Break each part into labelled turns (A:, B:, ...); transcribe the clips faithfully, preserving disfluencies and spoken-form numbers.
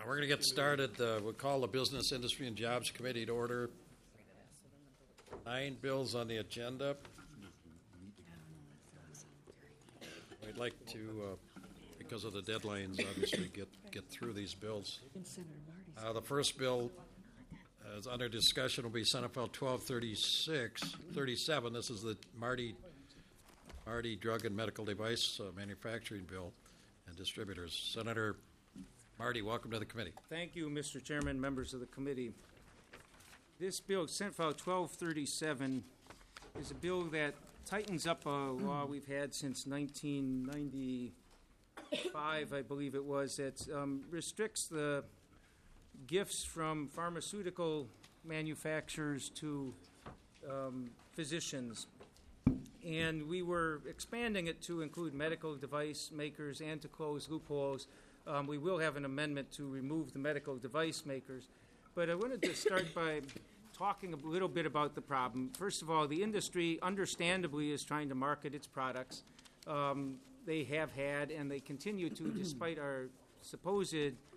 A: We're going to get started. Uh, we'll call the Business, Industry, and Jobs Committee to order. Nine bills on the agenda. We'd like to, uh, because of the deadlines, obviously, get, get through these bills. Uh, the first bill uh, is under discussion will be Senate File twelve thirty-six, thirty-seven. This is the Marty, Marty Drug and Medical Device uh, Manufacturing Bill and Distributors. Senator Marty, welcome to the committee.
B: Thank you, Mister Chairman, members of the committee. This bill, Senate File twelve thirty-seven, is a bill that tightens up a law we've had since nineteen ninety-five, I believe it was, that um, restricts the gifts from pharmaceutical manufacturers to um, physicians. And we were expanding it to include medical device makers and to close loopholes. Um, we will have an amendment to remove the medical device makers. But I wanted to start by talking a little bit about the problem. First of all, the industry, understandably, is trying to market its products. Um, they have had, and they continue to, despite our supposed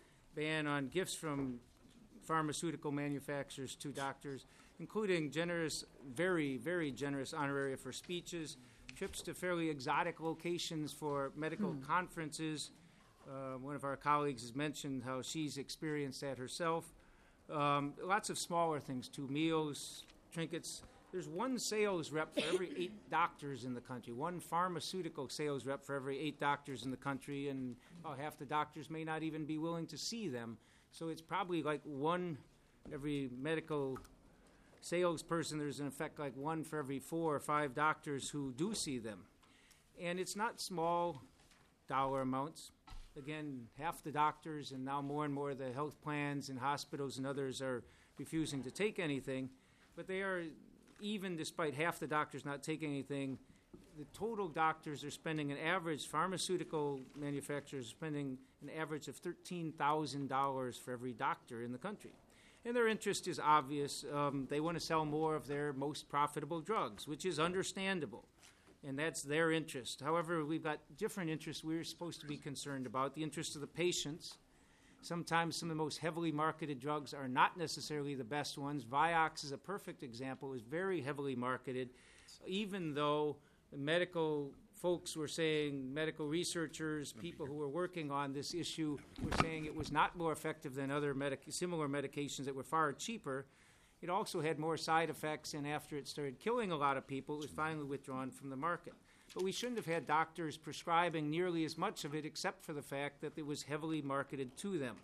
B: ban on gifts from pharmaceutical manufacturers to doctors, including generous, very, very generous honoraria for speeches, trips to fairly exotic locations for medical hmm. conferences. Uh, one of our colleagues has mentioned how she's experienced that herself. Um, lots of smaller things, too, meals, trinkets. There's one sales rep for every eight doctors in the country, one pharmaceutical sales rep for every eight doctors in the country, and oh, half the doctors may not even be willing to see them. So it's probably like one every medical salesperson. There's, in effect, like one for every four or five doctors who do see them. And it's not small dollar amounts. Again, half the doctors and now more and more the health plans and hospitals and others are refusing to take anything. But they are, even despite half the doctors not taking anything, the total doctors are spending an average, pharmaceutical manufacturers are spending an average of thirteen thousand dollars for every doctor in the country. And their interest is obvious. Um, they want to sell more of their most profitable drugs, which is understandable. And that's their interest. However, we've got different interests we're supposed to be concerned about. The interest of the patients. Sometimes some of the most heavily marketed drugs are not necessarily the best ones. Vioxx is a perfect example. It was very heavily marketed, even though medical folks were saying, medical researchers, people who were working on this issue were saying it was not more effective than other medic- similar medications that were far cheaper. It also had more side effects, and after it started killing a lot of people, it was finally withdrawn from the market. But we shouldn't have had doctors prescribing nearly as much of it, except for the fact that it was heavily marketed to them.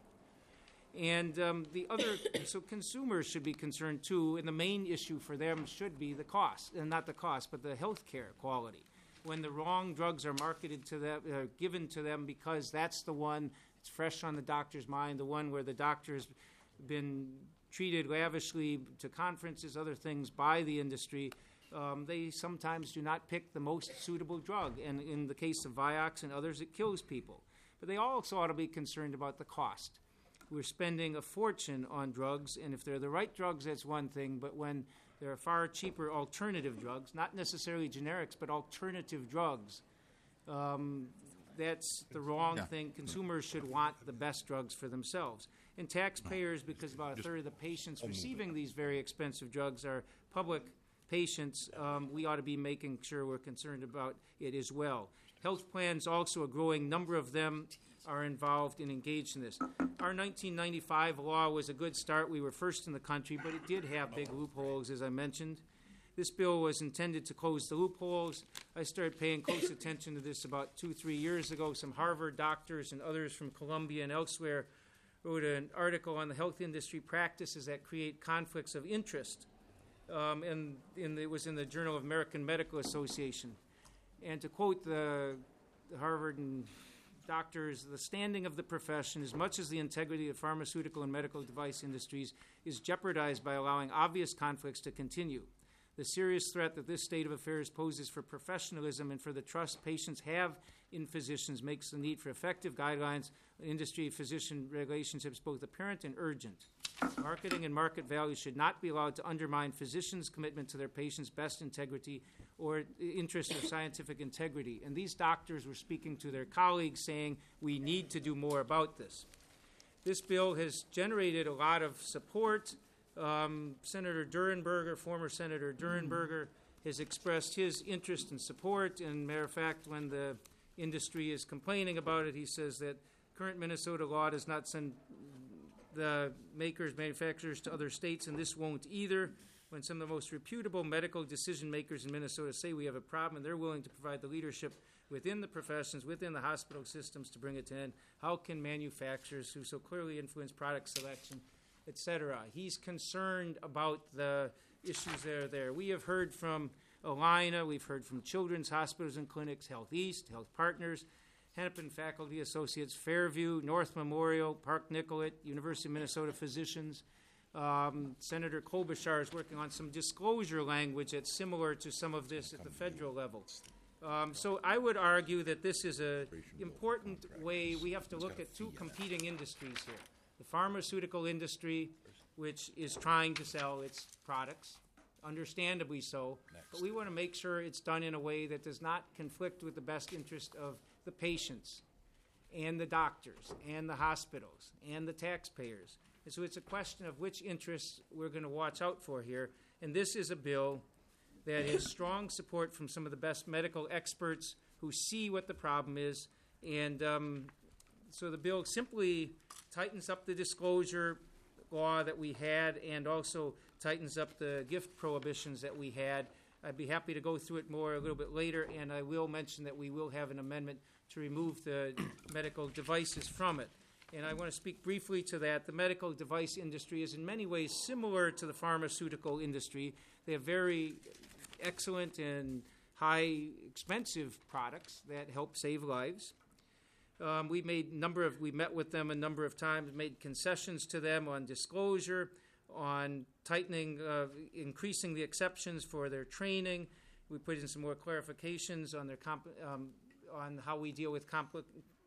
B: And um, the other, so consumers should be concerned too, and the main issue for them should be the cost, and not the cost, but the health care quality. When the wrong drugs are marketed to them, uh, given to them because that's the one that's fresh on the doctor's mind, the one where the doctor's been treated lavishly to conferences, other things by the industry, um, they sometimes do not pick the most suitable drug. And in the case of Vioxx and others, it kills people. But they also ought to be concerned about the cost. We're spending a fortune on drugs, and if they're the right drugs, that's one thing. But when there are far cheaper alternative drugs, not necessarily generics, but alternative drugs, um, that's the wrong yeah. thing. Consumers should want the best drugs for themselves. And taxpayers, because about a third of the patients receiving these very expensive drugs are public patients, um, we ought to be making sure we're concerned about it as well. Health plans, also a growing number of them, are involved and engaged in this. Our nineteen ninety-five law was a good start. We were first in the country, but it did have big loopholes, as I mentioned. This bill was intended to close the loopholes. I started paying close attention to this about two, three years ago. Some Harvard doctors and others from Columbia and elsewhere wrote an article on the health industry practices that create conflicts of interest, um, and in the, it was in the Journal of American Medical Association. And to quote the, the Harvard and doctors, the standing of the profession, as much as the integrity of pharmaceutical and medical device industries, is jeopardized by allowing obvious conflicts to continue. The serious threat that this state of affairs poses for professionalism and for the trust patients have in physicians makes the need for effective guidelines, industry-physician relationships both apparent and urgent. Marketing and market value should not be allowed to undermine physicians' commitment to their patients' best integrity or interest or scientific integrity. And these doctors were speaking to their colleagues saying, we need to do more about this. This bill has generated a lot of support. Um, Senator Durenberger, former Senator Durenberger, has expressed his interest and support. And matter of fact, when the industry is complaining about it, he says that current Minnesota law does not send the makers, manufacturers to other states, and this won't either. When some of the most reputable medical decision makers in Minnesota say we have a problem and they're willing to provide the leadership within the professions, within the hospital systems to bring it to end, how can manufacturers who so clearly influence product selection, et cetera? He's concerned about the issues that are there. We have heard from Allina, we've heard from Children's Hospitals and Clinics, Health East, Health Partners, Hennepin Faculty Associates, Fairview, North Memorial, Park Nicollet, University of Minnesota Physicians. Um, Senator Klobuchar is working on some disclosure language that's similar to some of this at the federal level. Um, so I would argue that this is an important way. We have to look at two competing industries here. The pharmaceutical industry, which is trying to sell its products, understandably so, but we want to make sure it's done in a way that does not conflict with the best interest of the patients and the doctors and the hospitals and the taxpayers. And so it's a question of which interests we're going to watch out for here. And this is a bill that has strong support from some of the best medical experts who see what the problem is. And um, so the bill simply tightens up the disclosure law that we had and also tightens up the gift prohibitions that we had. I'd be happy to go through it more a little bit later, and I will mention that we will have an amendment to remove the medical devices from it. And I want to speak briefly to that. The medical device industry is in many ways similar to the pharmaceutical industry. They have very excellent and high expensive products that help save lives. Um, we made number of we met with them a number of times, made concessions to them on disclosure, on tightening, uh, increasing the exceptions for their training. We put in some more clarifications on their comp- um, on how we deal with compl-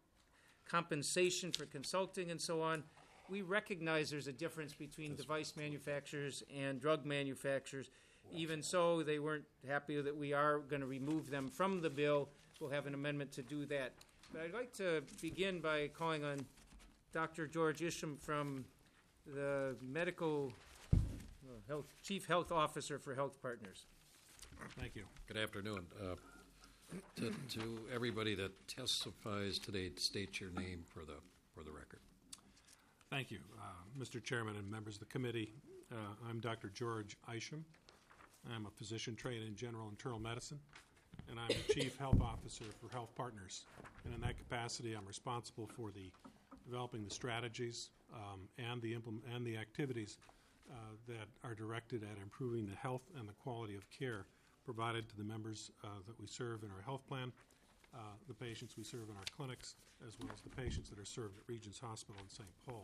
B: compensation for consulting and so on. We recognize there's a difference between device manufacturers and drug manufacturers. Even so, they weren't happy that we are going to remove them from the bill. We'll have an amendment to do that. But I'd like to begin by calling on Doctor George Isham from the Medical uh, Health, Chief Health Officer for Health Partners.
C: Thank you.
A: Good afternoon. Uh, to, to everybody that testifies today, state your name for the for the record.
C: Thank you, uh, Mister Chairman and members of the committee. Uh, I'm Doctor George Isham. I'm a physician trained in general internal medicine, and I'm the Chief Health Officer for Health Partners. And in that capacity, I'm responsible for the developing the strategies um, and the implement and the activities uh, that are directed at improving the health and the quality of care provided to the members uh, that we serve in our health plan, uh, the patients we serve in our clinics, as well as the patients that are served at Regents Hospital in Saint Paul.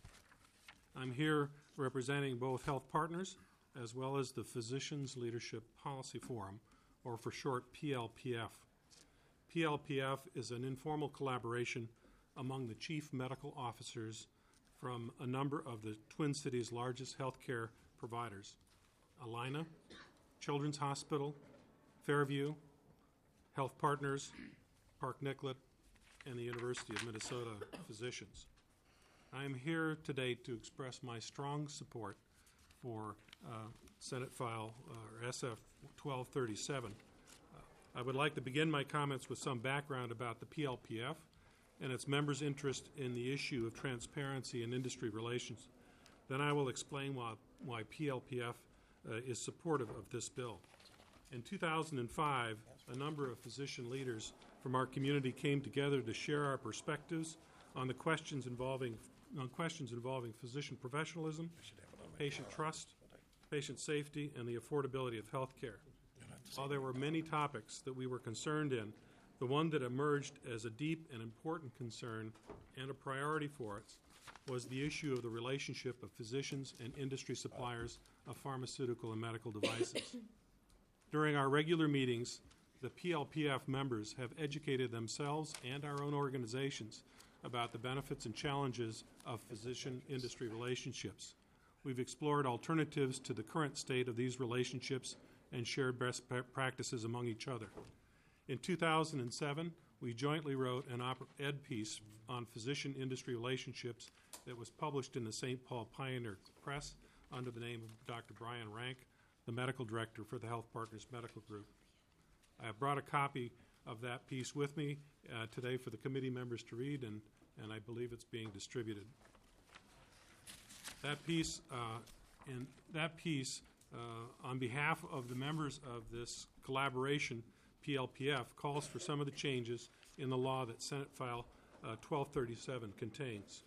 C: I'm here representing both Health Partners as well as the Physicians Leadership Policy Forum, or for short, P L P F. P L P F is an informal collaboration among the chief medical officers from a number of the Twin Cities' largest healthcare providers: Allina, Children's Hospital, Fairview, Health Partners, Park Nicollet, and the University of Minnesota Physicians. I am here today to express my strong support for uh, Senate File uh, or S F twelve thirty-seven. Uh, I would like to begin my comments with some background about the P L P F and its members' interest in the issue of transparency and industry relations. Then I will explain why, why P L P F uh, is supportive of this bill. In two thousand five, a number of physician leaders from our community came together to share our perspectives on the questions involving on questions involving physician professionalism, patient trust, patient safety, and the affordability of health care. While there were many topics that we were concerned in, the one that emerged as a deep and important concern and a priority for us was the issue of the relationship of physicians and industry suppliers of pharmaceutical and medical devices. During our regular meetings, the P L P F members have educated themselves and our own organizations about the benefits and challenges of physician-industry relationships. We've explored alternatives to the current state of these relationships and shared best practices among each other. In two thousand seven, we jointly wrote an op-ed piece on physician industry relationships that was published in the Saint Paul Pioneer Press under the name of Doctor Brian Rank, the medical director for the Health Partners Medical Group. I have brought a copy of that piece with me uh, today for the committee members to read, and, and I believe it's being distributed. That piece, uh, and that piece, uh, on behalf of the members of this collaboration, P L P F, calls for some of the changes in the law that Senate File uh, twelve thirty-seven contains.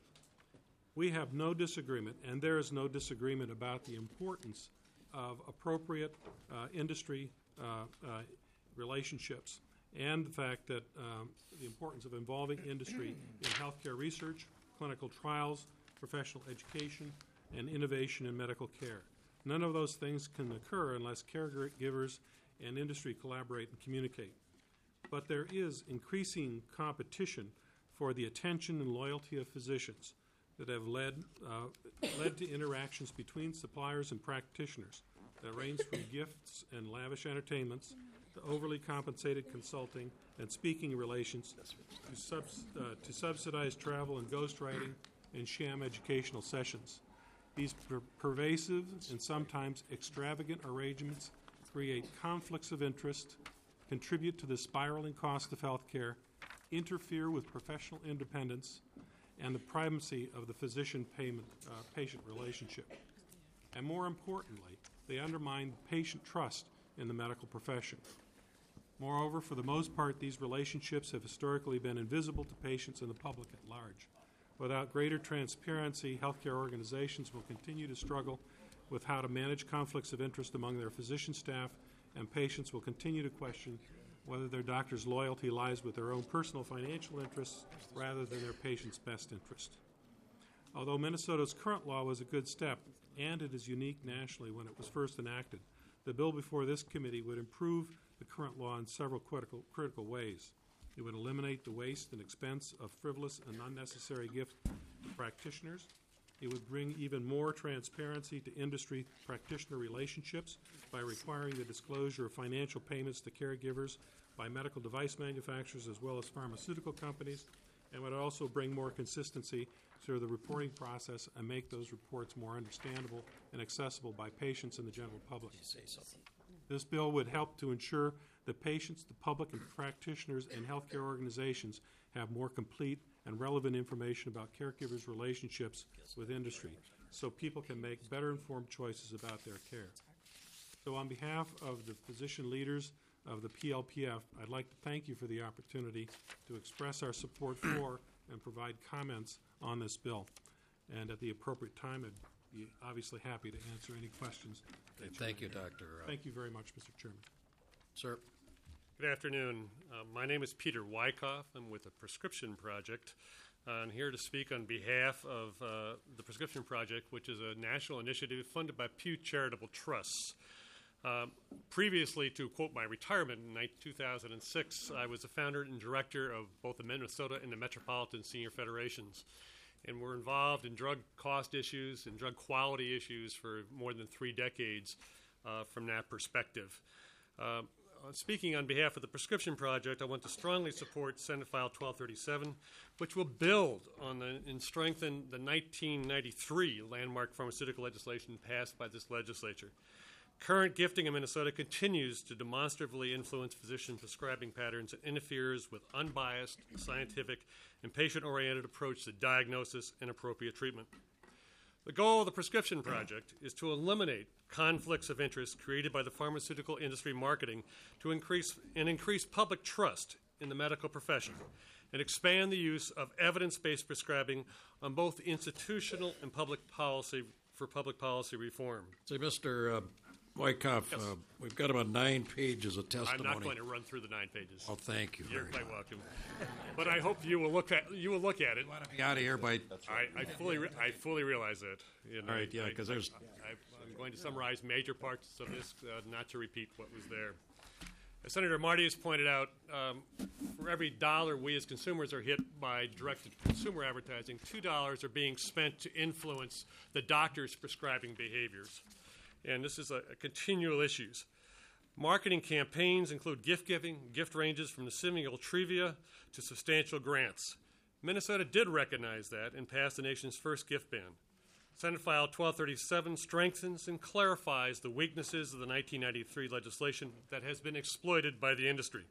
C: We have no disagreement, and there is no disagreement about the importance of appropriate uh, industry uh, uh, relationships and the fact that um, the importance of involving industry in healthcare research, clinical trials, professional education, and innovation in medical care. None of those things can occur unless caregivers and industry collaborate and communicate. But there is increasing competition for the attention and loyalty of physicians that have led, uh, led to interactions between suppliers and practitioners that range from gifts and lavish entertainments to overly compensated consulting and speaking relations to, subs, uh, to subsidized travel and ghostwriting and sham educational sessions. These per- pervasive and sometimes extravagant arrangements create conflicts of interest, contribute to the spiraling cost of health care, interfere with professional independence, and the primacy of the physician-patient uh, relationship. And more importantly, they undermine patient trust in the medical profession. Moreover, for the most part, these relationships have historically been invisible to patients and the public at large. Without greater transparency, healthcare organizations will continue to struggle with how to manage conflicts of interest among their physician staff, and patients will continue to question whether their doctor's loyalty lies with their own personal financial interests rather than their patient's best interest. Although Minnesota's current law was a good step, and it is unique nationally when it was first enacted, the bill before this committee would improve the current law in several critical, critical ways. It would eliminate the waste and expense of frivolous and unnecessary gifts to practitioners. It would bring even more transparency to industry practitioner relationships by requiring the disclosure of financial payments to caregivers by medical device manufacturers as well as pharmaceutical companies, and would also bring more consistency through the reporting process and make those reports more understandable and accessible by patients and the general public. This bill would help to ensure that patients, the public, and practitioners and healthcare organizations have more complete and relevant information about caregivers' relationships with industry so people can make better informed choices about their care. So on behalf of the physician leaders of the P L P F, I'd like to thank you for the opportunity to express our support for and provide comments on this bill. And at the appropriate time, I'd be obviously happy to answer any questions.
A: Okay, thank you, Doctor Uh,
C: Thank you very much, Mister Chairman.
A: Sir.
D: Good afternoon. Uh, my name is Peter Wyckoff. I'm with the Prescription Project. Uh, I'm here to speak on behalf of uh, the Prescription Project, which is a national initiative funded by Pew Charitable Trusts. Um, previously, to quote my retirement in two thousand six, I was the founder and director of both the Minnesota and the Metropolitan Senior Federations. And we're involved in drug cost issues and drug quality issues for more than three decades uh, from that perspective. Uh, speaking on behalf of the Prescription Project, I want to strongly support Senate File twelve thirty-seven, which will build on the, and strengthen the nineteen ninety-three landmark pharmaceutical legislation passed by this legislature. Current gifting in Minnesota continues to demonstrably influence physician prescribing patterns and interferes with unbiased, scientific, and patient-oriented approach to diagnosis and appropriate treatment. The goal of the Prescription Project is to eliminate conflicts of interest created by the pharmaceutical industry marketing to increase and increase public trust in the medical profession and expand the use of evidence-based prescribing on both institutional and public policy for public policy reform.
A: Say, Mister Uh, Wyckoff,
D: Yes.
A: uh, we've got about nine pages of testimony.
D: I'm not going to run through the nine pages.
A: Oh, thank you.
D: You're
A: very
D: quite
A: much.
D: welcome. But I hope you will look at you will look at it.
A: Want to be out of here by
D: I, I fully re- I fully realize that. You know,
A: All right, yeah,
D: I-
A: 'cause
D: I-
A: there's-
D: I, I'm going to summarize major parts of this, uh, not to repeat what was there. As Senator Marty has pointed out, um, for every dollar we as consumers are hit by direct-to-consumer advertising, two dollars are being spent to influence the doctor's prescribing behaviors. And this is a, a continual issue. Marketing campaigns include gift giving. Gift ranges from the simple trivia to substantial grants. Minnesota did recognize that and passed the nation's first gift ban. Senate File twelve thirty-seven strengthens and clarifies the weaknesses of the nineteen ninety-three legislation that has been exploited by the industry.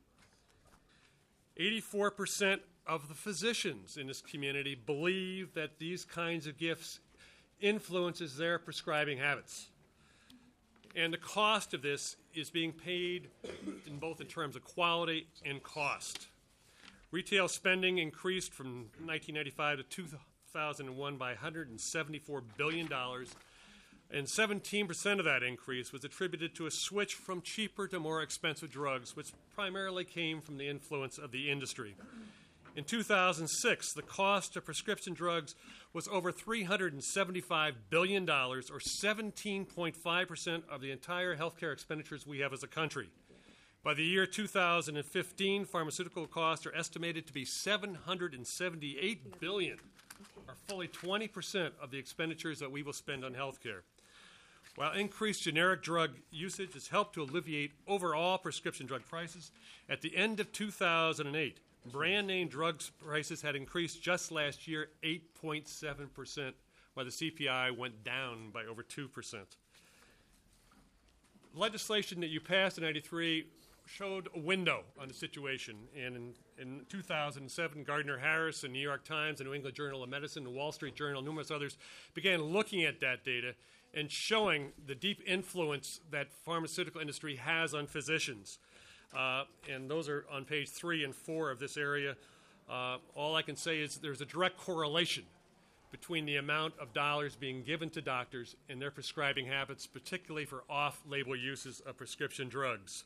D: eighty-four percent of the physicians in this community believe that these kinds of gifts influences their prescribing habits. And the cost of this is being paid in both in terms of quality and cost. Retail spending increased from nineteen ninety-five to two thousand one by one hundred seventy-four billion dollars, and seventeen percent of that increase was attributed to a switch from cheaper to more expensive drugs, which primarily came from the influence of the industry. In two thousand six, the cost of prescription drugs was over three hundred seventy-five billion dollars, or seventeen point five percent of the entire healthcare expenditures we have as a country. By the year two thousand fifteen, pharmaceutical costs are estimated to be seven hundred seventy-eight billion dollars, or fully twenty percent of the expenditures that we will spend on healthcare. While increased generic drug usage has helped to alleviate overall prescription drug prices, at the end of two thousand eight, brand name drugs prices had increased just last year eight point seven percent, while the C P I went down by over two percent. Legislation that you passed in ninety-three showed a window on the situation, and in, in two thousand seven, Gardner Harris and New York Times, the New England Journal of Medicine, the Wall Street Journal, and numerous others began looking at that data and showing the deep influence that pharmaceutical industry has on physicians. Uh, and those are on page three and four of this area. Uh, all I can say is there's a direct correlation between the amount of dollars being given to doctors and their prescribing habits, particularly for off-label uses of prescription drugs.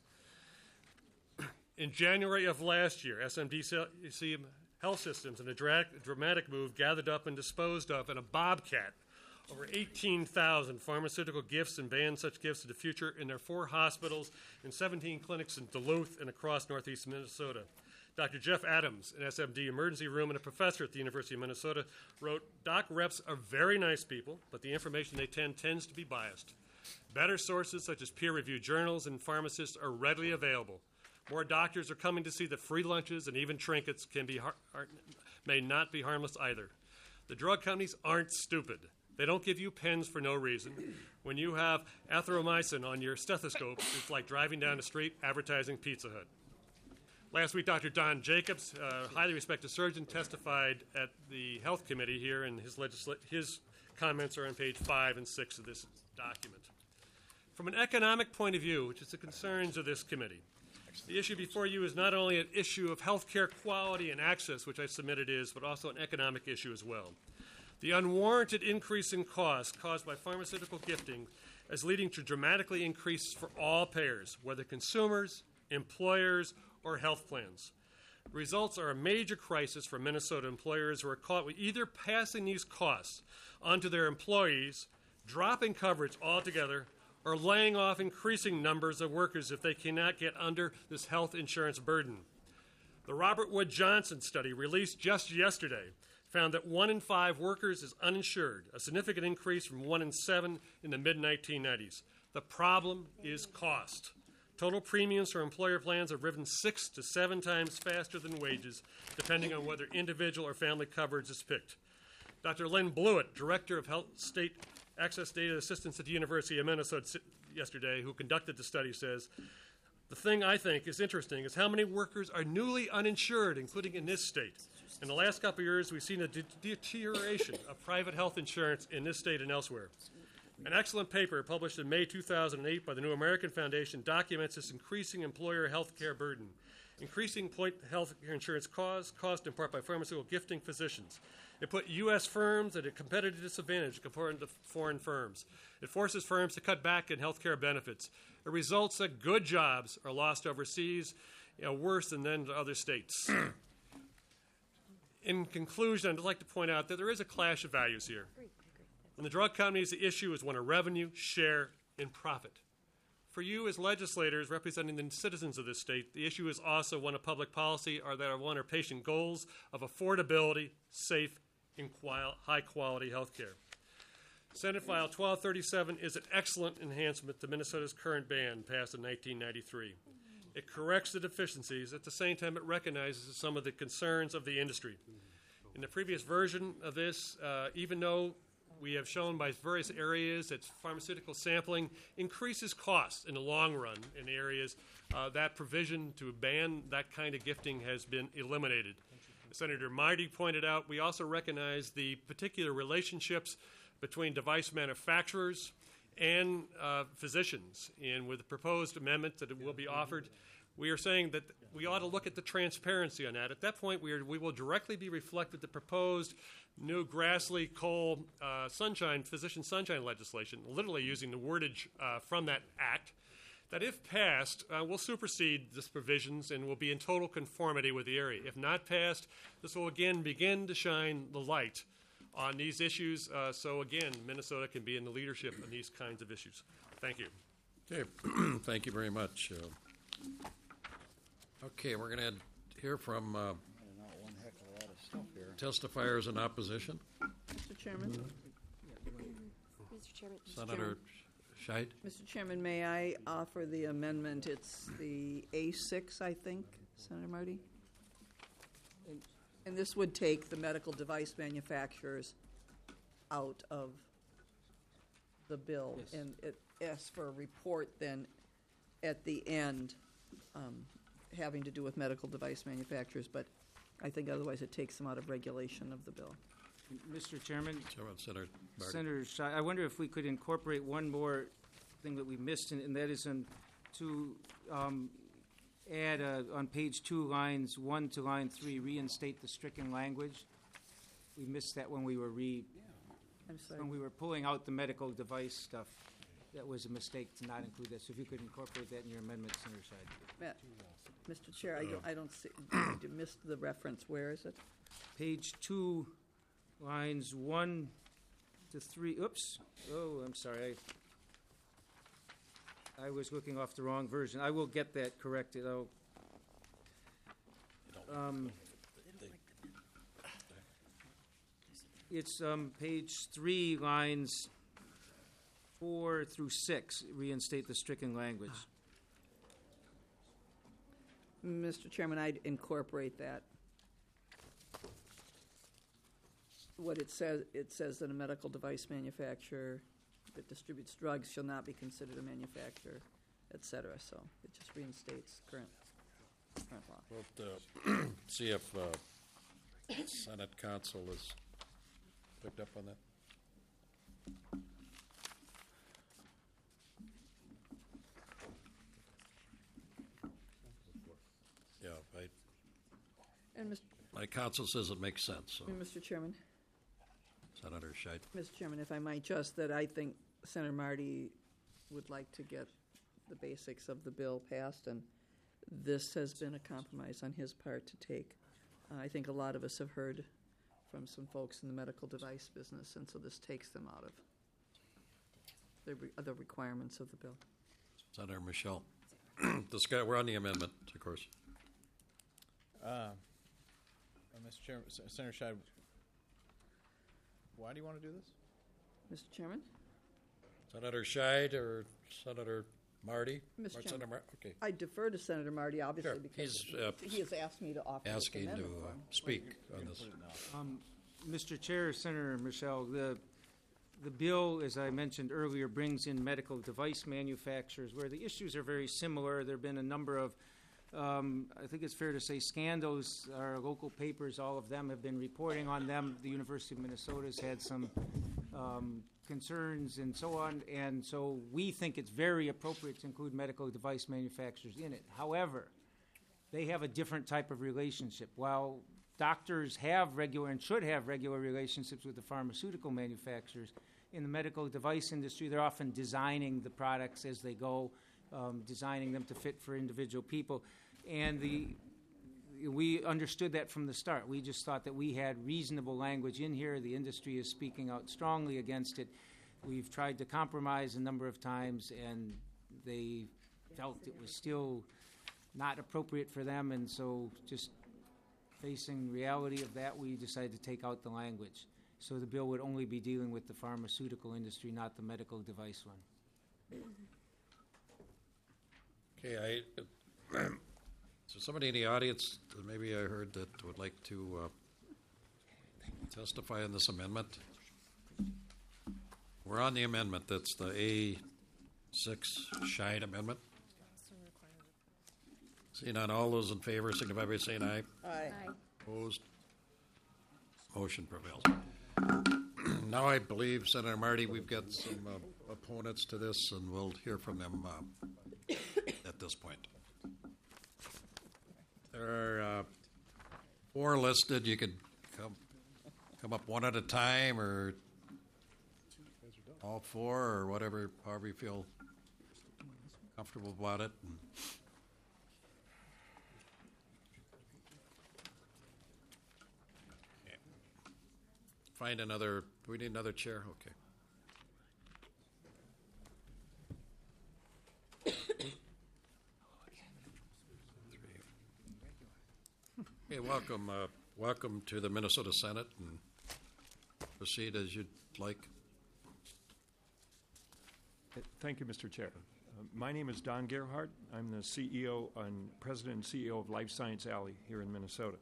D: In January of last year, S M D C Health Systems, in a dra- dramatic move, gathered up and disposed of in a bobcat over eighteen thousand pharmaceutical gifts and banned such gifts in the future in their four hospitals and seventeen clinics in Duluth and across northeast Minnesota. Doctor Jeff Adams, an S M D emergency room and a professor at the University of Minnesota, wrote, "Doc reps are very nice people, but the information they tend tends to be biased. Better sources such as peer-reviewed journals and pharmacists are readily available. More doctors are coming to see that free lunches and even trinkets can be har- are, may not be harmless either. The drug companies aren't stupid. They don't give you pens for no reason. When you have atheromycin on your stethoscope, it's like driving down the street advertising Pizza Hut." Last week, Doctor Don Jacobs, a highly respected surgeon, testified at the Health Committee here, and his, legisla- his comments are on page five and six of this document. From an economic point of view, which is the concerns of this committee, the issue before you is not only an issue of health care quality and access, which I submitted is, but also an economic issue as well. The unwarranted increase in costs caused by pharmaceutical gifting is leading to dramatically increases for all payers, whether consumers, employers, or health plans. The results are a major crisis for Minnesota employers who are caught with either passing these costs onto their employees, dropping coverage altogether, or laying off increasing numbers of workers if they cannot get under this health insurance burden. The Robert Wood Johnson study, released just yesterday, found that one in five workers is uninsured, a significant increase from one in seven in the mid nineteen nineties. The problem is cost. Total premiums for employer plans have risen six to seven times faster than wages, depending on whether individual or family coverage is picked. Doctor Lynn Blewett, Director of Health State Access Data Assistance at the University of Minnesota yesterday, who conducted the study, says, "The thing I think is interesting is how many workers are newly uninsured, including in this state. In the last couple of years, we've seen a de- deterioration of private health insurance in this state and elsewhere." An excellent paper published in May two thousand eight by the New American Foundation documents this increasing employer health care burden. Increasing point health insurance costs, caused in part by pharmaceutical gifting physicians. It put U S firms at a competitive disadvantage compared to foreign firms. It forces firms to cut back in health care benefits. It results that good jobs are lost overseas, you know, worse than then to other states. In conclusion, I'd like to point out that there is a clash of values here. In the drug companies, the issue is one of revenue, share, and profit. For you as legislators representing the citizens of this state, the issue is also one of public policy, or that are one of patient goals of affordability, safe, and high-quality health care. Senate File twelve thirty-seven is an excellent enhancement to Minnesota's current ban passed in nineteen ninety-three. It corrects the deficiencies. At the same time, it recognizes some of the concerns of the industry. In the previous version of this, uh, even though we have shown by various areas that pharmaceutical sampling increases costs in the long run in areas, uh, that provision to ban that kind of gifting has been eliminated. As Senator Marty pointed out, we also recognize the particular relationships between device manufacturers and uh, physicians. And with the proposed amendment that will be offered, we are saying that we ought to look at the transparency on that. At that point, we, are, we will directly be reflected the proposed new Grassley Cole uh, sunshine, physician sunshine legislation, literally using the wordage uh, from that act, that if passed, uh, will supersede these provisions and will be in total conformity with the area. If not passed, this will again begin to shine the light on these issues. Uh, so again, Minnesota can be in the leadership on these kinds of issues. Thank you.
A: Okay, thank you very much. Uh, okay, we're going to hear from uh, testifiers in opposition.
E: Mister Chairman?
F: Mister Chairman.
A: Senator Scheid.
E: Mister Chairman, may I offer the amendment? It's the A six, I think, Senator Marty? And, and this would take the medical device manufacturers out of the bill.
B: Yes.
E: And it asks for a report then at the end um, having to do with medical device manufacturers, but I think otherwise it takes them out of regulation of the bill.
B: Mister Chairman,
A: Chairman, Senator Marty.
B: Senator Scheid, I wonder if we could incorporate one more thing that we missed, and, and that is in, to um, add uh, on page two, lines one to line three, reinstate the stricken language. We missed that when we were re
E: I'm sorry.
B: when we were pulling out the medical device stuff. That was a mistake to not include that. So if you could incorporate that in your amendment, Senator Scheid.
E: Matt, Mister Chair, I don't, I don't see, you missed the reference. Where is it?
B: Page two, lines one to three. Oops. Oh, I'm sorry. I, I was looking off the wrong version. I will get that corrected. I'll, um, it's um, page three, lines four through six. Reinstate the stricken language.
E: Mister Chairman, I'd incorporate that. What it says, it says that a medical device manufacturer that distributes drugs shall not be considered a manufacturer, et cetera. So it just reinstates current, current law.
A: We'll uh, see if uh, Senate Counsel has picked up on that. Yeah, I,
E: And Mister
A: my counsel says it makes sense. So,
E: Mister Chairman,
A: Senator Scheid.
E: Mister Chairman, if I might just, that I think Senator Marty would like to get the basics of the bill passed, and this has been a compromise on his part to take. Uh, I think a lot of us have heard from some folks in the medical device business, and so this takes them out of the re- other requirements of the bill.
A: Senator Michelle. This guy, we're on the amendment, of course.
G: Uh, uh, Mister Chairman, S- Senator Scheid, why do you want to do this?
E: Mister Chairman?
A: Senator Scheid or Senator Marty?
E: Mister
A: Or
E: Chairman.
A: Senator Mar- okay.
E: I defer to Senator Marty, obviously,
A: Sure.
E: because
A: He's, uh,
E: he has asked me to offer this
A: Asking to
E: amendment
A: uh,
E: for him.
A: speak on this.
B: Um, Mister Chair, Senator Michelle, the, the bill, as I mentioned earlier, brings in medical device manufacturers where the issues are very similar. There have been a number of, um, I think it's fair to say, scandals. Our local papers, all of them have been reporting on them. The University of Minnesota has had some um, concerns and so on, and so we think it's very appropriate to include medical device manufacturers in it. However, they have a different type of relationship. While doctors have regular and should have regular relationships with the pharmaceutical manufacturers, in the medical device industry, they're often designing the products as they go, um, designing them to fit for individual people. And the we understood that from the start. We just thought that we had reasonable language in here. The industry is speaking out strongly against it. We've tried to compromise a number of times, and they felt it was still not appropriate for them, and so just facing reality of that, we decided to take out the language. So the bill would only be dealing with the pharmaceutical industry, not the medical device one.
A: Okay, I, so somebody in the audience, that maybe I heard that would like to uh, testify on this amendment? We're on the amendment. That's the A six Shine Amendment. Seeing none, all those in favor signify by saying aye.
E: Aye.
A: Opposed? Motion prevails. Now I believe, Senator Marty, we've got some uh, opponents to this, and we'll hear from them uh, at this point. There are uh, four listed. You could come, come up one at a time, or all four, or whatever, however you feel comfortable about it. And find another, do we need another chair? Okay. Okay, welcome, uh, welcome to the Minnesota Senate, and proceed as you'd like.
F: Thank you, Mister Chair. Uh, my name is Don Gerhardt. I'm the C E O and President and C E O of Life Science Alley here in Minnesota.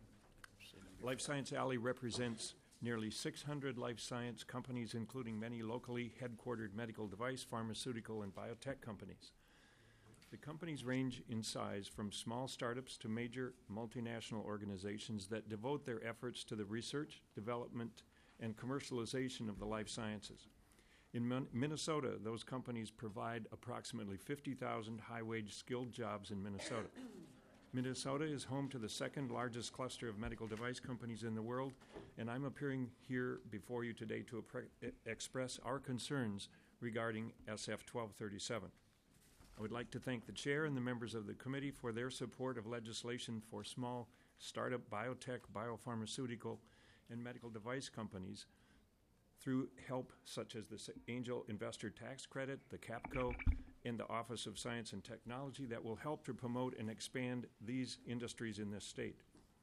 F: Life Science Alley represents nearly six hundred life science companies, including many locally headquartered medical device, pharmaceutical, and biotech companies. The companies range in size from small startups to major multinational organizations that devote their efforts to the research, development, and commercialization of the life sciences. In Min- Minnesota, those companies provide approximately fifty thousand high-wage skilled jobs in Minnesota. Minnesota is home to the second largest cluster of medical device companies in the world, and I'm appearing here before you today to appre- express our concerns regarding S F twelve thirty-seven. I would like to thank the chair and the members of the committee for their support of legislation for small startup biotech, biopharmaceutical, and medical device companies through help such as the Angel Investor Tax Credit, the CAPCO, and the Office of Science and Technology that will help to promote and expand these industries in this state.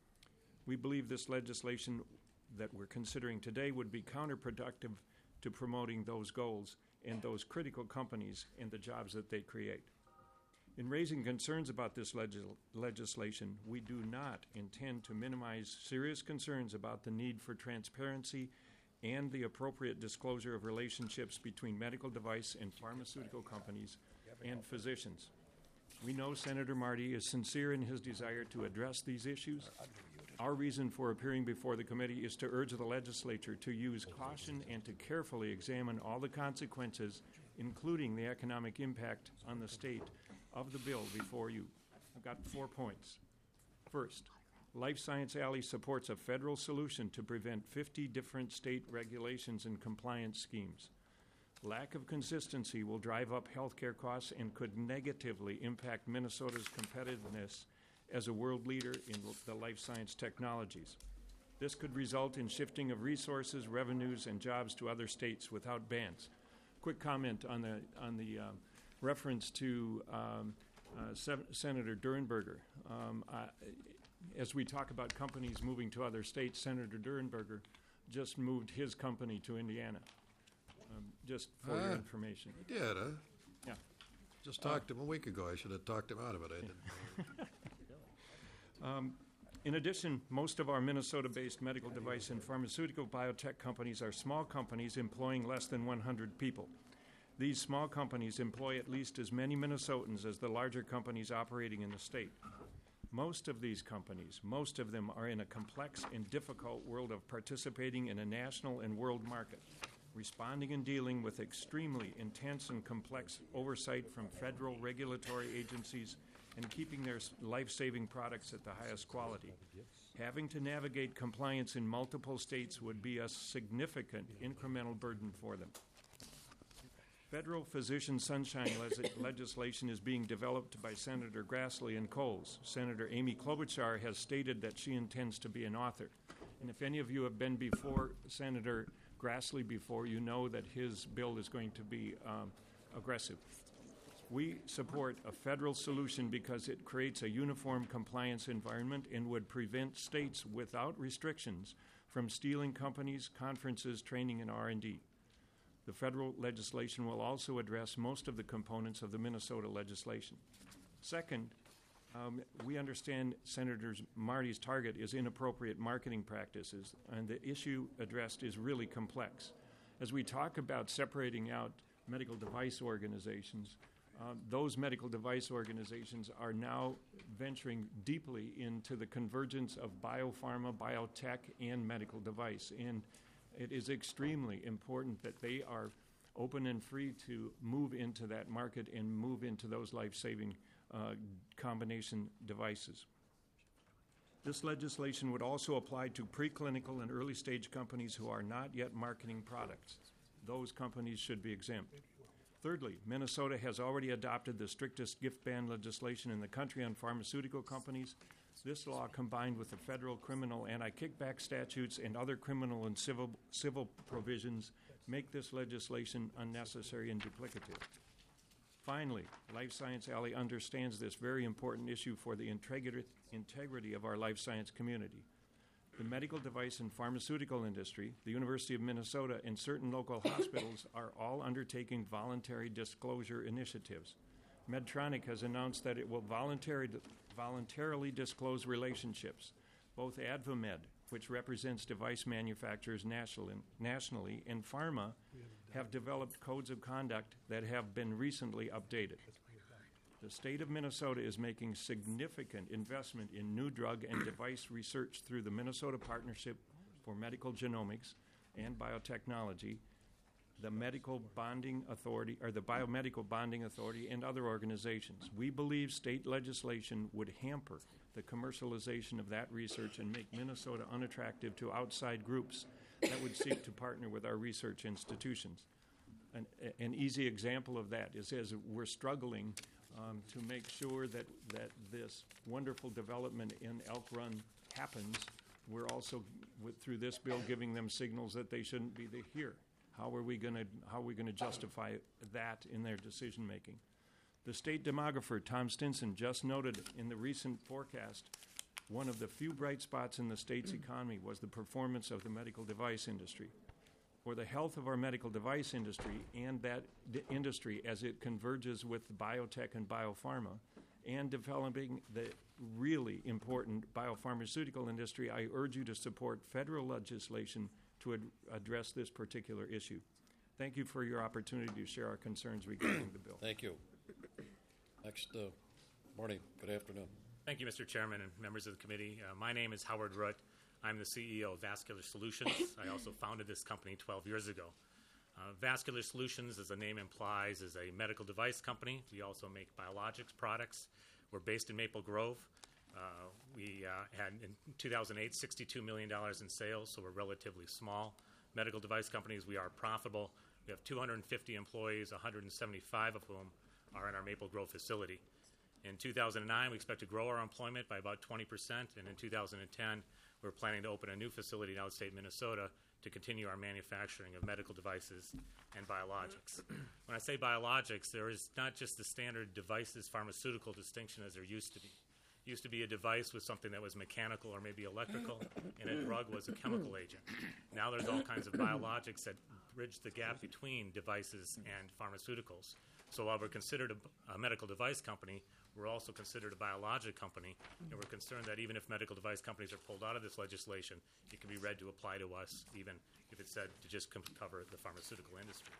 F: We believe this legislation that we're considering today would be counterproductive to promoting those goals and those critical companies and the jobs that they create. In raising concerns about this legis- legislation, we do not intend to minimize serious concerns about the need for transparency and the appropriate disclosure of relationships between medical device and pharmaceutical companies and physicians. We know Senator Marty is sincere in his desire to address these issues. Our reason for appearing before the committee is to urge the legislature to use caution and to carefully examine all the consequences, including the economic impact on the state of the bill before you. I've got four points. First, Life Science Alley supports a federal solution to prevent fifty different state regulations and compliance schemes. Lack of consistency will drive up healthcare costs and could negatively impact Minnesota's competitiveness as a world leader in the life science technologies. This could result in shifting of resources, revenues, and jobs to other states without bans. Quick comment on the on the um, reference to um, uh, Sen- Senator Durenberger. Um, I, as we talk about companies moving to other states, Senator Durenberger just moved his company to Indiana. Um, just for your
A: Ah.
F: information.
A: I did, huh?
F: Yeah.
A: Just talked to him a week ago. I should have talked him out of it. I didn't.
F: Um, in addition, most of our Minnesota-based medical device and pharmaceutical biotech companies are small companies employing less than one hundred people. These small companies employ at least as many Minnesotans as the larger companies operating in the state. Most of these companies, most of them are in a complex and difficult world of participating in a national and world market, responding and dealing with extremely intense and complex oversight from federal regulatory agencies and keeping their life-saving products at the highest quality. Having to navigate compliance in multiple states would be a significant incremental burden for them. Federal physician sunshine le- legislation is being developed by Senator Grassley and Coles. Senator Amy Klobuchar has stated that she intends to be an author. And if any of you have been before Senator Grassley before, you know that his bill is going to be um, aggressive. We support a federal solution because it creates a uniform compliance environment and would prevent states without restrictions from stealing companies, conferences, training, and R and D. The federal legislation will also address most of the components of the Minnesota legislation. Second, um, we understand Senator Marty's target is inappropriate marketing practices, and the issue addressed is really complex. As we talk about separating out medical device organizations, uh, those medical device organizations are now venturing deeply into the convergence of biopharma, biotech, and medical device. And it is extremely important that they are open and free to move into that market and move into those life-saving uh, combination devices. This legislation would also apply to preclinical and early-stage companies who are not yet marketing products. Those companies should be exempt. Thirdly, Minnesota has already adopted the strictest gift ban legislation in the country on pharmaceutical companies. This law, combined with the federal criminal anti-kickback statutes and other criminal and civil, civil provisions, make this legislation unnecessary and duplicative. Finally, Life Science Alley understands this very important issue for the integrity, integrity of our life science community. The medical device and pharmaceutical industry, the University of Minnesota, and certain local hospitals are all undertaking voluntary disclosure initiatives. Medtronic has announced that it will voluntary, voluntarily disclose relationships. Both AdvaMed, which represents device manufacturers nationally, nationally, and pharma have developed codes of conduct that have been recently updated. The state of Minnesota is making significant investment in new drug and device research through the Minnesota Partnership for Medical Genomics and Biotechnology, the Medical Bonding Authority, or the Biomedical Bonding Authority, and other organizations. We believe state legislation would hamper the commercialization of that research and make Minnesota unattractive to outside groups that would seek to partner with our research institutions. An, an easy example of that is as we're struggling um, to make sure that, that this wonderful development in Elk Run happens, we're also, with, through this bill, giving them signals that they shouldn't be here. How are we going to how are we going to justify that in their decision making? The state demographer Tom Stinson just noted in the recent forecast, one of the few bright spots in the state's economy was the performance of the medical device industry. For the health of our medical device industry and that d- industry as it converges with biotech and biopharma and developing the really important biopharmaceutical industry, I urge you to support federal legislation to ad- address this particular issue. Thank you for your opportunity to share our concerns regarding the bill.
A: Thank you. Next, uh, morning, good afternoon.
H: Thank you, Mister Chairman and members of the committee. Uh, my name is Howard Root. I'm the C E O of Vascular Solutions. I also founded this company twelve years ago. Uh, Vascular Solutions, as the name implies, is a medical device company. We also make biologics products. We're based in Maple Grove. Uh, we uh, had, in two thousand eight, sixty-two million dollars in sales, so we're relatively small. Medical device companies, we are profitable. We have two hundred fifty employees, one hundred seventy-five of whom are in our Maple Grove facility. In two thousand nine, we expect to grow our employment by about twenty percent, and in two thousand ten, we're planning to open a new facility in outstate Minnesota to continue our manufacturing of medical devices and biologics. When I say biologics, there is not just the standard devices pharmaceutical distinction as there used to be. It used to be a device with something that was mechanical or maybe electrical, and a drug was a chemical agent. Now there's all kinds of biologics that bridge the gap between devices and pharmaceuticals. So while we're considered a, a medical device company, we're also considered a biologic company, and we're concerned that even if medical device companies are pulled out of this legislation, it can be read to apply to us, even if it's said to just com- cover the pharmaceutical industry.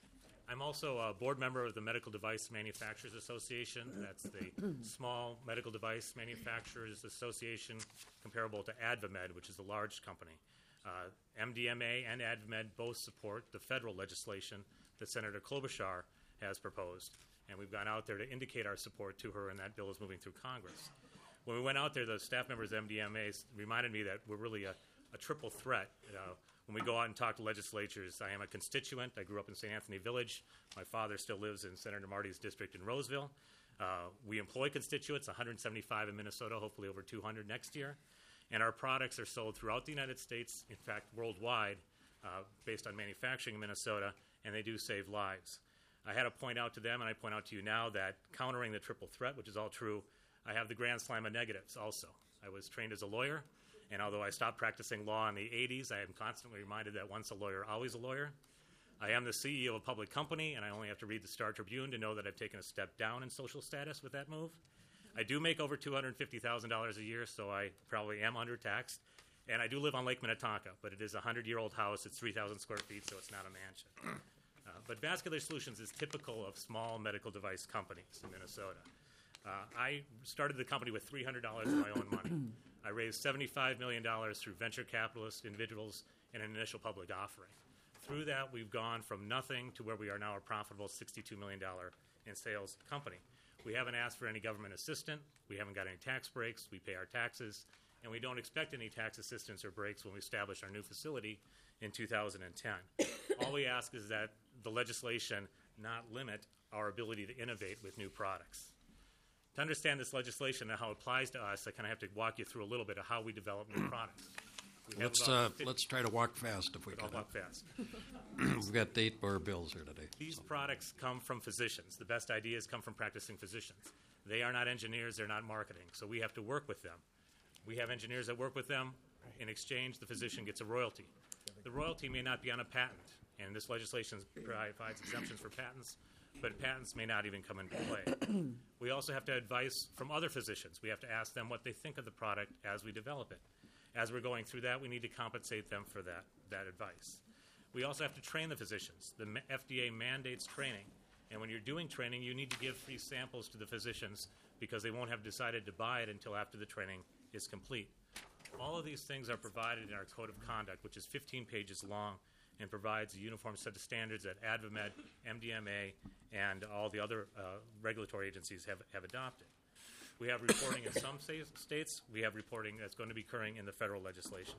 H: I'm also a board member of the Medical Device Manufacturers Association. That's the small medical device manufacturers association comparable to AdvaMed, which is a large company. Uh, M D M A and AdvaMed both support the federal legislation that Senator Klobuchar has proposed. And we've gone out there to indicate our support to her, and that bill is moving through Congress. When we went out there, the staff members of M D M A reminded me that we're really a, a triple threat. Uh, when we go out and talk to legislatures, I am a constituent. I grew up in Saint Anthony Village. My father still lives in Senator Marty's district in Roseville. Uh, we employ constituents, one hundred seventy-five in Minnesota, hopefully over two hundred next year. And our products are sold throughout the United States, in fact, worldwide, uh, based on manufacturing in Minnesota, and they do save lives. I had to point out to them, and I point out to you now, that countering the triple threat, which is all true, I have the grand slam of negatives also. I was trained as a lawyer, And although I stopped practicing law in the eighties, I am constantly reminded that once a lawyer, always a lawyer. I am the C E O of a public company, and I only have to read the Star Tribune to know that I've taken a step down in social status with that move. I do make over two hundred fifty thousand dollars a year, so I probably am undertaxed. And I do live on Lake Minnetonka, but it is a hundred-year-old house. It's three thousand square feet, so it's not a mansion. Uh, but Vascular Solutions is typical of small medical device companies in Minnesota. Uh, I started the company with three hundred dollars of my own money. I raised seventy-five million dollars through venture capitalists, individuals, and an initial public offering. Through that, we've gone from nothing to where we are now a profitable sixty-two million dollars in sales company. We haven't asked for any government assistance. We haven't got any tax breaks. We pay our taxes. And we don't expect any tax assistance or breaks when we establish our new facility in two thousand ten. All we ask is that the legislation not limit our ability to innovate with new products. To understand this legislation and how it applies to us, I kind of have to walk you through a little bit of how we develop new products. We have
A: Let's,
H: about
A: uh,
H: fifty
A: let's try to walk fast if we
H: I'll
A: can.
H: walk fast.
A: We've got eight more bills here today.
H: These
A: so.
H: products come from physicians. The best ideas come from practicing physicians. They are not engineers, they're not marketing, so we have to work with them. We have engineers that work with them. In exchange, the physician gets a royalty. The royalty may not be on a patent, and this legislation provides exemptions for patents, but patents may not even come into play. We also have to have advice from other physicians. We have to ask them what they think of the product as we develop it. As we're going through that, we need to compensate them for that, that advice. We also have to train the physicians. The F D A mandates training, and when you're doing training, you need to give free samples to the physicians because they won't have decided to buy it until after the training is complete. All of these things are provided in our Code of Conduct, which is fifteen pages long and provides a uniform set of standards that AdvaMed, M D M A, and all the other uh, regulatory agencies have, have adopted. We have reporting in some states. We have reporting that's going to be occurring in the federal legislation.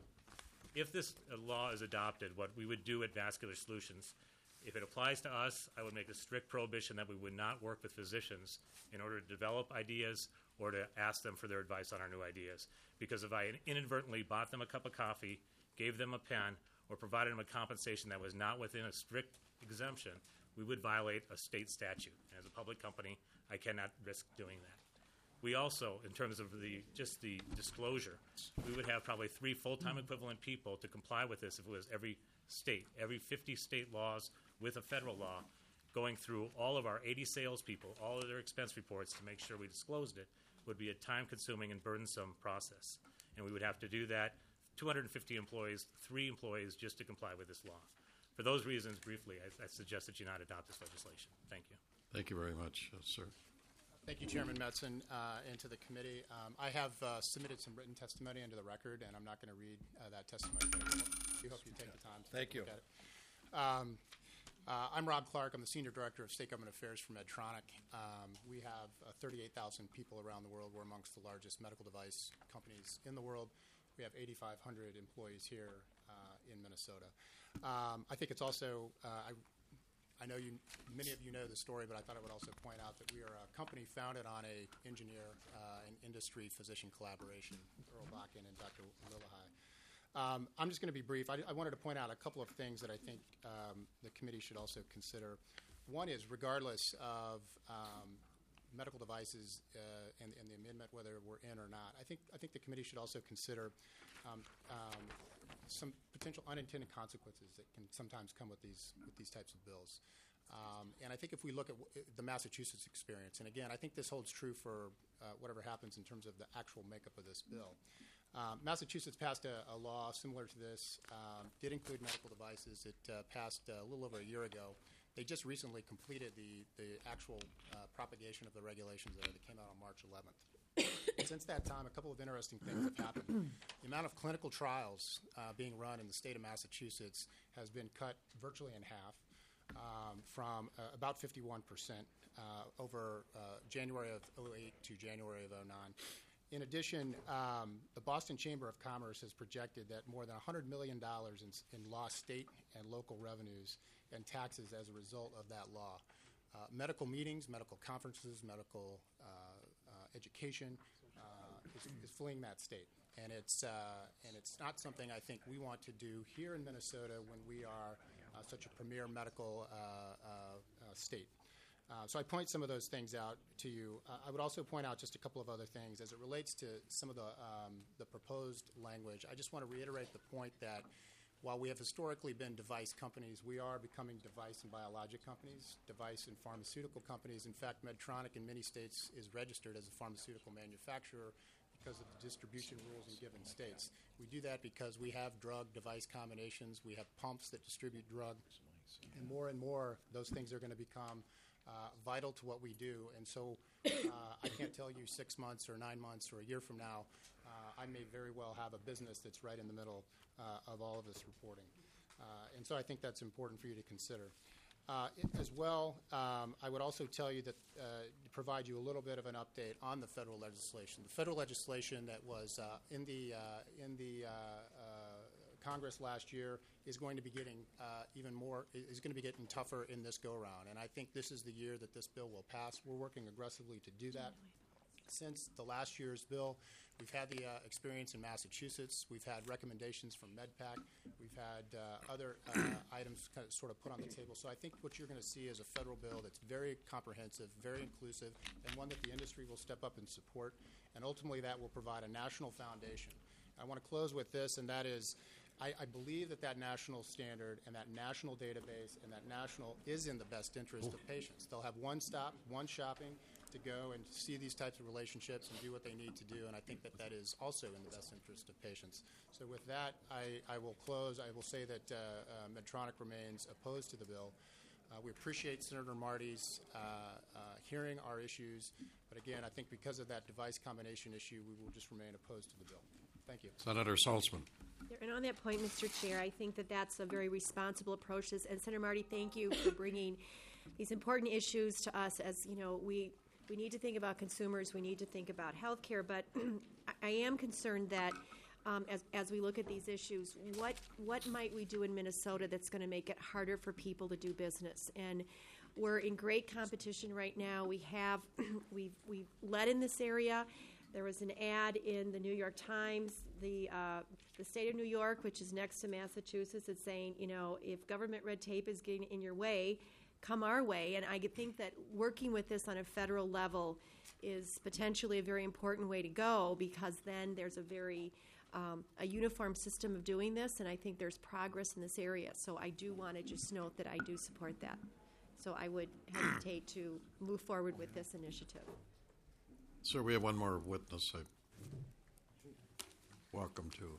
H: If this uh, law is adopted, what we would do at Vascular Solutions, if it applies to us, I would make a strict prohibition that we would not work with physicians in order to develop ideas or to ask them for their advice on our new ideas. Because if I inadvertently bought them a cup of coffee, gave them a pen, or provided them a compensation that was not within a strict exemption, we would violate a state statute. And as a public company, I cannot risk doing that. We also, in terms of the just the disclosure, we would have probably three full-time equivalent people to comply with this if it was every state, every fifty state laws with a federal law, going through all of our eighty salespeople, all of their expense reports to make sure we disclosed it, would be a time-consuming and burdensome process. And we would have to do that, two hundred fifty employees, three employees, just to comply with this law. For those reasons, briefly, I, I suggest that you not adopt this legislation. Thank you.
A: Thank you very much, uh, sir.
I: Thank you, Chairman Metzen, uh, and to the committee. Um, I have uh, submitted some written testimony into the record, and I'm not going to read uh, that testimony. We hope you take the time to
A: Thank you.
I: look at it. Um, uh, I'm Rob Clark. I'm the Senior Director of State Government Affairs for Medtronic. Um, we have uh, thirty-eight thousand people around the world. We're amongst the largest medical device companies in the world. We have eighty-five hundred employees here uh, in Minnesota. Um, I think it's also, uh, I I know you, many of you know the story, but I thought I would also point out that we are a company founded on a engineer uh, and industry physician collaboration, Earl Bakken and Doctor Lillehei. Um, I'm just going to be brief. I, I wanted to point out a couple of things that I think um, the committee should also consider. One is, regardless of um, medical devices uh, and, and the amendment, whether we're in or not, I think I think the committee should also consider um, um, some potential unintended consequences that can sometimes come with these with these types of bills. Um, and I think if we look at w- the Massachusetts experience, and again, I think this holds true for uh, whatever happens in terms of the actual makeup of this bill. Um, Massachusetts passed a, a law similar to this, um, did include medical devices. It uh, passed uh, a little over a year ago. They just recently completed the, the actual uh, propagation of the regulations there. They came out on March eleventh. Since that time, a couple of interesting things have happened. The amount of clinical trials uh, being run in the state of Massachusetts has been cut virtually in half, um, from uh, about fifty-one percent uh, over uh, January of oh eight to January of oh nine. In addition, um, the Boston Chamber of Commerce has projected that more than one hundred million dollars in, in lost state and local revenues and taxes as a result of that law. Uh, medical meetings, medical conferences, medical uh, uh, education uh, is, is fleeing that state. And it's, uh, and it's not something I think we want to do here in Minnesota when we are uh, such a premier medical uh, uh, uh, state. Uh, so I point some of those things out to you. Uh, I would also point out just a couple of other things as it relates to some of the um, the proposed language. I just want to reiterate the point that while we have historically been device companies, we are becoming device and biologic companies, device and pharmaceutical companies. In fact, Medtronic in many states is registered as a pharmaceutical manufacturer because of the distribution rules in given states. We do that because we have drug-device combinations. We have pumps that distribute drug. And more and more, those things are going to become uh, vital to what we do. And so uh, I can't tell you six months or nine months or a year from now, uh, I may very well have a business that's right in the middle uh, of all of this reporting. Uh, and so I think that's important for you to consider. Uh, as well, um, I would also tell you that uh, to provide you a little bit of an update on the federal legislation. The federal legislation that was uh, in the uh, in the uh, uh, Congress last year is going to be getting uh, even more is going to be getting tougher in this go round, and I think this is the year that this bill will pass. We're working aggressively to do that. Since the last year's bill, we've had the uh, experience in Massachusetts. We've had recommendations from MedPAC. We've had uh, other uh, items kind of sort of put on the table. So I think what you're going to see is a federal bill that's very comprehensive, very inclusive, and one that the industry will step up and support. And ultimately, that will provide a national foundation. I want to close with this, and that is, I, I believe that that national standard and that national database and that national is in the best interest of patients. They'll have one stop, one shopping, to go and see these types of relationships and do what they need to do, and I think that that is also in the best interest of patients. So with that, I, I will close. I will say that uh, uh, Medtronic remains opposed to the bill. Uh, we appreciate Senator Marty's uh, uh, hearing our issues, but again, I think because of that device combination issue, we will just remain opposed to the bill. Thank you.
A: Senator Saltzman.
J: And on that point, Mister Chair, I think that that's a very responsible approach. And Senator Marty, thank you for bringing these important issues to us. As you know, we we need to think about consumers. We need to think about health care. But I am concerned that um, as as we look at these issues, what what might we do in Minnesota that's going to make it harder for people to do business? And we're in great competition right now. We have we've we've led in this area. There was an ad in the New York Times, the uh, the state of New York, which is next to Massachusetts, is saying, you know, if government red tape is getting in your way, come our way. And I think that working with this on a federal level is potentially a very important way to go, because then there's a very um, a uniform system of doing this, and I think there's progress in this area. So I do want to just note that I do support that. So I would hesitate to move forward with this initiative.
A: Sir, we have one more witness. I welcome to.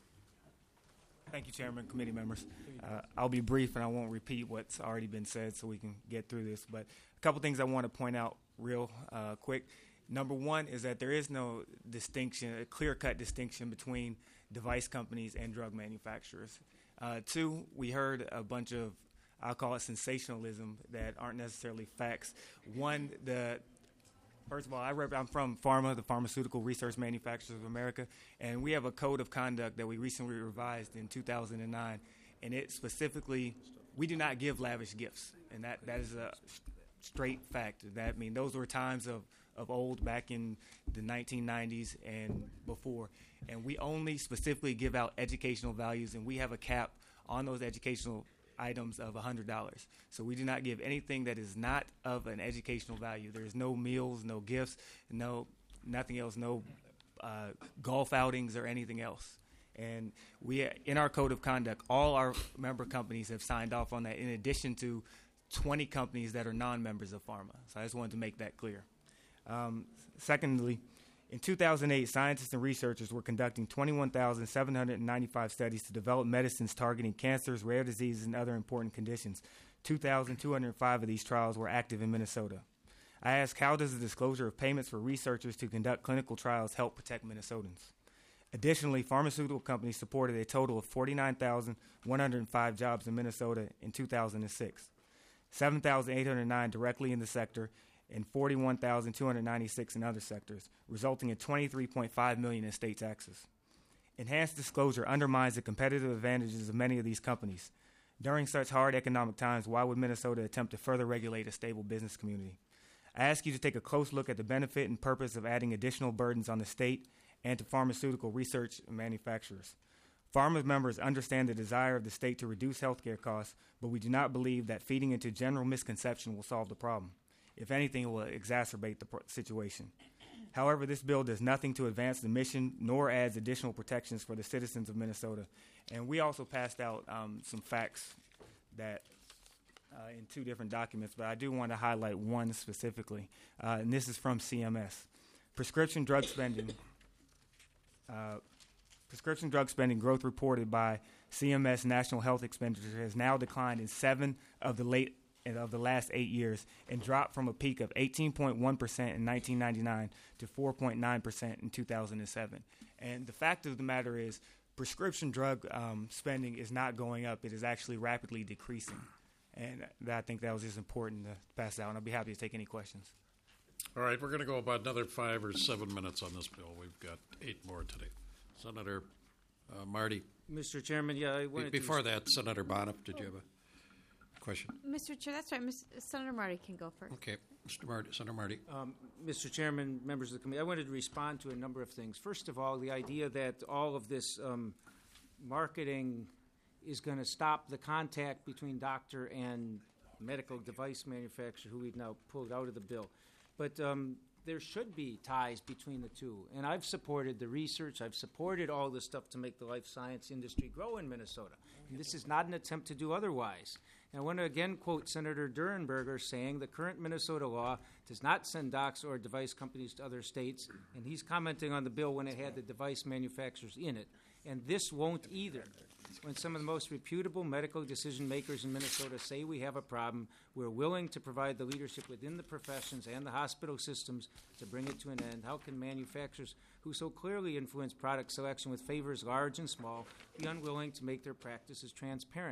K: Thank you, Chairman, committee members. Uh, I'll be brief and I won't repeat what's already been said so we can get through this. But a couple things I want to point out real uh, quick. Number one is that there is no distinction, a clear-cut distinction between device companies and drug manufacturers. Uh, two, we heard a bunch of, I'll call it sensationalism, that aren't necessarily facts. One, the First of all, I rep, I'm from PhRMA, the Pharmaceutical Research Manufacturers of America, and we have a code of conduct that we recently revised in two thousand nine, and it specifically, we do not give lavish gifts, and that, that is a straight fact. That I mean, those were times of, of old, back in the nineteen nineties and before, and we only specifically give out educational values, and we have a cap on those educational items of one hundred dollars. So we do not give anything that is not of an educational value. There's no meals, no gifts, no nothing else, no uh, golf outings or anything else. And we, in our code of conduct, all our member companies have signed off on that, in addition to twenty companies that are non-members of PhRMA. So I just wanted to make that clear. Um, secondly, in two thousand eight, scientists and researchers were conducting twenty-one thousand seven hundred ninety-five studies to develop medicines targeting cancers, rare diseases, and other important conditions. two thousand two hundred five of these trials were active in Minnesota. I ask, how does the disclosure of payments for researchers to conduct clinical trials help protect Minnesotans? Additionally, pharmaceutical companies supported a total of forty-nine thousand one hundred five jobs in Minnesota in two thousand six, seven thousand eight hundred nine directly in the sector, and forty-one thousand two hundred ninety-six in other sectors, resulting in twenty-three point five million dollars in state taxes. Enhanced disclosure undermines the competitive advantages of many of these companies. During such hard economic times, why would Minnesota attempt to further regulate a stable business community? I ask you to take a close look at the benefit and purpose of adding additional burdens on the state and to pharmaceutical research and manufacturers. PhRMA members understand the desire of the state to reduce healthcare costs, but we do not believe that feeding into general misconception will solve the problem. If anything, it will exacerbate the pro- situation. However, this bill does nothing to advance the mission nor adds additional protections for the citizens of Minnesota. And we also passed out um, some facts that uh, in two different documents, but I do want to highlight one specifically, uh, and this is from C M S. Prescription drug spending, uh, prescription drug spending growth reported by C M S National Health Expenditure has now declined in seven of the late of the last eight years and dropped from a peak of eighteen point one percent in nineteen ninety-nine to four point nine percent in two thousand seven. And the fact of the matter is, prescription drug um, spending is not going up. It is actually rapidly decreasing. And th- I think that was just important to pass out, and I'll be happy to take any questions.
A: All right, we're going to go about another five or seven minutes on this bill. We've got eight more today. Senator uh, Marty.
B: Mister Chairman, yeah, I wanted
A: Be- Before
B: to...
A: that, Senator Bonner, did you have a question?
L: Mister Chair, that's right. Miz Senator Marty can go first.
A: Okay, Mister Marty, Senator Marty.
B: Um, Mister Chairman, members of the committee, I wanted to respond to a number of things. First of all, the idea that all of this um, marketing is going to stop the contact between doctor and medical device manufacturer, who we've now pulled out of the bill. But um, there should be ties between the two. And I've supported the research. I've supported all this stuff to make the life science industry grow in Minnesota. And this is not an attempt to do otherwise. And I want to again quote Senator Durenberger saying the current Minnesota law does not send docs or device companies to other states. And he's commenting on the bill when it had the device manufacturers in it. And this won't either. When some of the most reputable medical decision makers in Minnesota say we have a problem, we're willing to provide the leadership within the professions and the hospital systems to bring it to an end. How can manufacturers who so clearly influence product selection with favors large and small be unwilling to make their practices transparent?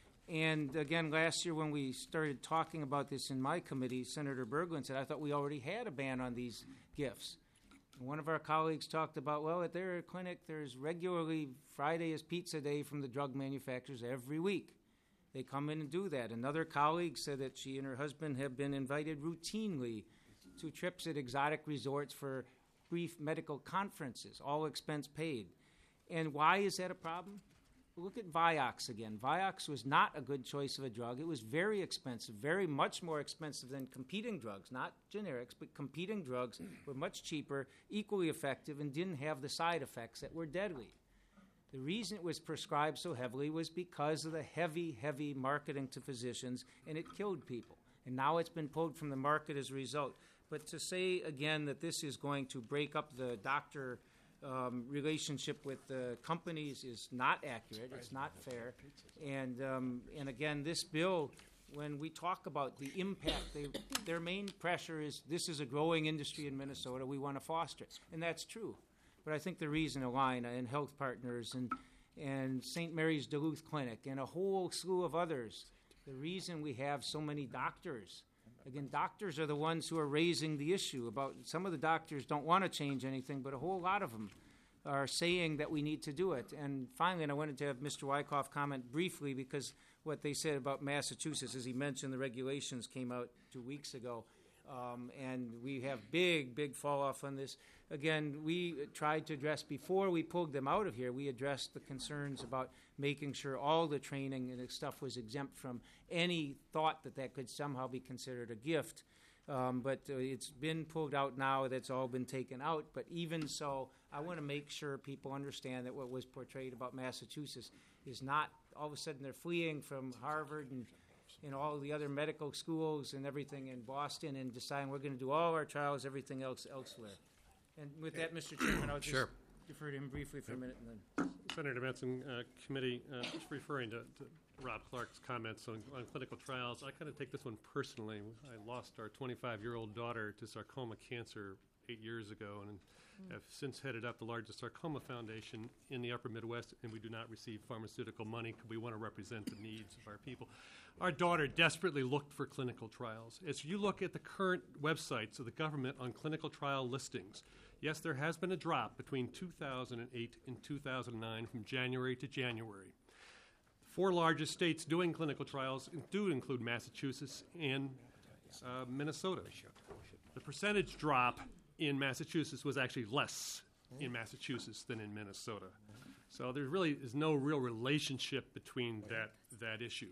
B: And again, last year when we started talking about this in my committee, Senator Berglund said, I thought we already had a ban on these gifts. And one of our colleagues talked about, well, at their clinic, there's regularly Friday is pizza day from the drug manufacturers every week. They come in and do that. Another colleague said that she and her husband have been invited routinely to trips at exotic resorts for brief medical conferences, all expense paid. And why is that a problem? Look at Vioxx again. Vioxx was not a good choice of a drug. It was very expensive, very much more expensive than competing drugs, not generics, but competing drugs were much cheaper, equally effective, and didn't have the side effects that were deadly. The reason it was prescribed so heavily was because of the heavy, heavy marketing to physicians, and it killed people. And now it's been pulled from the market as a result. But to say, again, that this is going to break up the doctor Um, relationship with the companies is not accurate. It's not fair. And um, and again, this bill, when we talk about the impact, they, their main pressure is this is a growing industry in Minnesota. We want to foster it, and that's true. But I think the reason Allina and Health Partners and and Saint Mary's Duluth Clinic and a whole slew of others, the reason we have so many doctors. Again, doctors are the ones who are raising the issue about some of the doctors don't want to change anything, but a whole lot of them are saying that we need to do it. And finally, and I wanted to have Mister Wyckoff comment briefly because what they said about Massachusetts, as he mentioned, the regulations came out two weeks ago, um, and we have big, big fall off on this. Again, we tried to address, before we pulled them out of here, we addressed the concerns about making sure all the training and stuff was exempt from any thought that that could somehow be considered a gift. Um, but uh, it's been pulled out now. That's all been taken out. But even so, I want to make sure people understand that what was portrayed about Massachusetts is not all of a sudden they're fleeing from Harvard and you know, all the other medical schools and everything in Boston and deciding we're going to do all our trials, everything else elsewhere. And with that, Mister Chairman, I'll just
A: Sure.
B: defer to him briefly for a minute. And then
D: Senator Benson, uh, committee, uh, just referring to, to Rob Clark's comments on, on clinical trials, I kind of take this one personally. I lost our twenty-five-year-old daughter to sarcoma cancer eight years ago and have since headed up the largest sarcoma foundation in the upper Midwest, and we do not receive pharmaceutical money because we want to represent the needs of our people. Our daughter desperately looked for clinical trials. As you look at the current websites of the government on clinical trial listings, yes, there has been a drop between two thousand eight and two thousand nine from January to January. The four largest states doing clinical trials do include Massachusetts and uh, Minnesota. The percentage drop in Massachusetts was actually less in Massachusetts than in Minnesota. So there really is no real relationship between that, that issue.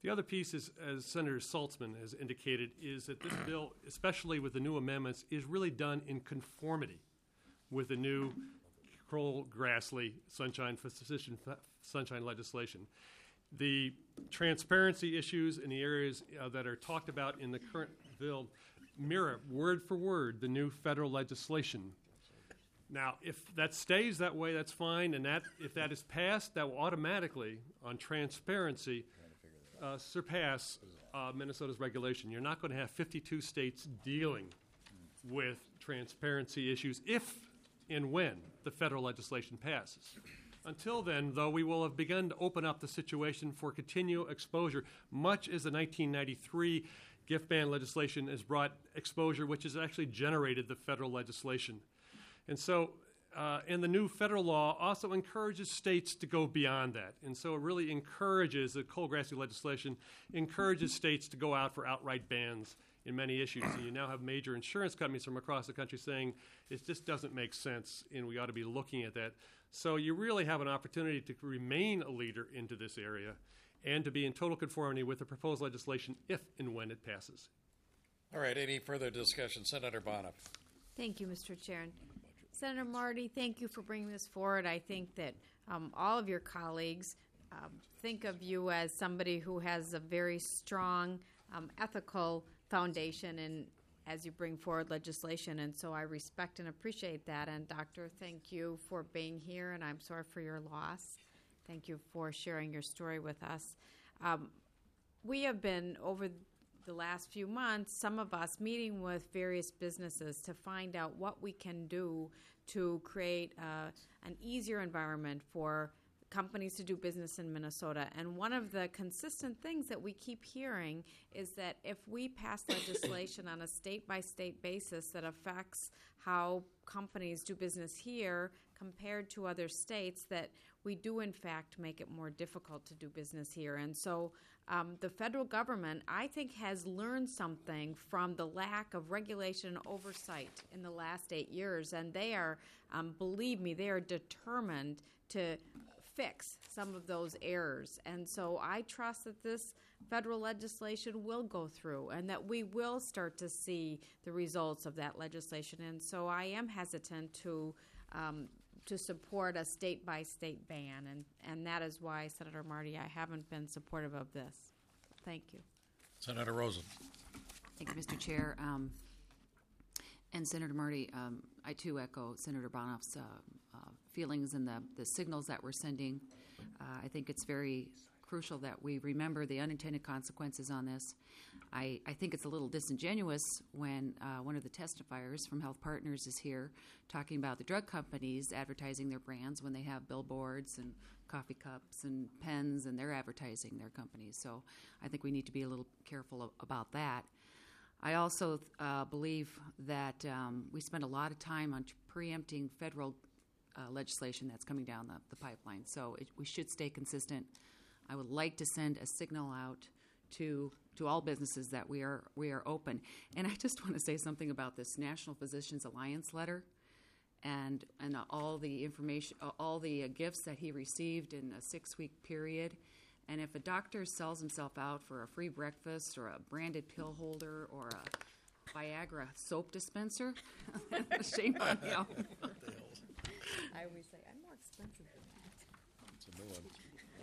D: The other piece is, as Senator Saltzman has indicated, is that this bill, especially with the new amendments, is really done in conformity with the new Kroll-Grassley sunshine physician sunshine legislation. The transparency issues in the areas uh, that are talked about in the current bill mirror word for word the new federal legislation. Now, if that stays that way, that's fine, and that if that is passed, that will automatically, on transparency, uh, surpass uh, Minnesota's regulation. You're not going to have fifty-two states dealing with transparency issues if and when the federal legislation passes. Until then, though, we will have begun to open up the situation for continual exposure, much as the nineteen ninety-three gift ban legislation has brought exposure, which has actually generated the federal legislation. And so, uh, and the new federal law also encourages states to go beyond that. And so it really encourages, the Kroll-Grassley legislation encourages states to go out for outright bans in many issues. And you now have major insurance companies from across the country saying it just doesn't make sense and we ought to be looking at that. So you really have an opportunity to remain a leader into this area and to be in total conformity with the proposed legislation if and when it passes.
A: All right, any further discussion? Senator Bonner.
L: Thank you, Mister Chair. And Senator Marty, thank you for bringing this forward. I think that um, all of your colleagues um, think of you as somebody who has a very strong um, ethical foundation and as you bring forward legislation, and so I respect and appreciate that. And Doctor, thank you for being here, and I'm sorry for your loss. Thank you for sharing your story with us. Um, we have been, over the last few months, some of us meeting with various businesses to find out what we can do to create uh, an easier environment for companies to do business in Minnesota. And one of the consistent things that we keep hearing is that if we pass legislation on a state-by-state basis that affects how companies do business here compared to other states, that we do in fact make it more difficult to do business here. And so um, the federal government, I think, has learned something from the lack of regulation and oversight in the last eight years. And they are, um, believe me, they are determined to fix some of those errors. And so I trust that this federal legislation will go through and that we will start to see the results of that legislation. And so I am hesitant to um, to support a state-by-state ban, and, and that is why, Senator Marty, I haven't been supportive of this. Thank you.
A: Senator Rosen.
M: Thank you, Mister Chair. Um, and Senator Marty, um, I too echo Senator Bonoff's uh, uh, feelings and the, the signals that we're sending. Uh, I think it's very crucial that we remember the unintended consequences on this. I, I think it's a little disingenuous when uh, one of the testifiers from Health Partners is here talking about the drug companies advertising their brands when they have billboards and coffee cups and pens and they're advertising their companies. So I think we need to be a little careful of, about that. I also uh, believe that um, we spend a lot of time on preempting federal uh, legislation that's coming down the, the pipeline. So it, we should stay consistent. I would like to send a signal out to to all businesses that we are we are open. And I just want to say something about this National Physicians Alliance letter and and uh, all the information, uh, all the uh, gifts that he received in a six-week period. And if a doctor sells himself out for a free breakfast or a branded pill holder or a Viagra soap dispenser, shame on him. I always say, I'm more expensive than that.
A: It's a new one.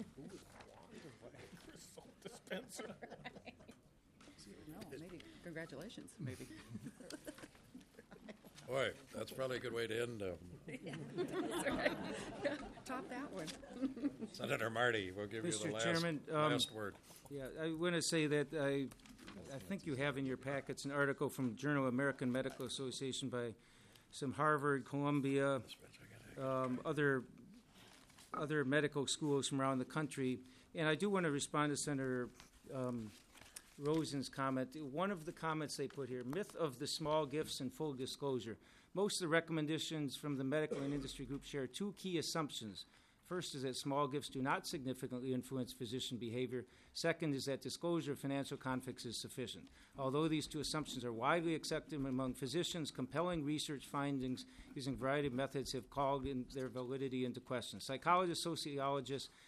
M: Dispenser. No, maybe. Congratulations, maybe.
A: Boy, that's probably a good way to end. Um,
M: Yeah, that's right. Top that one.
A: Senator Marty, we'll give
B: Mister
A: you the last,
B: Chairman, um,
A: last word.
B: Yeah, I want to say that I, I think you have in your packets an article from Journal of American Medical Association by some Harvard, Columbia, um, other other medical schools from around the country. And I do want to respond to Senator um, Rosen's comment. One of the comments they put here, myth of the small gifts and full disclosure. Most of the recommendations from the medical and industry group share two key assumptions. First is that small gifts do not significantly influence physician behavior. Second is that disclosure of financial conflicts is sufficient. Although these two assumptions are widely accepted among physicians, compelling research findings using a variety of methods have called in their validity into question. Psychologists, sociologists,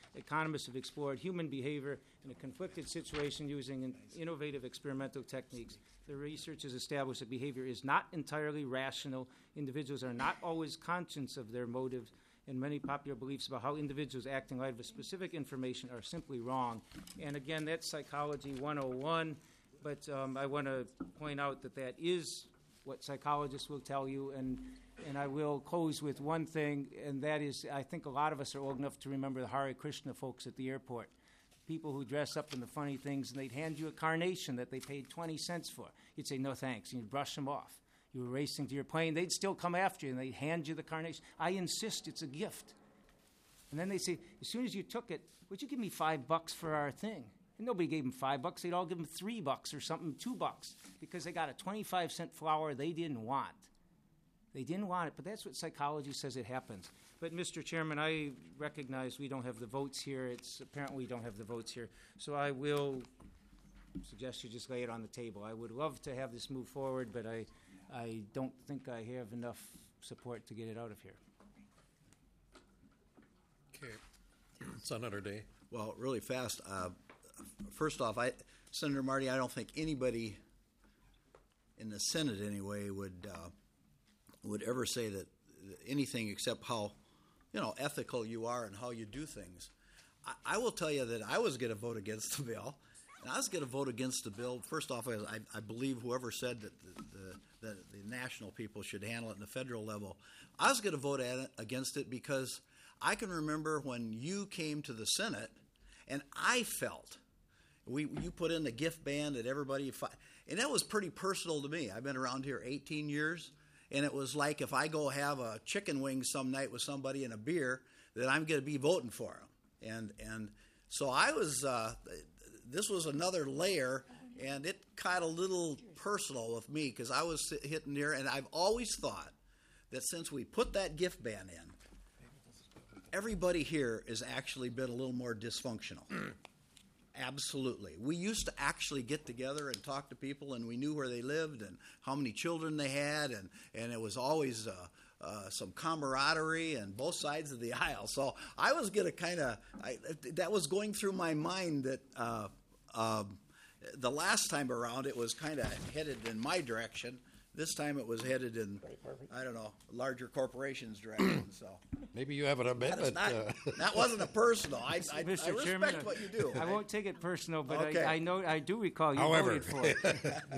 B: economists have explored human behavior in a conflicted situation using in- innovative experimental techniques. The research has established that behavior is not entirely rational. Individuals are not always conscious of their motives, and many popular beliefs about how individuals act in light of a specific information are simply wrong. And again, that's Psychology one oh one, but um, I want to point out that that is what psychologists will tell you, and and I will close with one thing, and that is I think a lot of us are old enough to remember the Hare Krishna folks at the airport, people who dress up in the funny things, and they'd hand you a carnation that they paid twenty cents for. You'd say, no thanks, and you'd brush them off. You were racing to your plane, they'd still come after you, and they'd hand you the carnation. I insist it's a gift. And then they say, as soon as you took it, would you give me five bucks for our thing? And nobody gave them five bucks. They'd all give them three bucks or something, two bucks, because they got a twenty-five cent flower they didn't want. They didn't want it, but that's what psychology says it happens. But, Mister Chairman, I recognize we don't have the votes here. It's apparently we don't have the votes here. So I will suggest you just lay it on the table. I would love to have this move forward, but I, I don't think I have enough support to get it out of here.
A: Okay. Senator Day.
N: Well, really fast. Uh, first off, I, Senator Marty, I don't think anybody in the Senate anyway would uh, would ever say that anything except how, you know, ethical you are and how you do things. I, I will tell you that I was going to vote against the bill, and I was going to vote against the bill. First off, I, I believe whoever said that the, the, that the national people should handle it in the federal level, I was going to vote at it, against it because I can remember when you came to the Senate, and I felt we you put in the gift ban that everybody, and that was pretty personal to me. I've been around here eighteen years, and it was like if I go have a chicken wing some night with somebody and a beer, that I'm going to be voting for them. And and so I was. Uh, this was another layer, and it got a little personal with me because I was hitting there, and I've always thought that since we put that gift ban in, everybody here has actually been a little more dysfunctional. Absolutely. We used to actually get together and talk to people, and we knew where they lived and how many children they had, and, and it was always uh, uh, some camaraderie on both sides of the aisle. So I was going to kind of, that was going through my mind that uh, uh, the last time around it was kind of headed in my direction. This time it was headed in, I don't know, larger corporations' direction. So
A: maybe you have an amendment.
N: Not,
A: uh,
N: that wasn't a personal. I, I, I
B: Mister
N: respect
B: Chairman,
N: what you do.
B: I won't take it personal, but
N: Okay.
B: I, I know I do recall you
A: However.
B: voted for it.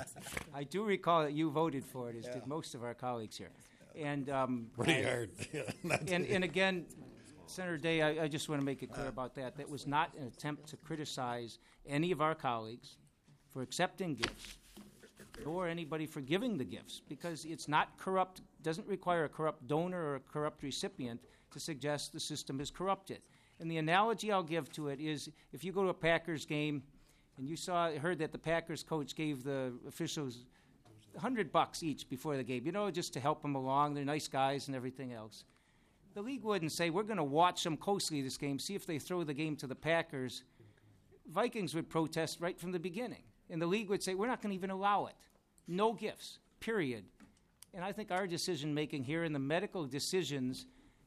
B: I do recall that you voted for it, as
N: Yeah.
B: did most of our colleagues here. And um,
A: Pretty
B: I-
A: hard. Not-
B: And, and again, Senator Day, I, I just want to make it clear about that. That was not an attempt to criticize any of our colleagues for accepting gifts, or anybody for giving the gifts, because it's not corrupt, doesn't require a corrupt donor or a corrupt recipient to suggest the system is corrupted. And the analogy I'll give to it is if you go to a Packers game and you saw, heard that the Packers coach gave the officials a hundred bucks each before the game, you know, just to help them along. They're nice guys and everything else. The league wouldn't say, we're going to watch them closely this game, see if they throw the game to the Packers. Vikings would protest right from the beginning. And the league would say, we're not going to even allow it. No gifts, period. And I think our decision-making here and the medical decisions,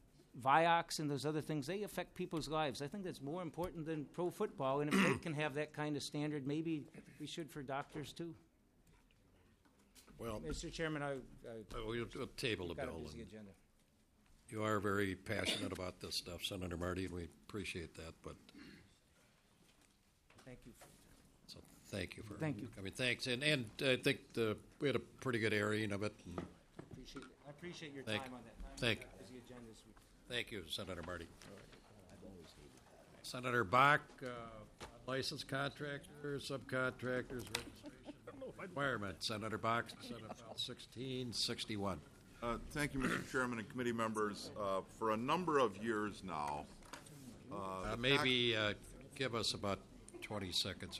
B: Vioxx and those other things, they affect people's lives. I think that's more important than pro football. And if they can have that kind of standard, maybe we should for doctors too.
A: Well,
B: Mister Chairman, I, I
A: we'll, we'll table the
B: got a
A: bill.
B: busy
A: and
B: agenda.
A: You are very passionate about this stuff, Senator Marty, and we appreciate that. But
B: Thank you. For,
A: so thank you for.
B: Thank you.
A: I mean, thanks, and and I think the, we had a pretty good airing of it. And
B: appreciate, I appreciate your
A: Thank-
B: time on that.
A: thank-
B: Got a busy agenda this week.
A: thank you, Senator Marty. Senator Bach, uh, licensed contractors, subcontractors, registration requirement. Senator Bach, Senate Bill sixteen sixty-one.
O: Uh, Thank you, Mister Chairman and committee members. Uh, For a number of years now, uh,
A: Uh,
O: the
A: maybe uh, give us about twenty seconds, sir.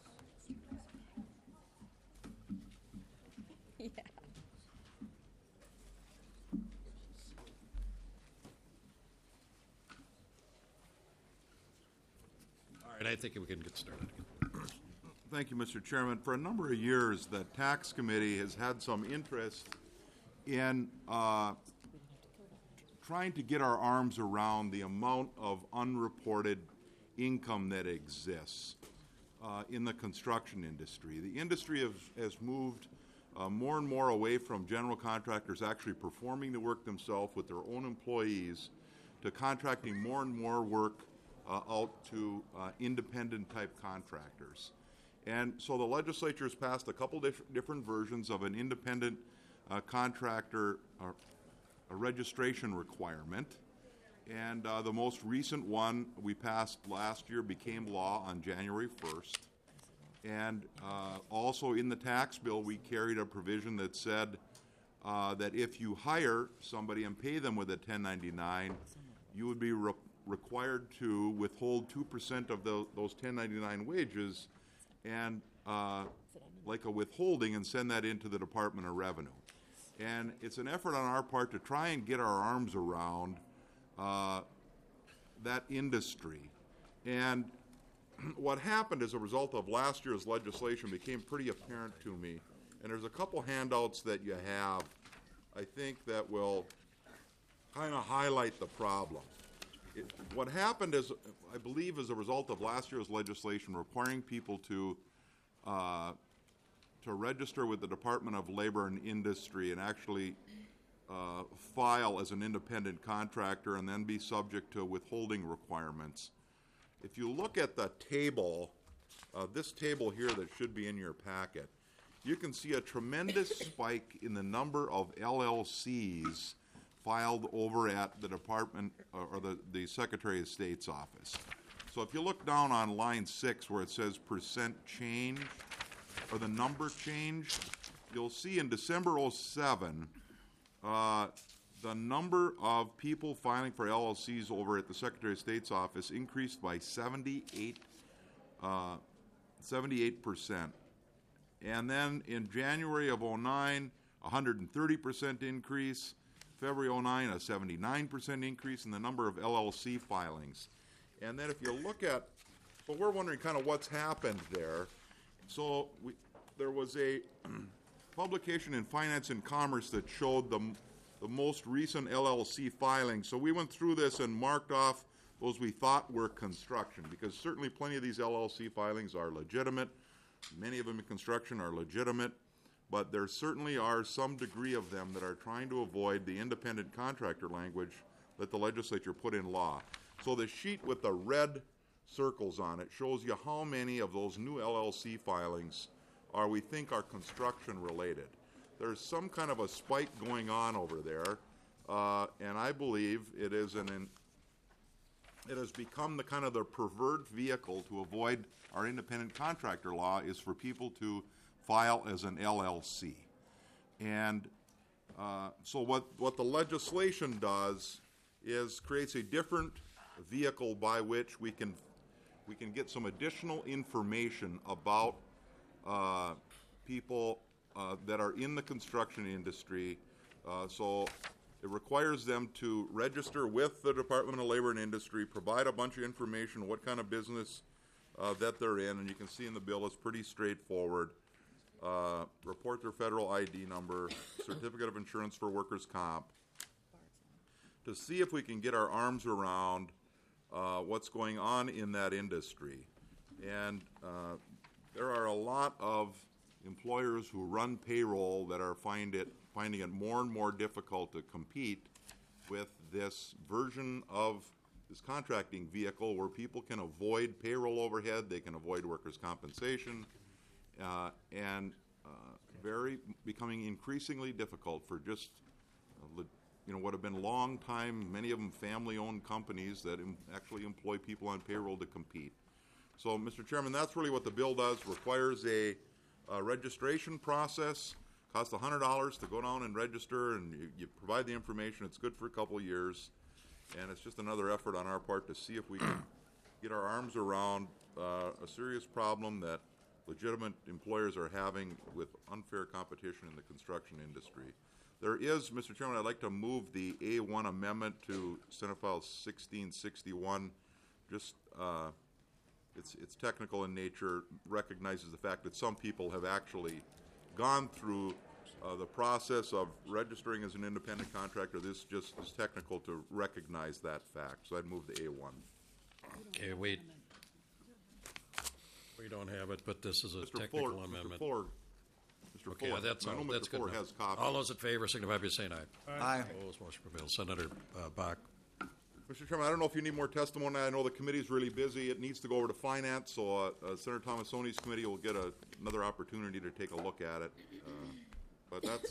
L: Yeah.
A: All right, I think we can get started.
O: Thank you, Mister Chairman. For a number of years, the Tax Committee has had some interest in uh, trying to get our arms around the amount of unreported income that exists uh, in the construction industry. The industry has, has moved uh, more and more away from general contractors actually performing the work themselves with their own employees to contracting more and more work uh, out to uh, independent type contractors. And so the legislature has passed a couple diff- different versions of an independent uh, contractor uh, a registration requirement. And uh, the most recent one we passed last year became law on January first. And uh, also in the tax bill, we carried a provision that said uh, that if you hire somebody and pay them with a ten ninety-nine, you would be re- required to withhold two percent of the, those ten ninety-nine wages and uh, like a withholding and send that into the Department of Revenue. And it's an effort on our part to try and get our arms around uh, that industry. And what happened as a result of last year's legislation became pretty apparent to me. And there's a couple handouts that you have, I think, that will kind of highlight the problem. It, what happened is, I believe, as a result of last year's legislation requiring people to uh, to register with the Department of Labor and Industry and actually uh, file as an independent contractor and then be subject to withholding requirements. If you look at the table, uh, this table here that should be in your packet, you can see a tremendous spike in the number of L L Cs filed over at the Department uh, or the, the Secretary of State's office. So if you look down on line six where it says percent change, or the number changed, you'll see in December oh seven, uh, the number of people filing for L L Cs over at the Secretary of State's office increased by seventy-eight, uh, seventy-eight percent. And then in January of oh nine, one hundred thirty percent increase. February oh nine, a seventy-nine percent increase in the number of L L C filings. And then if you look at, well, we're wondering kind of what's happened there. So we, there was a publication in Finance and Commerce that showed the, the most recent L L C filings. So we went through this and marked off those we thought were construction, because certainly plenty of these L L C filings are legitimate. Many of them in construction are legitimate, but there certainly are some degree of them that are trying to avoid the independent contractor language that the legislature put in law. So the sheet with the red circles on it shows you how many of those new L L C filings are we think are construction related. There's some kind of a spike going on over there, uh, and I believe it is an in, it has become the kind of the preferred vehicle to avoid our independent contractor law is for people to file as an L L C. And uh, so what, what the legislation does is creates a different vehicle by which we can we can get some additional information about uh, people uh, that are in the construction industry. Uh, so it requires them to register with the Department of Labor and Industry, provide a bunch of information, what kind of business uh, that they're in, and you can see in the bill it's pretty straightforward. Uh, report their federal I D number, certificate of insurance for workers' comp, to see if we can get our arms around uh, what's going on in that industry. And uh, there are a lot of employers who run payroll that are find it, finding it more and more difficult to compete with this version of this contracting vehicle where people can avoid payroll overhead, they can avoid workers' compensation, uh, and uh, very becoming increasingly difficult for just uh, you know what have been long time, many of them family-owned companies that em- actually employ people on payroll to compete. So, Mister Chairman, that's really what the bill does. Requires a, a registration process. Costs one hundred dollars to go down and register, and you, you provide the information. It's good for a couple years, and it's just another effort on our part to see if we can get our arms around uh, a serious problem that legitimate employers are having with unfair competition in the construction industry. There is, Mister Chairman, I'd like to move the A one amendment to Senate File sixteen sixty-one. Just, uh, it's, it's technical in nature, recognizes the fact that some people have actually gone through uh, the process of registering as an independent contractor. This just is technical to recognize that fact. So I'd move the A one.
A: Okay, we We don't have it, but this is a
O: Mister
A: technical
O: Fuller,
A: amendment.
O: Mister Fuller, Mister
A: Okay,
O: Fuller.
A: that's
O: I know
A: all,
O: Mister
A: that's good
O: Fuller
A: enough.
O: has copies.
A: All those in favor signify by saying aye.
N: Aye.
A: Opposed, motion prevails. Senator uh, Bach.
O: Mister Chairman, I don't know if you need more testimony. I know the committee's really busy. It needs to go over to finance, so uh, uh, Senator Thomasoni's committee will get a, another opportunity to take a look at it. Uh, but that's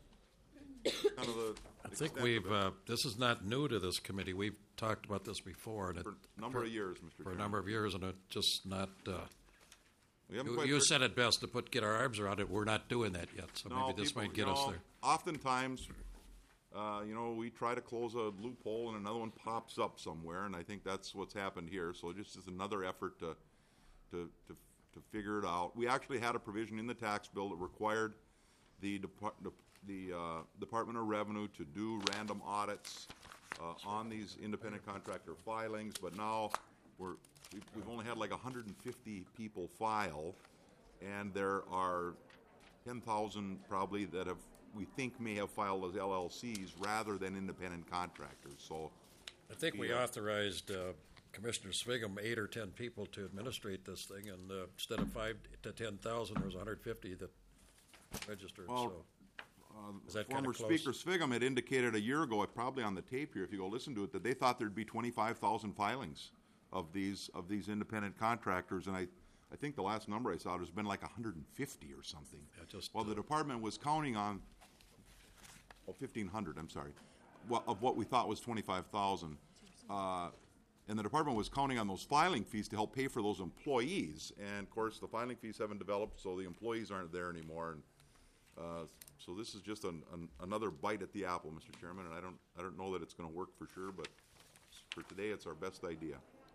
O: kind of the
A: I think
O: extent of
A: we've,
O: it.
A: uh, this is not new to this committee. We've talked about this before. And it,
O: For a number of years, Mister
A: For a
O: Chairman.
A: number of years, and it just not, uh,
O: We haven't
A: you,
O: quite
A: you
O: figured-
A: said it best, to put, get our arms around it. We're not doing that yet, so
O: No,
A: maybe this
O: people-
A: might get
O: you
A: us
O: know,
A: there.
O: Oftentimes, uh, you know, we try to close a loophole and another one pops up somewhere, and I think that's what's happened here. So just as another effort to, to, to, to figure it out. We actually had a provision in the tax bill that required the, Depart- the, the uh, Department of Revenue to do random audits uh, on these independent contractor filings, but now we're, we've, we've only had like one hundred fifty people file, and there are ten thousand probably that have, we think may have filed as L L Cs rather than independent contractors, so.
A: I think we
O: Yeah.
A: authorized uh, Commissioner Swigum eight or ten people to administrate this thing, and uh, instead of five to ten thousand, there was one hundred fifty that registered.
O: Well,
A: so
O: uh,
A: is that kind
O: former
A: of close?
O: Speaker Swigum had indicated a year ago, probably on the tape here, if you go listen to it, that they thought there'd be twenty-five thousand filings of these of these independent contractors, and I, I think the last number I saw has been like one hundred fifty or something.
A: Yeah, just,
O: well, the department was counting on, oh, fifteen hundred. I'm sorry, well, of what we thought was twenty-five thousand. Uh, and the department was counting on those filing fees to help pay for those employees. And of course, the filing fees haven't developed, so the employees aren't there anymore. And uh, so this is just an, an, another bite at the apple, Mister Chairman. And I don't, I don't know that it's going to work for sure, but for today, it's our best idea.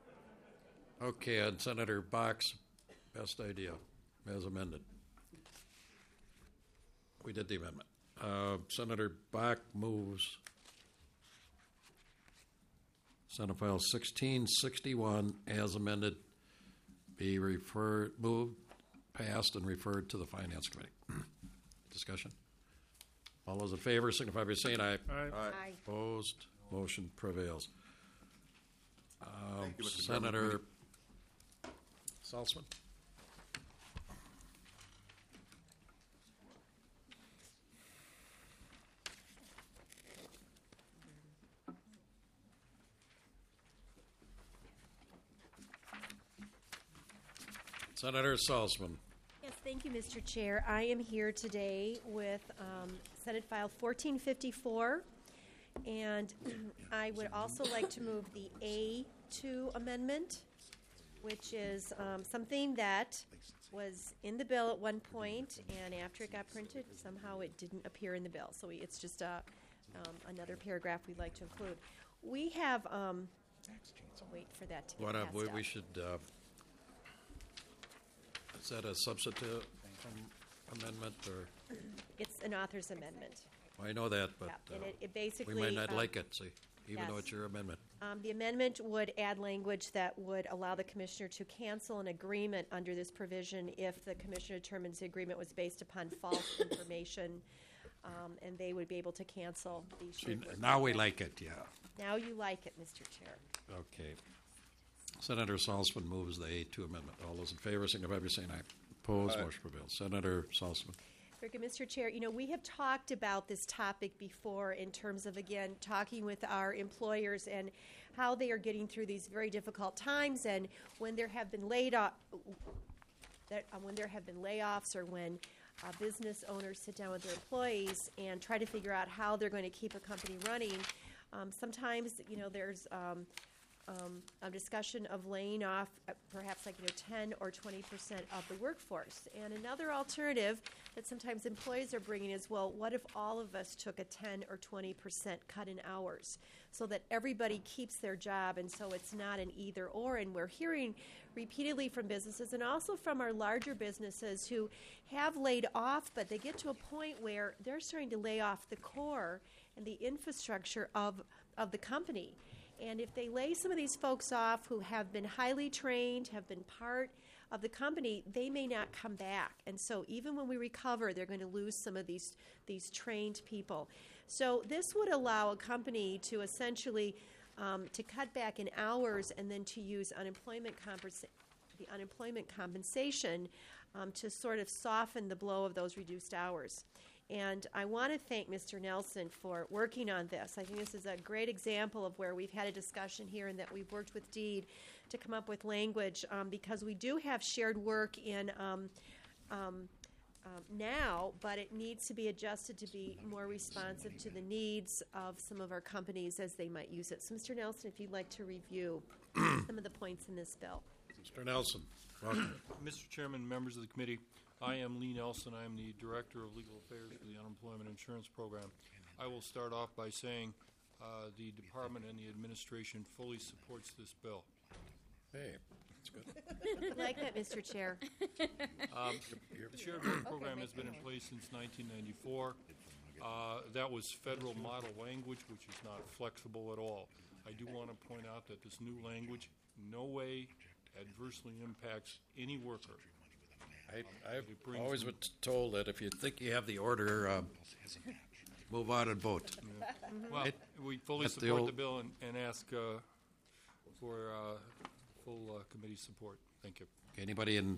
A: Okay, and Senator Bach's best idea, as amended. We did the amendment. Uh, Senator Bach moves Senate File sixteen sixty-one as amended be referred, moved, passed, and referred to the Finance Committee. Discussion? All those in favor signify by saying aye.
B: Aye.
J: Aye.
A: Opposed? Motion prevails. Um,
O: Thank you, Mister Chairman.
A: Senator Salzman? Senator Salzman.
J: Yes, thank you, Mister Chair. I am here today with um, Senate File fourteen fifty-four, and I would also like to move the A two amendment, which is um, something that was in the bill at one point, and after it got printed, somehow it didn't appear in the bill. So we, it's just a, um, another paragraph we'd like to include. We have, um, I'll wait for that to get
A: What, uh,
J: passed
A: we,
J: up.
A: we should, uh, is that a substitute amendment, or?
J: It's an author's amendment.
A: I know that, but
J: Yeah, and
A: uh,
J: it- it basically,
A: we might not
J: um,
A: like it, see, even though
J: yes.
A: it's your amendment.
J: Um, The amendment would add language that would allow the commissioner to cancel an agreement under this provision if the commissioner determines the agreement was based upon false information, um, and they would be able to cancel the
A: See,
J: shared work
A: now we
J: contract.
A: like it, yeah.
J: Now you like it, Mister Chair.
A: Okay. Senator Salzman moves the A two amendment. All those in favor signify by saying aye. Opposed, motion prevails. Senator Salzman.
J: Very good, Mister Chair. You know, we have talked about this topic before in terms of, again, talking with our employers and how they are getting through these very difficult times, and when there have been laid off, that uh, when there have been layoffs, or when uh, business owners sit down with their employees and try to figure out how they're going to keep a company running. Um, sometimes, you know, there's um, um, a discussion of laying off uh, perhaps like, you know, ten or twenty percent of the workforce. And another alternative that sometimes employees are bringing is, well, what if all of us took a ten or twenty percent cut in hours so that everybody keeps their job, and so it's not an either or. And we're hearing repeatedly from businesses and also from our larger businesses who have laid off, but they get to a point where they're starting to lay off the core and the infrastructure of, of the company. And if they lay some of these folks off who have been highly trained, have been part of the company, they may not come back. And so even when we recover, they're going to lose some of these, these trained people. So this would allow a company to essentially um, to cut back in hours and then to use unemployment compensa- the unemployment compensation um, to sort of soften the blow of those reduced hours. And I want to thank Mister Nelson for working on this. I think this is a great example of where we've had a discussion here and that we've worked with DEED to come up with language um, because we do have shared work in um, um, um, now, but it needs to be adjusted to be more responsive to the needs of some of our companies as they might use it. So, Mister Nelson, if you'd like to review some of the points in this bill.
A: Mister Nelson, welcome.
P: Mister Chairman, members of the committee, I am Lee Nelson. I am the Director of Legal Affairs for the Unemployment Insurance Program. I will start off by saying uh, the Department and the administration fully supports this bill.
A: Hey, that's good.
J: I like that, Mister Chair.
P: Um, the Shared Work Program has been in place since nineteen ninety-four. Uh, that was federal model language, which is not flexible at all. I do want to point out that this new language in no way adversely impacts any worker.
A: I, I've always been told that if you think you have the order, um, move on and vote.
P: Yeah. Well,
A: It-
P: we fully
A: at the
P: support the,
A: old-
P: bill and, and ask uh, for uh, full uh, committee support. Thank you.
A: Anybody in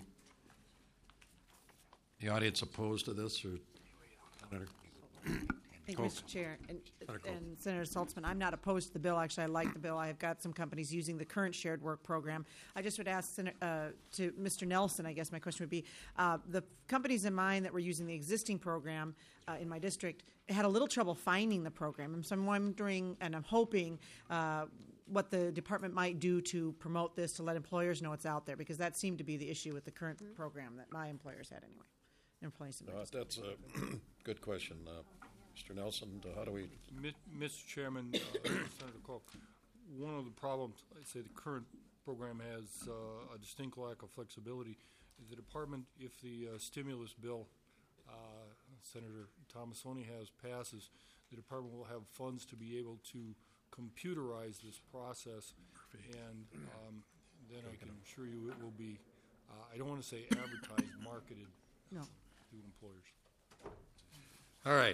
A: the audience opposed to this, or?
Q: Thank you, Mister Chair. And,
A: Senator Cole.
Q: and Senator Saltzman, I'm not opposed to the bill. Actually, I like the bill. I have got some companies using the current shared work program. I just would ask Sen- uh, to Mister Nelson, I guess my question would be, uh, the companies in mind that were using the existing program uh, in my district had a little trouble finding the program. And so I'm wondering, and I'm hoping, uh, what the department might do to promote this, to let employers know it's out there, because that seemed to be the issue with the current
J: Mm-hmm.
Q: program that my employers had anyway. In place of
A: No, that's a good question. Uh, Mister Nelson, uh, how do we,
P: Mi- Mister Chairman, uh, Senator Cole, one of the problems, I say the current program has uh, a distinct lack of flexibility. The department, if the uh, stimulus bill uh, Senator Tomassoni has passes, the department will have funds to be able to computerize this process, and um, then I can assure you it will be, uh, I don't want to say advertised, marketed
Q: No.
P: to employers.
A: all right.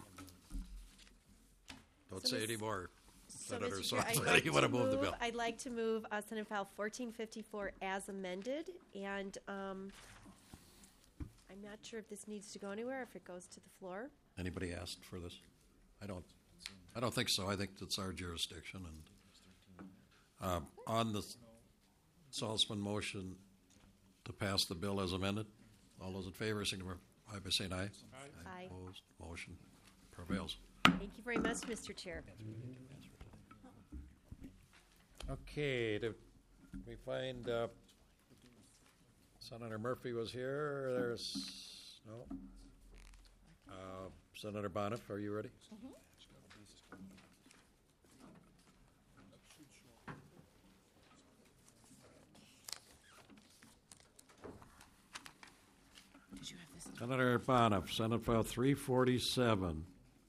A: Don't
J: So
A: say
J: Miz-
A: any more,
J: So,
A: Senator
J: Mister Chair, I'd
A: Saltzman.
J: like
A: You want to
J: to
A: move the
J: move,
A: bill?
J: I'd like to move uh, Senate File fourteen fifty-four as amended, and um, I'm not sure if this needs to go anywhere, or if it goes to the floor.
A: Anybody asked for this? I don't, I don't think so. I think that's our jurisdiction. And uh, on the Saltzman motion to pass the bill as amended, all those in favor, signify by saying aye.
J: Aye.
A: Opposed, motion prevails.
J: Thank you very much, Mister Chair.
A: Okay, did we find uh, Senator Murphy was here? There's, no. Uh, Senator Boniff, are you ready?
Q: Did you have this?
A: Senator Boniff, Senate File three forty-seven.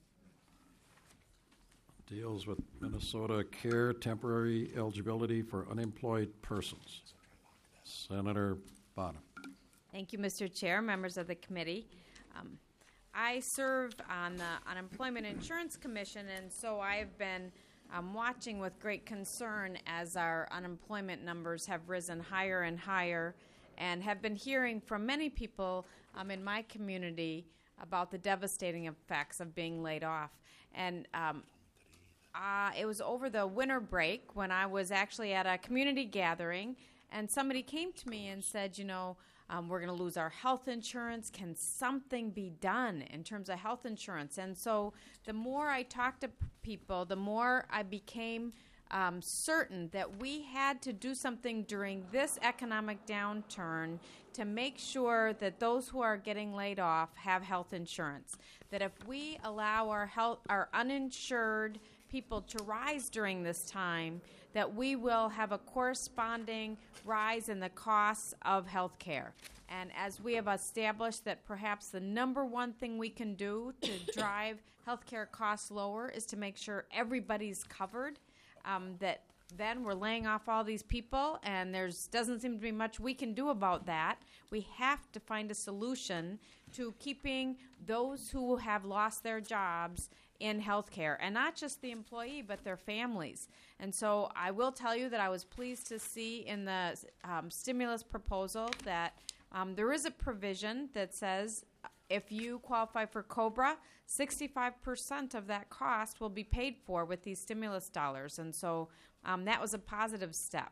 A: Deals with Minnesota Care temporary eligibility for unemployed persons. Senator Boniff.
L: Thank you, Mister Chair, members of the committee. Um, I serve on the Unemployment Insurance Commission, and so I've been um, watching with great concern as our unemployment numbers have risen higher and higher, and have been hearing from many people um, in my community about the devastating effects of being laid off. And um, uh, it was over the winter break when I was actually at a community gathering, and somebody came to me and said, you know, Um, we're going to lose our health insurance. Can something be done in terms of health insurance? And so the more I talked to p- people, the more I became um, certain that we had to do something during this economic downturn to make sure that those who are getting laid off have health insurance. That if we allow our health, our uninsured people to rise during this time, that we will have a corresponding rise in the costs of health care. And as we have established that perhaps the number one thing we can do to drive health care costs lower is to make sure everybody's covered, um, that then we're laying off all these people, and there's doesn't seem to be much we can do about that. We have to find a solution to keeping those who have lost their jobs in healthcare, and not just the employee, but their families. And so I will tell you that I was pleased to see in the um, stimulus proposal that um, there is a provision that says if you qualify for COBRA, sixty-five percent of that cost will be paid for with these stimulus dollars. And so um, that was a positive step.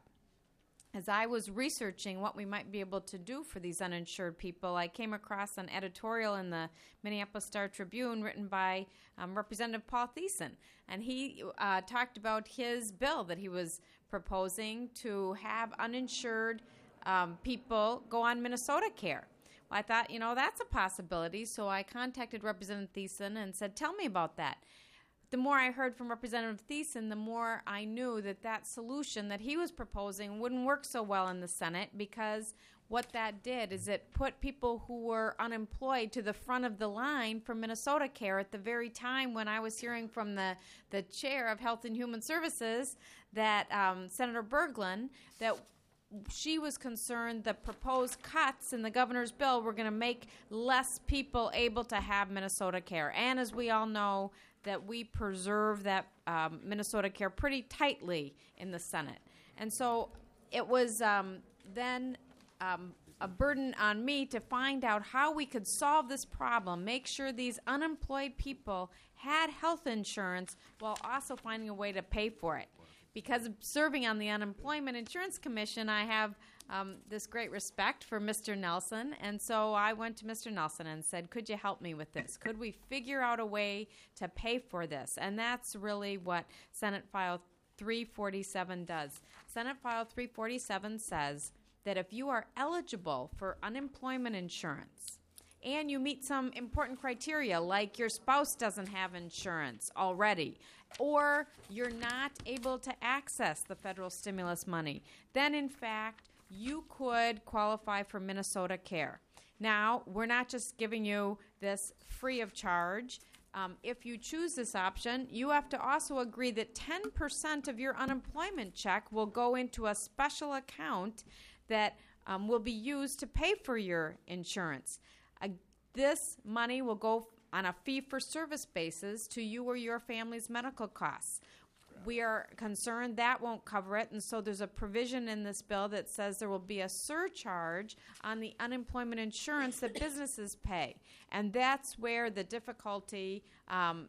L: As I was researching what we might be able to do for these uninsured people, I came across an editorial in the Minneapolis Star-Tribune written by um, Representative Paul Thiessen. And he uh, talked about his bill that he was proposing to have uninsured um, people go on Minnesota Care. Well, I thought, you know, that's a possibility. So I contacted Representative Thiessen and said, tell me about that. The more I heard from Representative Thiessen, the more I knew that that solution that he was proposing wouldn't work so well in the Senate, because what that did is it put people who were unemployed to the front of the line for Minnesota Care at the very time when I was hearing from the, the chair of Health and Human Services, that um, Senator Berglund, that she was concerned the proposed cuts in the governor's bill were going to make less people able to have Minnesota Care. And as we all know, that we preserve that um, Minnesota Care pretty tightly in the Senate. And so it was um, then um, a burden on me to find out how we could solve this problem, make sure these unemployed people had health insurance while also finding a way to pay for it. Because of serving on the Unemployment Insurance Commission, I have um, this great respect for Mister Nelson, and so I went to Mister Nelson and said, could you help me with this? Could we figure out a way to pay for this? And that's really what Senate File three forty-seven does. Senate File three forty-seven says that if you are eligible for unemployment insurance, and you meet some important criteria, like your spouse doesn't have insurance already, or you're not able to access the federal stimulus money, then in fact you could qualify for Minnesota Care. Now, we're not just giving you this free of charge. Um, if you choose this option, you have to also agree that ten percent of your unemployment check will go into a special account that um, will be used to pay for your insurance. Uh, this money will go on a fee-for-service basis to you or your family's medical costs. We are concerned that won't cover it, and so there's a provision in this bill that says there will be a surcharge on the unemployment insurance that businesses pay. And that's where the difficulty um,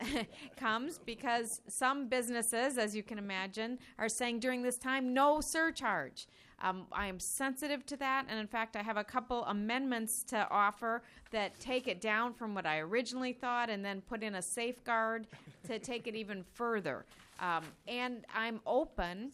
L: comes, because some businesses, as you can imagine, are saying during this time, no surcharge. Um, I am sensitive to that, and in fact, I have a couple amendments to offer that take it down from what I originally thought and then put in a safeguard to take it even further. Um, and I'm open,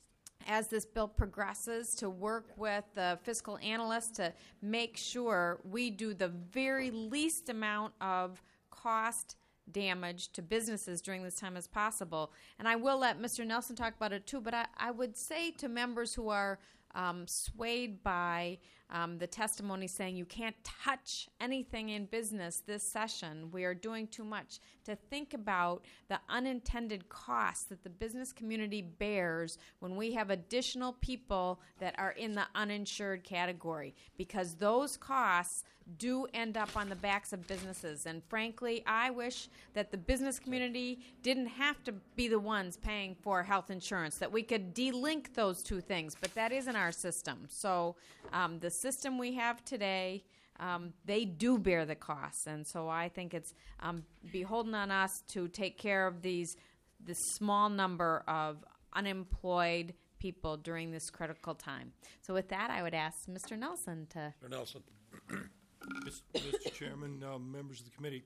L: as this bill progresses, to work with the fiscal analysts to make sure we do the very least amount of cost damage to businesses during this time as possible. And I will let Mister Nelson talk about it too, but I, I would say to members who are um, swayed by um, the testimony saying you can't touch anything in business this session, we are doing too much, to think about the unintended costs that the business community bears when we have additional people that are in the uninsured category, because those costs do end up on the backs of businesses. And frankly, I wish that the business community didn't have to be the ones paying for health insurance, that we could delink those two things, but that isn't our system. So um, the system we have today, um, they do bear the costs, and so I think it's um, beholden on us to take care of these the small number of unemployed people during this critical time. So with that, I would ask Mister Nelson to...
A: Mister Nelson.
P: Mister Chairman, uh, members of the committee,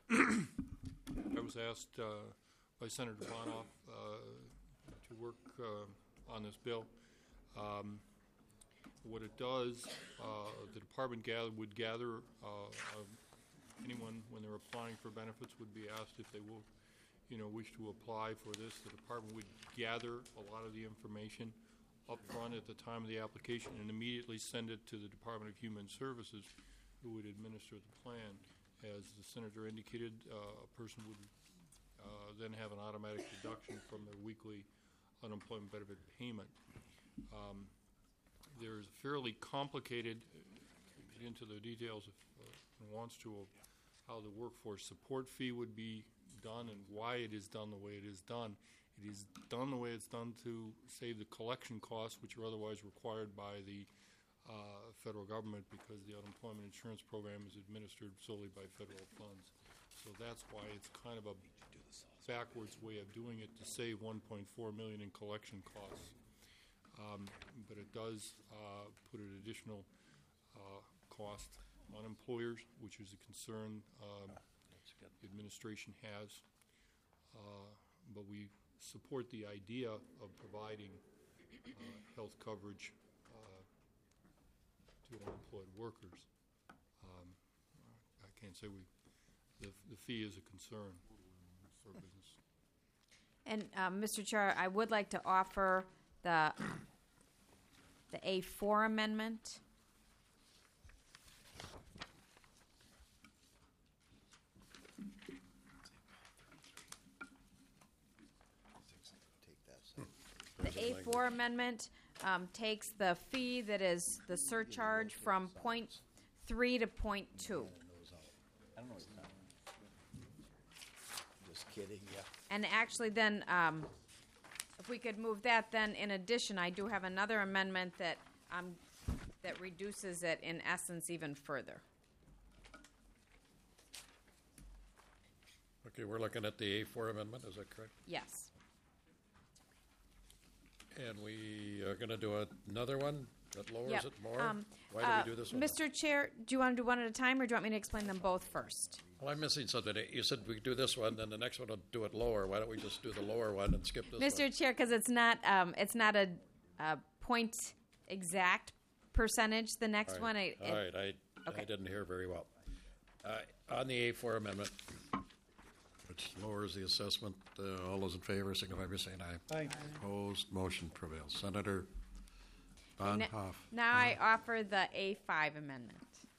P: I was asked uh, by Senator Bonoff uh, to work uh, on this bill. Um, what it does, uh, the department gather, would gather uh, uh, anyone when they're applying for benefits would be asked if they will, you know, wish to apply for this. The department would gather a lot of the information up front at the time of the application and immediately send it to the Department of Human Services, who would administer the plan. As the senator indicated, uh, a person would uh, then have an automatic deduction from their weekly unemployment benefit payment. Um, there's a fairly complicated, uh, get into the details if uh, one wants to, of how the workforce support fee would be done and why it is done the way it is done. It is done the way it's done to save the collection costs, which are otherwise required by the uh, federal government because the unemployment insurance program is administered solely by federal funds. So that's why it's kind of a backwards way of doing it to save one point four million dollars in collection costs. Um, but it does uh, put an additional uh, cost on employers, which is a concern um, the administration has. Uh, but we support the idea of providing uh, health coverage uh, to unemployed workers. Um, I can't say we, the, the fee is a concern for business.
L: And um, Mister Chair, I would like to offer the the A four amendment. The A four amendment um, takes the fee that is the surcharge from point three to point two.
N: I don't know what you're talking about. Just kidding, yeah.
L: And actually then, um, if we could move that, then in addition, I do have another amendment that, um, that reduces it in essence even further.
A: Okay, we're looking at the A four amendment, is that correct?
L: Yes.
A: And we are going to do another one that lowers
L: Yep.
A: it more?
L: Um,
A: Why do
L: uh,
A: we do this one?
L: Mister Chair, do you want to do one at a time, or do you want me to explain them both first?
A: Well, I'm missing something. You said we do this one, then the next one will do it lower. Why don't we just do the lower one and skip this
L: Mister
A: one?
L: Chair, because it's not, um, it's not a, a point exact percentage, the next
A: All
L: one.
A: right.
L: I-
A: All
L: it-
A: right, I,
L: okay.
A: I didn't hear very well. Uh, on the A four amendment, which lowers the assessment, uh, all those in favor signify by saying aye.
Q: Aye.
A: Opposed, motion prevails. Senator
L: N-
A: Bonhoeff.
L: Now I offer the A five amendment.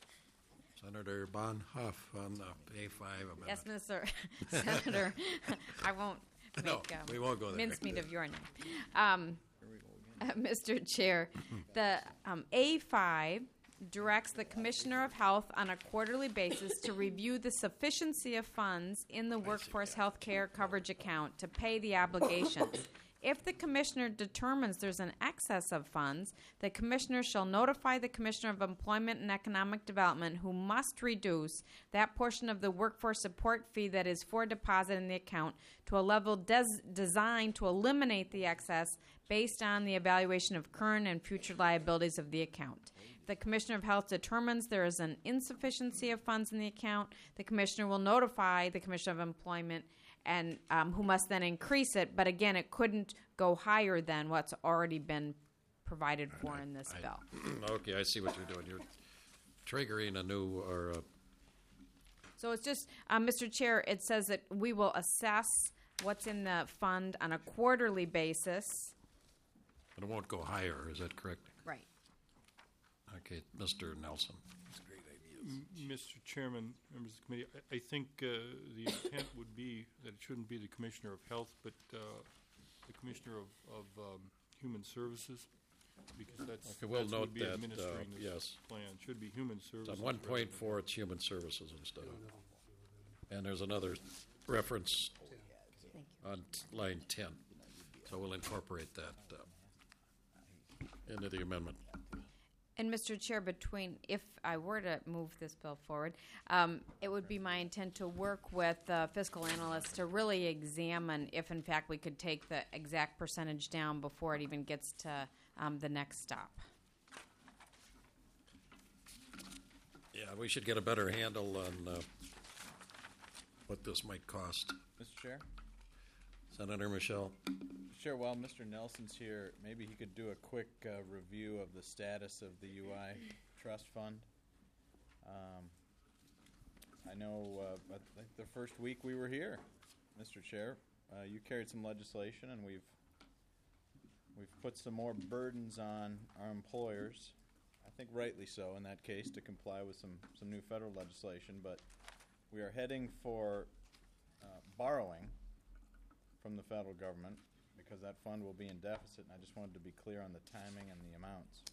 A: Senator Bonhoeff on the A five amendment.
L: Yes, Mister Senator, I won't make
A: No,
L: um,
A: we won't go there.
L: mincemeat of your name. Um, uh, Mister Chair, the um, A five directs the Commissioner of Health on a quarterly basis to review the sufficiency of funds in the workforce health care coverage account to pay the obligations. If the Commissioner determines there's an excess of funds, the Commissioner shall notify the Commissioner of Employment and Economic Development, who must reduce that portion of the workforce support fee that is for deposit in the account to a level des- designed to eliminate the excess based on the evaluation of current and future liabilities of the account. If the Commissioner of Health determines there is an insufficiency of funds in the account, the Commissioner will notify the Commissioner of Employment and um, who must then increase it. But again, it couldn't go higher than what's already been provided for in this
A: I-
L: bill.
A: Okay, I see what you're doing. You're triggering a new, or a
L: So it's just, um, Mister Chair, it says that we will assess what's in the fund on a quarterly basis.
A: But it won't go higher, is that correct?
L: Right.
A: Okay, Mister Nelson.
P: M- Mister Chairman, members of the committee, I, I think uh, the intent would be that it shouldn't be the Commissioner of Health, but uh, the Commissioner of, of um, Human Services, because that's,
A: Okay, we'll
P: that's who
A: note
P: would be
A: that, uh,
P: administering this
A: yes.
P: plan. Should be Human
A: It's
P: Services.
A: on one point four, it's Human Services instead of, and there's another reference on t- line ten. So we'll incorporate that uh, into the amendment.
L: And Mister Chair, between, if I were to move this bill forward, um, it would be my intent to work with uh, fiscal analysts to really examine if in fact we could take the exact percentage down before it even gets to um, the next stop.
A: Yeah, we should get a better handle on uh, what this might cost.
G: Mister Chair?
A: Senator Michelle.
G: Sure, while Mister Nelson's here, maybe he could do a quick uh, review of the status of the U I Trust Fund. Um, I know uh, I think the first week we were here, Mister Chair, uh, you carried some legislation, and we've we've put some more burdens on our employers. I think rightly so in that case, to comply with some, some new federal legislation, but we are heading for uh, borrowing from the federal government because that fund will be in deficit, and I just wanted to be clear on the timing and the amounts.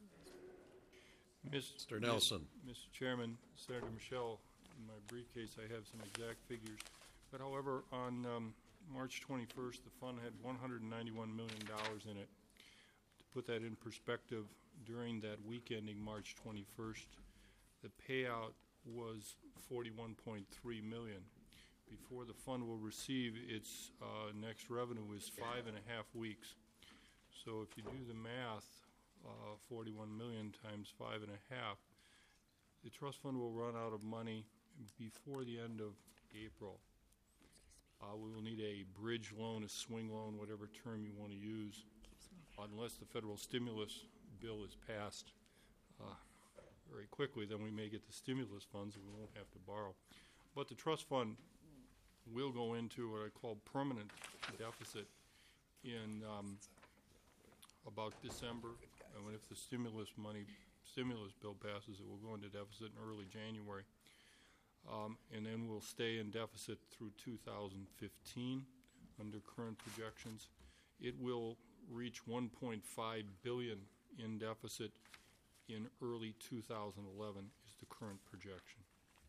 A: Mister Nelson.
P: Mister Chairman, Senator Michelle, in my briefcase I have some exact figures. But however, on um, March twenty-first, the fund had one hundred ninety-one million dollars in it. To put that in perspective, during that week ending March twenty-first, the payout was forty-one point three million dollars. Before the fund will receive its uh, next revenue is five and a half weeks. So if you do the math, uh, forty-one million times five and a half, the trust fund will run out of money before the end of April. Uh, we will need a bridge loan, a swing loan, whatever term you want to use, unless the federal stimulus bill is passed uh, very quickly. Then we may get the stimulus funds and we won't have to borrow. But the trust fund will go into what I call permanent deficit in um, about December, and if the stimulus money, stimulus bill passes, it will go into deficit in early January, um, and then we'll stay in deficit through two thousand fifteen under current projections. It will reach one point five billion dollars in deficit in early two thousand eleven is the current projection.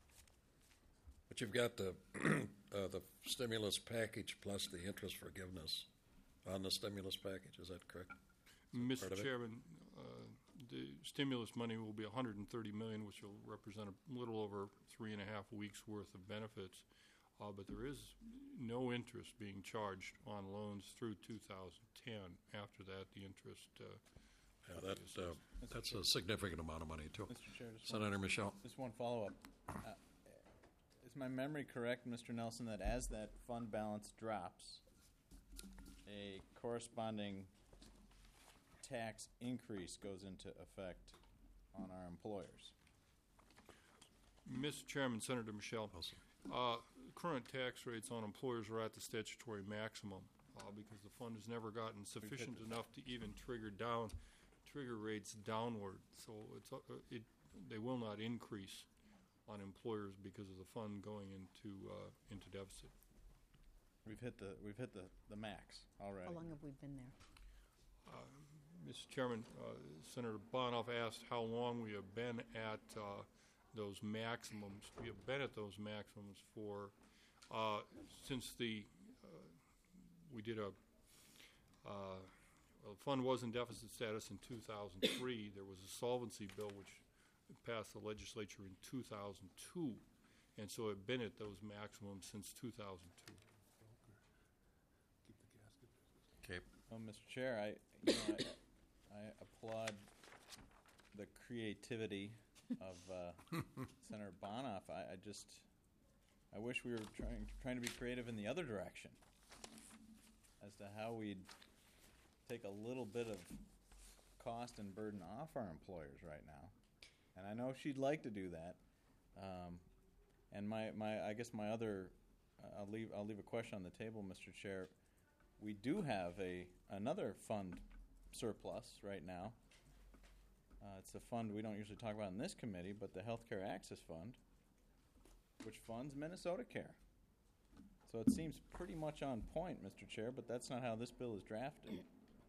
A: But you've got the uh, the stimulus package plus the interest forgiveness on the stimulus package. Is that correct?
P: Mister Chairman, uh, the stimulus money will be one hundred thirty million dollars, which will represent a little over three and a half weeks' worth of benefits. Uh, but there is no interest being charged on loans through two thousand ten. After that, the interest. Uh,
A: yeah, that uh, that's a significant amount of money too.
G: Mister Chair, just
A: Senator
G: one,
A: Michelle.
G: Just one follow-up. Uh, is my memory correct, Mister Nelson, that as that fund balance drops, a corresponding tax increase goes into effect on our employers?
P: Mister Chairman, Senator Michelle, uh, current tax rates on employers are at the statutory maximum uh, because the fund has never gotten sufficient enough to even trigger down trigger rates downward. So it's uh, it they will not increase on employers because of the fund going into uh, into deficit.
G: We've hit the we've hit the, the max already.
L: How long have we been there?
P: Uh, Mister Chairman, uh, Senator Bonoff asked how long we have been at uh, those maximums. We have been at those maximums for uh, since the uh, we did a uh, well, the fund was in deficit status in two thousand three. There was a solvency bill which passed the legislature in two thousand two, and so have been at those maximums since two thousand two.
A: Okay.
G: Well, Mister Chair, I, you know, I, I applaud the creativity of uh, Senator Bonoff. I, I just, I wish we were trying trying to be creative in the other direction as to how we'd take a little bit of cost and burden off our employers right now. And I know she'd like to do that. Um, and my, my, I guess my other, uh, I'll leave, I'll leave a question on the table, Mister Chair. We do have a another fund surplus right now. Uh, it's a fund we don't usually talk about in this committee, but the Healthcare Access Fund, which funds Minnesota Care. So it seems pretty much on point, Mister Chair, but that's not how this bill is drafted.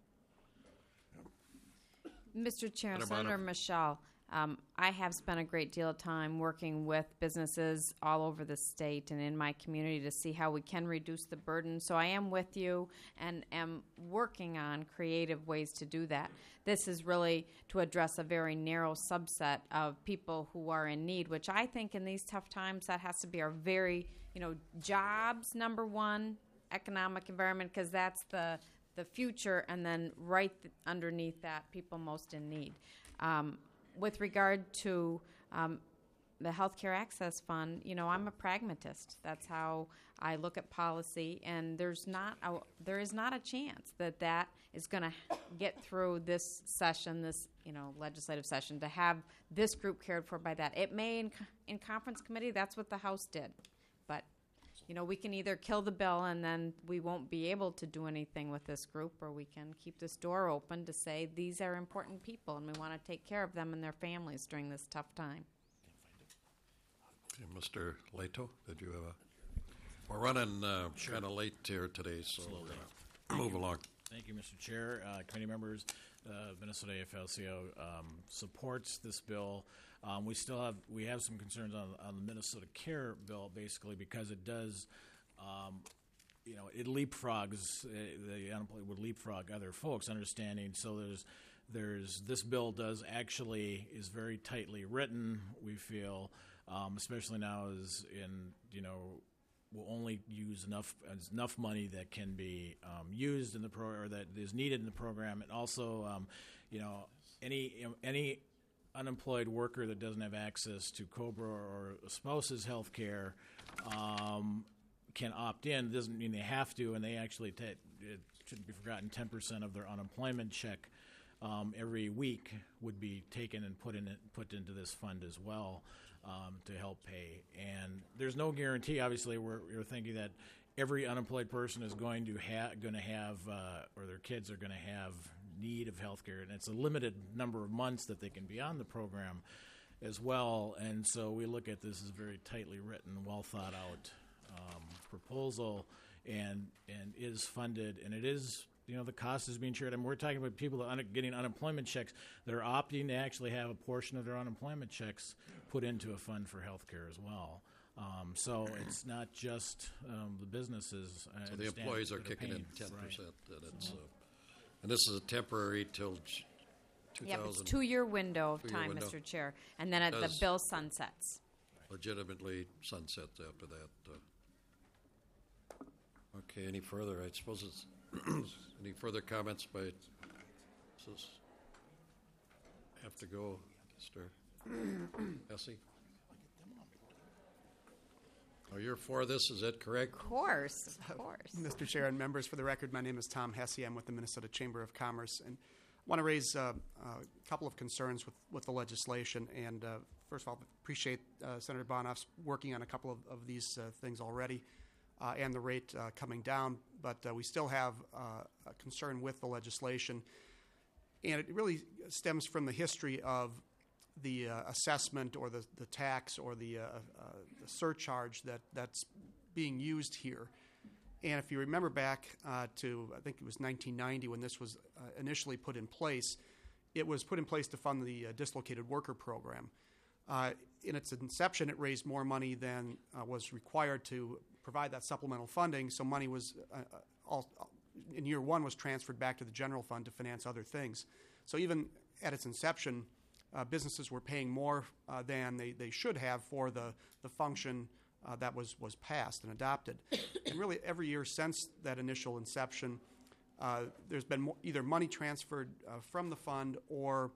L: Mister Chair,
A: Senator
L: Senator
A: Bonoff.
L: Michelle, um, I have spent a great deal of time working with businesses all over the state and in my community to see how we can reduce the burden. So I am with you and am working on creative ways to do that. This is really to address a very narrow subset of people who are in need, which I think in these tough times that has to be our very, you know, jobs, number one, economic environment, because that's the the future, and then right th- underneath that, people most in need. Um, with regard to um, the Healthcare Access Fund, you know, I'm a pragmatist. That's how I look at policy, and there's not a, there is not a chance that that is going to get through this session, this you know legislative session, to have this group cared for by that. It may in, in conference committee. That's what the House did, but. You know, we can either kill the bill and then we won't be able to do anything with this group, or we can keep this door open to say these are important people and we want to take care of them and their families during this tough time.
A: Okay, Mister Leto, did you have a... We're running uh, kind of late here today, so we're going to move along.
R: Thank you, Mister Chair. Uh, committee members, uh, Minnesota A F L C O um, supports this bill. Um, we still have we have some concerns on, on the Minnesota Care bill, basically because it does um, you know, it leapfrogs, uh, the unemployed would leapfrog other folks, understanding. So there's, there's, this bill does actually, is very tightly written, we feel, um, especially now is in, you know, will only use enough enough money that can be um, used in the pro or that is needed in the program, and also, um, you know, any any unemployed worker that doesn't have access to COBRA or a spouse's health care um, can opt in. It doesn't mean they have to, and they actually ta- it shouldn't be forgotten. Ten percent of their unemployment check um, every week would be taken and put in it, put into this fund as well. Um, to help pay. And there's no guarantee, obviously, we're, we're thinking that every unemployed person is going to, ha- going to have, uh, or their kids are going to have need of health care. And it's a limited number of months that they can be on the program as well. And so we look at this as a very tightly written, well thought out um, proposal, and and is funded, and it is, you know, the cost is being shared. I mean, we're talking about people that are un- getting unemployment checks. They're opting to actually have a portion of their unemployment checks put into a fund for health care as well. Um, so it's not just um, the businesses. I
A: So the
R: understand
A: employees are
R: that
A: kicking in
R: paying.
A: ten
R: Right.
A: percent. That it's, uh, and this is a temporary till j- two
L: Yep,
A: thousand.
L: it's two-year window of
A: Two-year
L: time,
A: window.
L: Mister Chair, and then uh, the
A: Does
L: bill sunsets.
A: legitimately sunsets after that. Uh, okay, any further? I suppose it's any further comments by? Does have to go, Mister Hesse? Oh, you're for this, is that correct?
L: Of course, of course.
S: Mister Chair and members, for the record, my name is Tom Hesse. I'm with the Minnesota Chamber of Commerce, and I want to raise uh, a couple of concerns with, with the legislation. And uh, first of all, appreciate uh, Senator Bonoff's working on a couple of, of these uh, things already, uh, and the rate uh, coming down. But uh, we still have uh, a concern with the legislation, and it really stems from the history of the uh, assessment or the, the tax or the, uh, uh, the surcharge that, that's being used here. And if you remember back uh, to, I think it was nineteen ninety when this was uh, initially put in place, it was put in place to fund the uh, dislocated worker program. Uh, in its inception, it raised more money than uh, was required to provide that supplemental funding, so money was, uh, all, in year one, was transferred back to the general fund to finance other things. So even at its inception, Uh, businesses were paying more uh, than they, they should have for the, the function uh, that was, was passed and adopted. And really every year since that initial inception, uh, there's been mo- either money transferred uh, from the fund or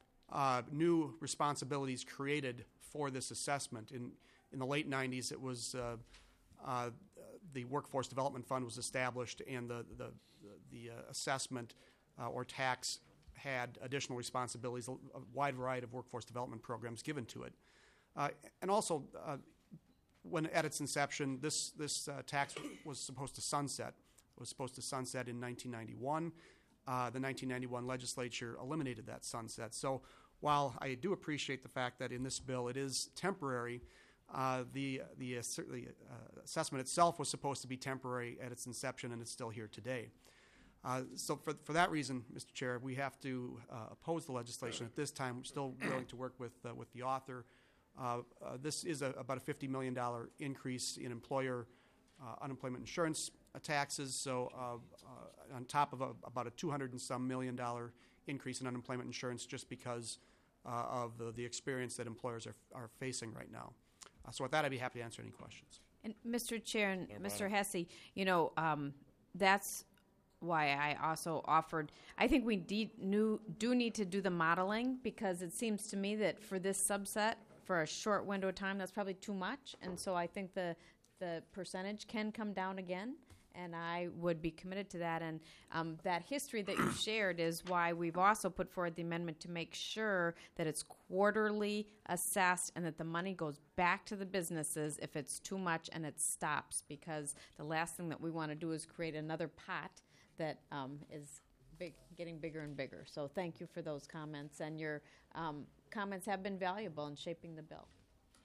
S: uh, new responsibilities created for this assessment. In, in the late nineties, it was uh, uh, the Workforce Development Fund was established, and the, the, the uh, assessment uh, or tax had additional responsibilities, a wide variety of workforce development programs given to it. Uh, and also, uh, when at its inception, this, this uh, tax was supposed to sunset. It was supposed to sunset in nineteen ninety-one. Uh, the nineteen ninety-one legislature eliminated that sunset. So while I do appreciate the fact that in this bill it is temporary, uh, the, the, uh, the uh, assessment itself was supposed to be temporary at its inception, and it's still here today. Uh, so for, for that reason, Mister Chair, we have to uh, oppose the legislation at this time. We're still willing to work with uh, with the author. Uh, uh, this is a, about a fifty million dollars increase in employer uh, unemployment insurance uh, taxes. So uh, uh, on top of a, about a two hundred and some million dollar increase in unemployment insurance, just because uh, of the, the experience that employers are, are facing right now. Uh, so with that, I'd be happy to answer any questions.
L: And Mister Chair and Mister Hesse, you know, um, that's why I also offered, I think we de- new, do need to do the modeling, because it seems to me that for this subset, for a short window of time, that's probably too much. And so I think the, the percentage can come down again, and I would be committed to that. And um, that history that you shared is why we've also put forward the amendment to make sure that it's quarterly assessed and that the money goes back to the businesses if it's too much and it stops, because the last thing that we want to do is create another pot that um, is big, getting bigger and bigger. So thank you for those comments, and your um, comments have been valuable in shaping the bill.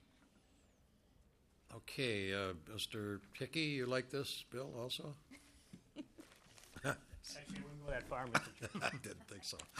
A: Okay, uh, Mister Hickey, you like this bill also?
T: Actually, I wouldn't go that far, Mister Chairman.
A: I didn't think so.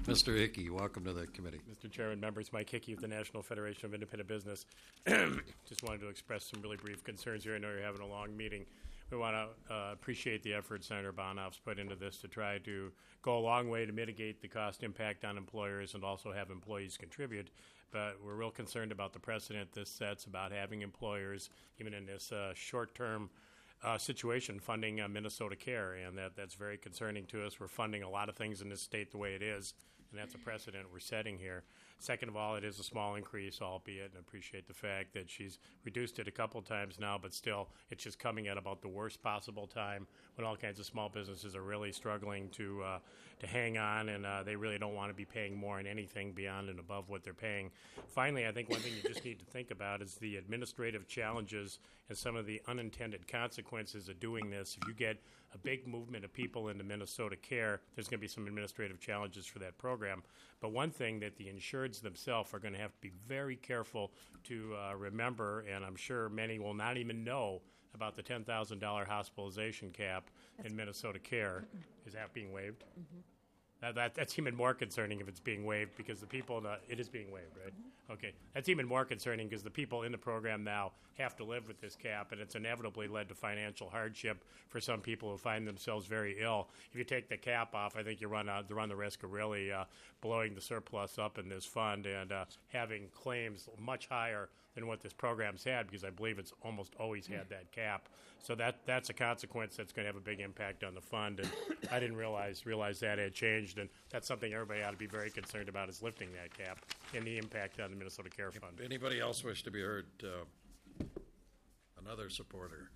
A: Mister Hickey, welcome to the committee.
T: Mister Chairman, members, Mike Hickey of the National Federation of Independent Business. Just wanted to express some really brief concerns here. I know you're having a long meeting. We want to uh, appreciate the effort Senator Bonhoeff's put into this to try to go a long way to mitigate the cost impact on employers and also have employees contribute. But we're real concerned about the precedent this sets about having employers, even in this uh, short-term uh, situation, funding uh, Minnesota Care, and that, that's very concerning to us. We're funding a lot of things in this state the way it is, and that's a precedent we're setting here. Second of all, it is a small increase, albeit, and appreciate the fact that she's reduced it a couple times now, but still, it's just coming at about the worst possible time when all kinds of small businesses are really struggling to uh, to hang on, and uh, they really don't want to be paying more on anything beyond and above what they're paying. Finally, I think one thing you just need to think about is the administrative challenges and some of the unintended consequences of doing this. If you get a big movement of people into Minnesota Care, there's going to be some administrative challenges for that program. But one thing that the insureds themselves are going to have to be very careful to uh, remember, and I'm sure many will not even know about the ten thousand dollars hospitalization cap
L: That's
T: in Minnesota Care.
L: Mm-mm.
T: Is that being waived?
L: Mhm.
T: That, that, that's even more concerning if it's being waived because the people, in the, it is being waived, right?
L: Mm-hmm.
T: Okay. That's even more concerning because the people in the program now have to live with this cap, and it's inevitably led to financial hardship for some people who find themselves very ill. If you take the cap off, I think you run, uh, run the risk of really uh, blowing the surplus up in this fund and uh, having claims much higher than what this program's had, because I believe it's almost always had that cap. So that that's a consequence that's going to have a big impact on the fund. And I didn't realize realize that had changed, and that's something everybody ought to be very concerned about, is lifting that cap and the impact on the Minnesota Care Fund.
A: Anybody else wish to be heard? Uh, another supporter.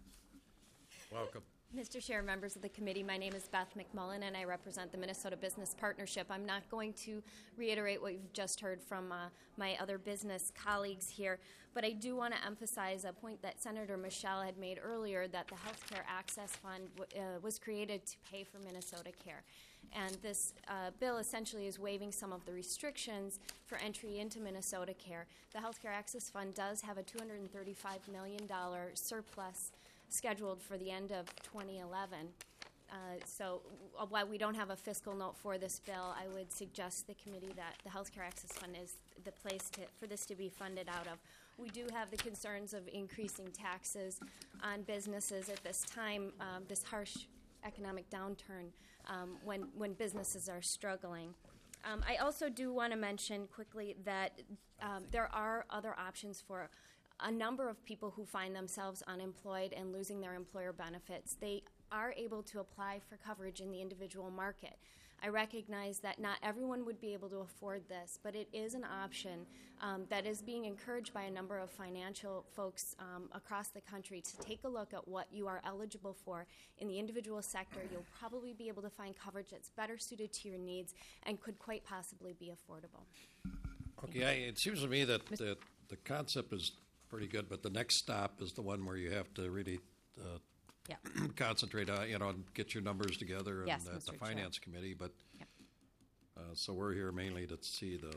A: Welcome.
U: Mister Chair, members of the committee, my name is Beth McMullen, and I represent the Minnesota Business Partnership. I'm not going to reiterate what you've just heard from uh, my other business colleagues here, but I do want to emphasize a point that Senator Michelle had made earlier, that the Healthcare Access Fund w- uh, was created to pay for Minnesota Care. And this uh, bill essentially is waiving some of the restrictions for entry into Minnesota Care. The Healthcare Access Fund does have a two hundred thirty-five million dollars surplus scheduled for the end of twenty eleven. Uh, so uh, while we don't have a fiscal note for this bill, I would suggest the committee that the Healthcare Access Fund is the place to, for this to be funded out of. We do have the concerns of increasing taxes on businesses at this time, um, this harsh economic downturn, um, when, when businesses are struggling. Um, I also do want to mention quickly that um, there are other options for a number of people who find themselves unemployed and losing their employer benefits. They are able to apply for coverage in the individual market. I recognize that not everyone would be able to afford this, but it is an option um, that is being encouraged by a number of financial folks um, across the country to take a look at what you are eligible for in the individual sector. You'll probably be able to find coverage that's better suited to your needs and could quite possibly be affordable.
A: Okay, I, it seems to me that the, the concept is pretty good, but the next stop is the one where you have to really uh,
L: yeah.
A: concentrate on, you know, and get your numbers together
L: Yes,
A: and at the
L: Mister
A: finance
L: Chair.
A: committee. But
L: Yep.
A: uh, so we're here mainly to see the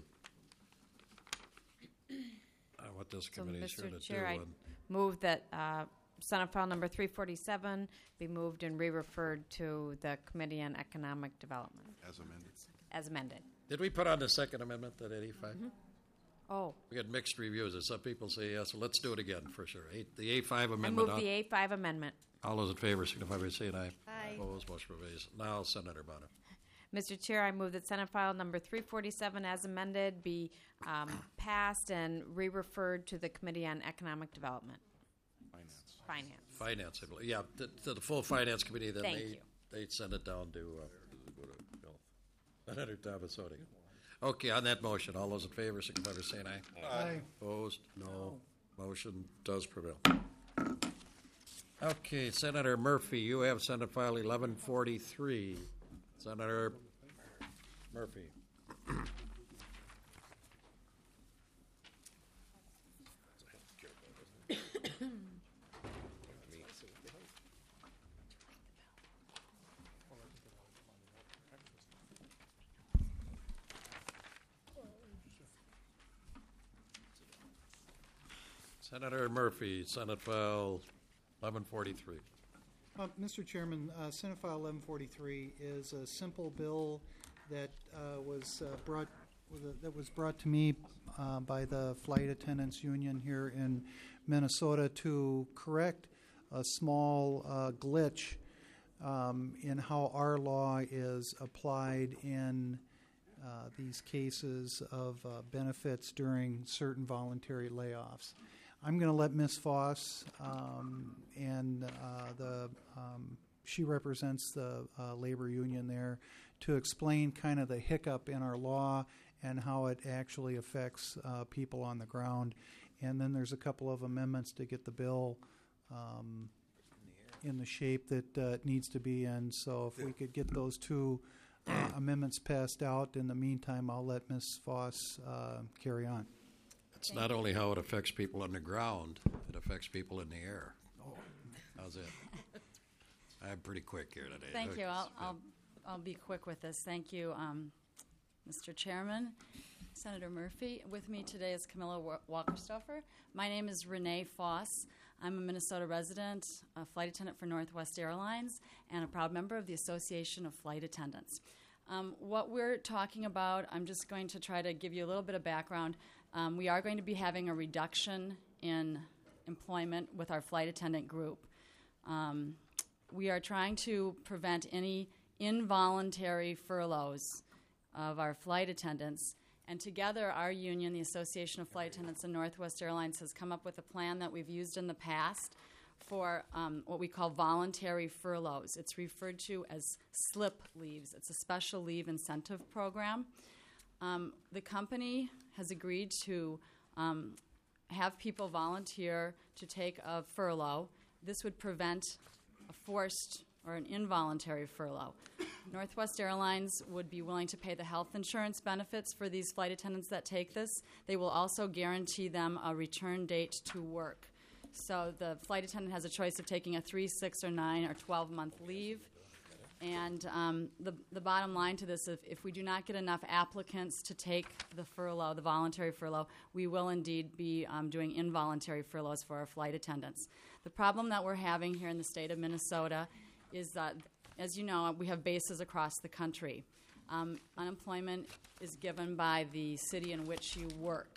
A: uh, what this
L: So,
A: committee is
L: Mister
A: here to
L: Chair,
A: do.
L: I
A: and
L: move that uh, Senate File Number three forty-seven be moved and re-referred to the Committee on Economic Development.
O: As amended.
L: As amended.
A: Did we put on the Second Amendment at eighty-five?
L: Mhm. Oh.
A: We got mixed reviews. Some people say yes. So let's do it again for sure. Eight, the A five
L: I
A: amendment.
L: move the A five amendment.
A: All those in favor signify by saying aye.
L: Aye.
A: Opposed, motion carries. Now, Senator Bonner.
L: Mister Chair, I move that Senate File Number three forty-seven as amended be um, passed and re-referred to the Committee on Economic Development.
O: Finance.
L: Finance.
A: Finance, I believe. Yeah, to, to the full finance committee. Then
L: Thank
A: they
L: you.
A: they send it down to uh, Senator Thomas Oding. Okay, on that motion, all those in favor signify by saying aye.
P: Aye.
A: Opposed? No. Motion does prevail. Okay, Senator Murphy, you have Senate File eleven forty-three. Senator Murphy. Senator Murphy, Senate File eleven forty-three.
V: Uh, Mister Chairman, uh, Senate File eleven forty-three is a simple bill
C: that uh, was uh, brought that was brought to me uh, by the Flight Attendants Union here in Minnesota to correct a small uh, glitch um, in how our law is applied in uh, these cases of uh, benefits during certain voluntary layoffs. I'm going to let Miz Foss um, and uh, the um, she represents the uh, labor union there to explain kind of the hiccup in our law and how it actually affects uh, people on the ground. And then there's a couple of amendments to get the bill um, in the shape that uh, it needs to be in. So if we could get those two uh, amendments passed out, in the meantime, I'll let Miz Foss uh, carry on.
A: It's not only how it affects people on the ground, it affects people in the air. Oh, how's that? I'm pretty quick here today.
V: Thank you. I'll, I'll, I'll be quick with this. Thank you, um, Mister Chairman, Senator Murphy. With me today is Camilla Walkerstoffer. My name is Renee Foss. I'm a Minnesota resident, a flight attendant for Northwest Airlines, and a proud member of the Association of Flight Attendants. Um, what we're talking about, I'm just going to try to give you a little bit of background. Um, we are going to be having a reduction in employment with our flight attendant group. Um, we are trying to prevent any involuntary furloughs of our flight attendants. And together, our union, the Association of Flight Attendants and Northwest Airlines, has come up with a plan that we've used in the past for um, what we call voluntary furloughs. It's referred to as slip leaves. It's a special leave incentive program. Um, the company has agreed to um, have people volunteer to take a furlough. This would prevent a forced or an involuntary furlough. Northwest Airlines would be willing to pay the health insurance benefits for these flight attendants that take this. They will also guarantee them a return date to work. So the flight attendant has a choice of taking a three, six, or nine, or twelve-month leave. And um, the, the bottom line to this, if, if we do not get enough applicants to take the furlough, the voluntary furlough, we will indeed be um, doing involuntary furloughs for our flight attendants. The problem that we're having here in the state of Minnesota is that, as you know, we have bases across the country. Um, unemployment is given by the city in which you work.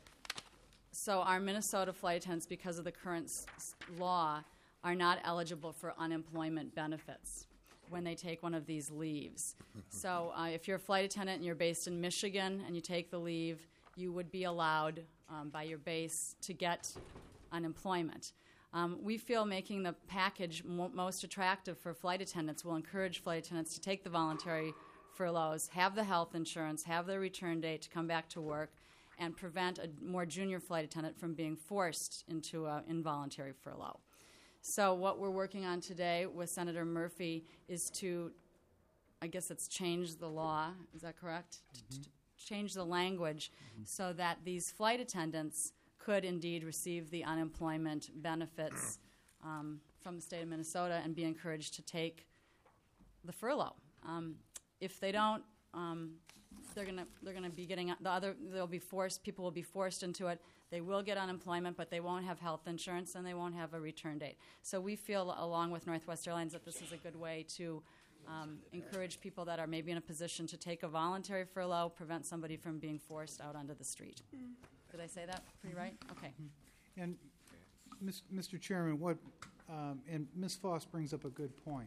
V: So our Minnesota flight attendants, because of the current s- law, are not eligible for unemployment benefits when they take one of these leaves. So uh, if you're a flight attendant and you're based in Michigan and you take the leave, you would be allowed um, by your base to get unemployment. Um, we feel making the package mo- most attractive for flight attendants will encourage flight attendants to take the voluntary furloughs, have the health insurance, have their return date to come back to work, and prevent a more junior flight attendant from being forced into an involuntary furlough. So what we're working on today with Senator Murphy is to, I guess it's change the law, is that correct? Mm-hmm. To, to change the language mm-hmm. so that these flight attendants could indeed receive the unemployment benefits um, from the state of Minnesota and be encouraged to take the furlough. Um, if they don't, um, they're gonna they're gonna be getting the other. They'll be forced. People will be forced into it. They will get unemployment, but they won't have health insurance and they won't have a return date. So we feel, along with Northwest Airlines, that this is a good way to um, encourage people that are maybe in a position to take a voluntary furlough, prevent somebody from being forced out onto the street. Mm. Did I say that pretty right? Okay.
C: And, Mister Chairman, what um, and Miz Foss brings up a good point.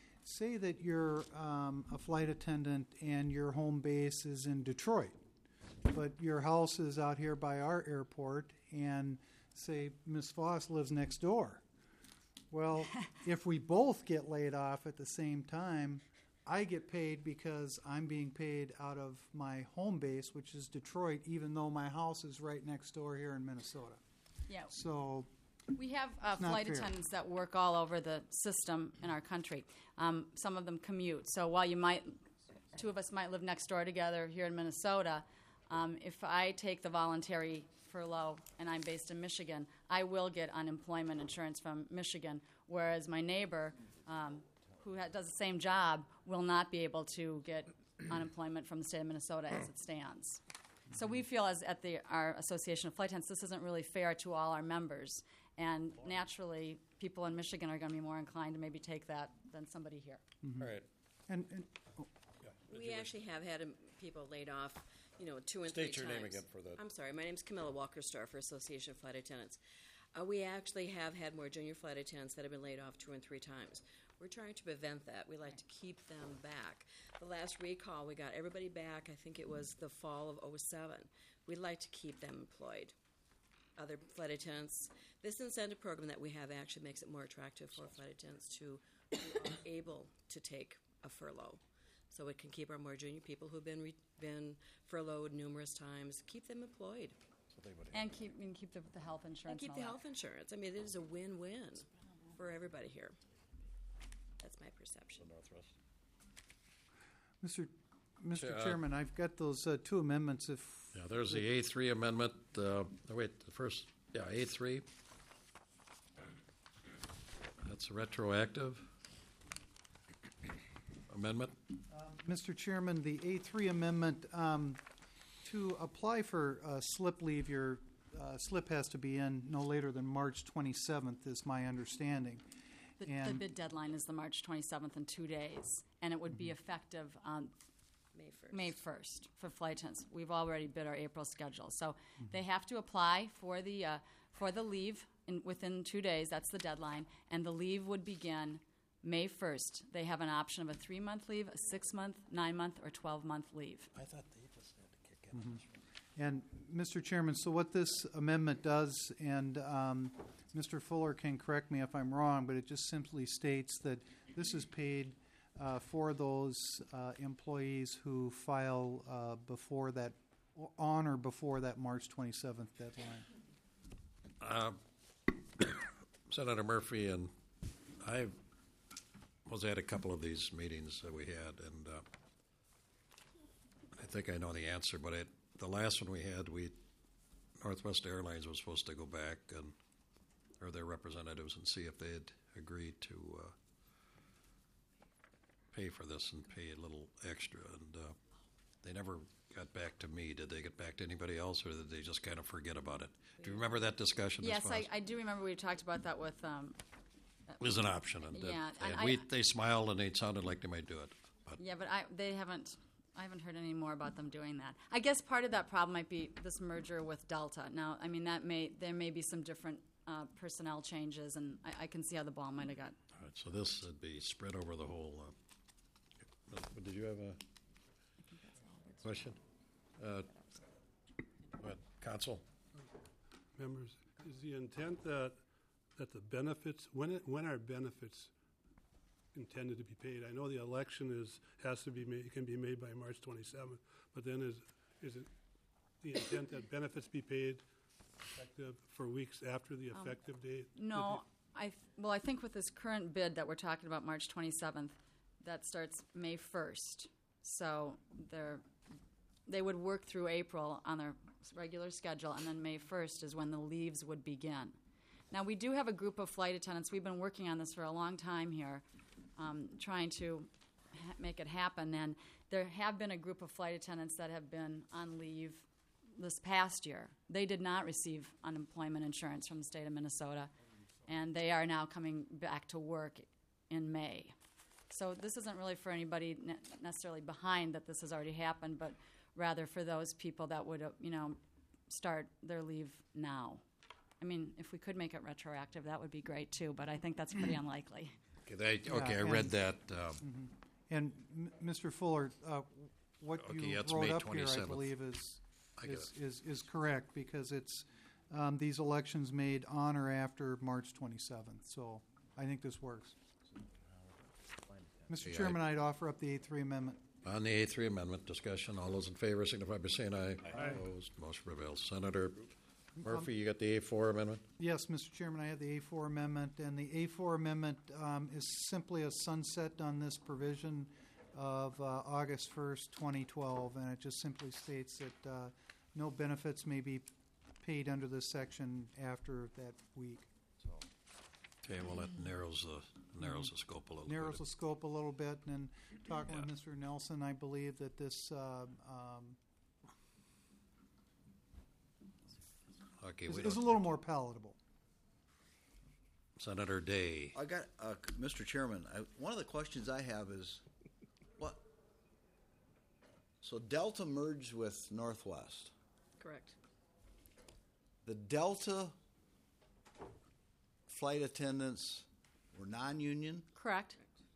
C: Say that you're um, a flight attendant and your home base is in Detroit, but your house is out here by our airport, and say Miz Foss lives next door. Well, if we both get laid off at the same time, I get paid because I'm being paid out of my home base, which is Detroit, even though my house is right next door here in Minnesota.
V: Yeah.
C: So
V: we have uh, flight fair. attendants that work all over the system in our country. Um, some of them commute. So while you might, two of us might live next door together here in Minnesota, um, if I take the voluntary furlough and I'm based in Michigan, I will get unemployment insurance from Michigan, whereas my neighbor, um, who ha- does the same job, will not be able to get unemployment from the state of Minnesota as it stands. So we feel, as at the our Association of Flight Attendants, this isn't really fair to all our members. And naturally, people in Michigan are going to be more inclined to maybe take that than somebody here.
C: Mm-hmm.
A: All right.
C: And, and oh,
E: We actually have had um, people laid off, you know, two and three times.
A: State your name again for the.
E: I'm sorry. My name's Camilla Walkerstorfer, Association of Flight Attendants. Uh, we actually have had more junior flight attendants that have been laid off two and three times. We're trying to prevent that. We like to keep them back. The last recall, we got everybody back. I think it was the fall of oh seven. We'd like to keep them employed. Other flight attendants, this incentive program that we have actually makes it more attractive for flight attendants to who are able to take a furlough. So it can keep our more junior people who've been re- been furloughed numerous times, keep them employed.
A: So they would
V: And keep and keep the, the health insurance.
E: And keep
V: and
E: the
V: all
E: health insurance. I mean, it is a win-win for everybody here. That's my perception.
A: Northwest.
C: Mister Mister
A: Uh,
C: Chairman, I've got those uh, two amendments. If
A: Yeah, there's the A three amendment. Uh, oh, wait, the first, yeah, A three. That's retroactive amendment.
C: Mister Chairman, the A three amendment, um, to apply for uh, slip leave, your uh, slip has to be in no later than March twenty-seventh, is my understanding.
V: The, the
C: And-
V: bid deadline is the March twenty-seventh in two days, and it would be effective on
E: May first.
V: May first for flight attendants. We've already bid our April schedule, so they have to apply for the uh, for the leave in, within two days. That's the deadline, and the leave would begin May first. They have an option of a three-month leave, a six-month, nine-month, or twelve-month leave.
A: I thought they just had to kick in.
C: Mhm. And, Mister Chairman, so what this amendment does, and um, Mister Fuller can correct me if I'm wrong, but it just simply states that this is paid uh, for those uh, employees who file uh, before that, on or before that March twenty-seventh deadline.
A: Uh, Senator Murphy and I was at a couple of these meetings that we had, and uh, I think I know the answer, but it, the last one we had, we Northwest Airlines was supposed to go back and or their representatives and see if they'd agreed to uh, pay for this and pay a little extra, and uh, they never got back to me. Did they get back to anybody else, or did they just kind of forget about it? Do you remember that discussion?
V: Yes,
A: as far
V: I,
A: as-
V: I do remember we talked about that with. Um,
A: It was an option, and, that-
V: Yeah, and
A: and
V: I-
A: we, they smiled and they sounded like they might do it. But
V: Yeah, but I, they haven't. I haven't heard any more about them doing that. I guess part of that problem might be this merger with Delta. Now, I mean, that may there may be some different uh, personnel changes, and I, I can see how the ball might have got.
A: all right, so this would be spread over the whole. Uh, uh, did you have a question? Uh, what, Counsel?
F: Members, is the intent that that the benefits, when it, when are benefits intended to be paid? I know the election is has to be made, can be made by March twenty-seventh, but then is is it the intent that benefits be paid effective for weeks after the
V: Um,
F: effective date?
V: No, I th- well, I think with this current bid that we're talking about, March twenty-seventh, that starts May first. So they're they would work through April on their regular schedule, and then May first is when the leaves would begin. Now, we do have a group of flight attendants. We've been working on this for a long time here, um, trying to ha- make it happen. And there have been a group of flight attendants that have been on leave this past year. They did not receive unemployment insurance from the state of Minnesota, and they are now coming back to work in May. So this isn't really for anybody ne- necessarily behind that this has already happened, but rather for those people that would, uh, you know, start their leave now. I mean, if we could make it retroactive, that would be great too, but I think that's pretty unlikely.
A: Okay, they, okay,
C: Yeah,
A: I read
C: and-
A: that. Um,
C: Mhm. And M- Mister Fuller, uh, what
A: Okay,
C: you
A: that's
C: wrote
A: May
C: up here, I
A: twenty-seventh.
C: believe, is
A: I get
C: is, is is correct because it's um, these elections made on or after March twenty-seventh. So I think this works. Mister
A: Okay, I-
C: Chairman, I'd offer up the A three amendment.
A: On the A three amendment discussion, all those in favor signify by saying aye.
C: Aye.
A: Opposed, motion prevails. Senator Murphy, you got the A four amendment?
C: Yes, Mister Chairman, I have the A four amendment, and the A four amendment um, is simply a sunset on this provision of uh, August first, twenty twelve, and it just simply states that uh, no benefits may be paid under this section after that week. So
A: Okay, well, that narrows the, narrows the scope a little bit.
C: narrows the scope a little bit, and then talking with
A: Yeah.
C: Mister Nelson, I believe that this uh, um,
A: Okay,
C: is,
A: we
C: is a
A: don't,
C: little more palatable.
A: Senator Day.
N: I got, uh, Mister Chairman, I, one of the questions I have is, what, So Delta merged with Northwest.
E: Correct.
N: The Delta flight attendants were non-union,
L: Correct.